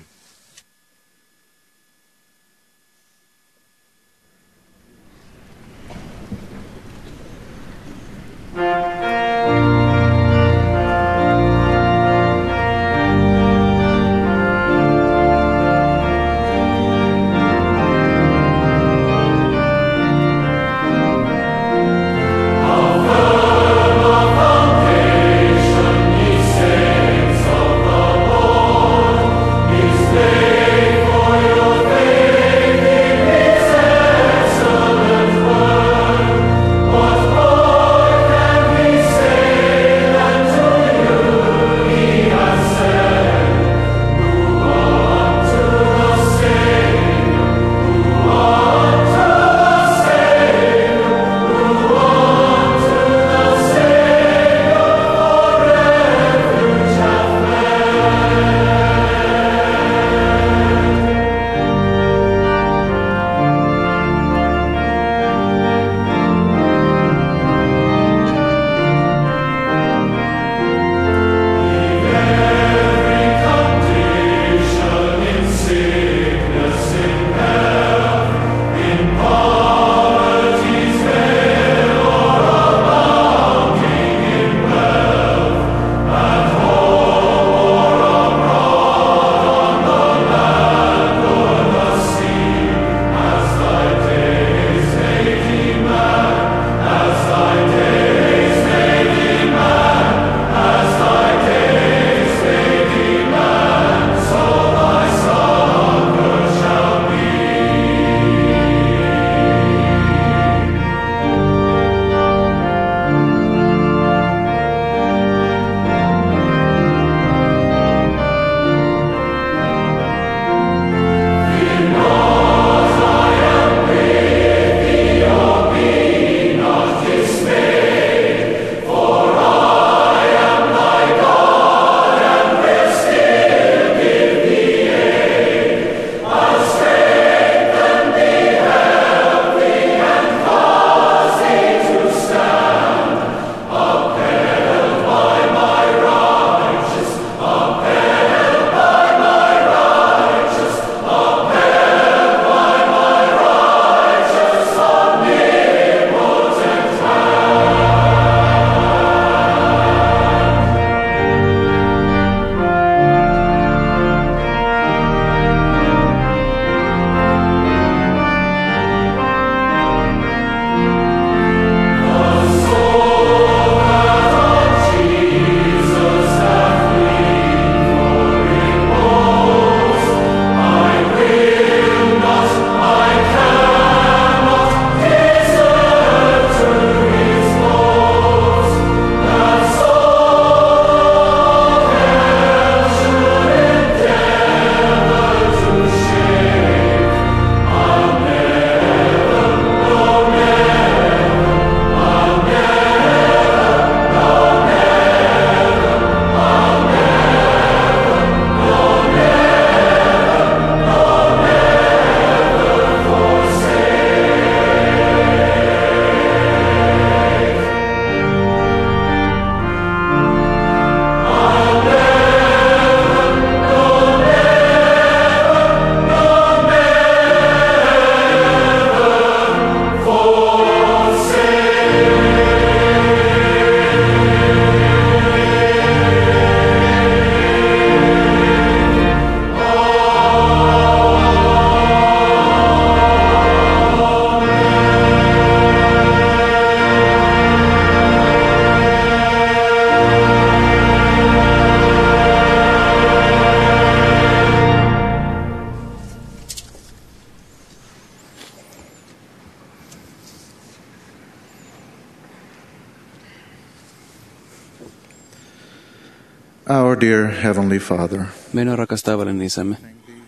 Our dear Heavenly Father, meidän rakas taivallinen Isämme,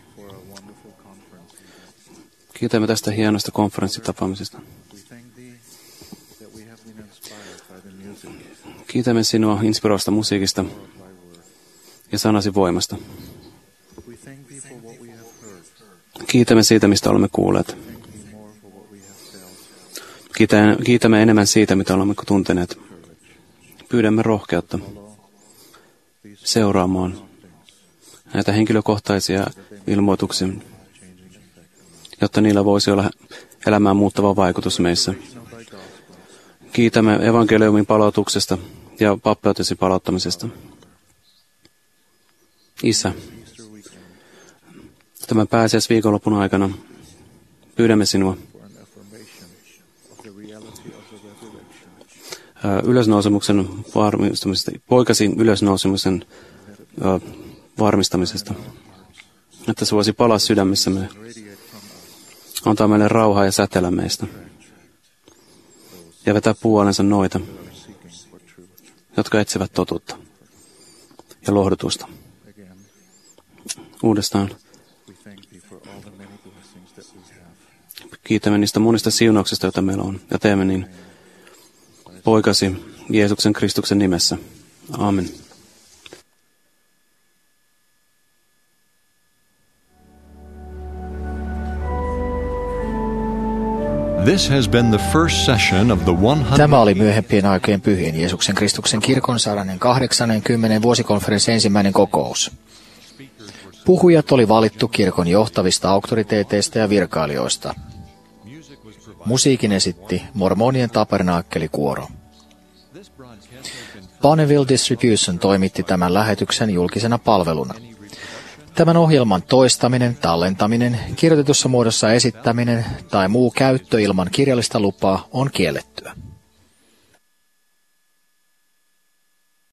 kiitämme tästä hienosta konferenssitapaamisesta. Kiitämme sinua inspiroivasta musiikista ja sanasi voimasta. Kiitämme siitä, mistä olemme kuulleet. Kiitämme enemmän siitä, mitä olemme tunteneet. Pyydämme rohkeutta seuraamaan näitä henkilökohtaisia ilmoituksia, jotta niillä voisi olla elämään muuttava vaikutus meissä. Kiitämme evankeliumin palautuksesta ja pappeutesi palauttamisesta. Isä, tämän pääsiäisviikonlopun aikana pyydämme sinua ylösnousemuksen varmistamisesta, poikasi ylösnousemuksen varmistamisesta, että se voisi palaa sydämissämme, antaa meille rauhaa ja säteillä meistä ja vetää puolensa noita, jotka etsivät totuutta ja lohdutusta. Uudestaan kiitämme niistä monista siunauksista, joita meillä on, ja teemme niin poikasi Jeesuksen Kristuksen nimessä. Amen. This has been the first session of the one hundred... Tämä oli myöhempien aikojen pyhien Jeesuksen Kristuksen kirkon sadaskahdeksaskymmenes vuosikonferenssin ensimmäinen kokous. Puhujat oli valittu kirkon johtavista auktoriteeteista ja virkailijoista. Musiikin esitti mormonien tabernaakkeli-kuoro. Bonneville Distribution toimitti tämän lähetyksen julkisena palveluna. Tämän ohjelman toistaminen, tallentaminen, kirjoitetussa muodossa esittäminen tai muu käyttö ilman kirjallista lupaa on kiellettyä.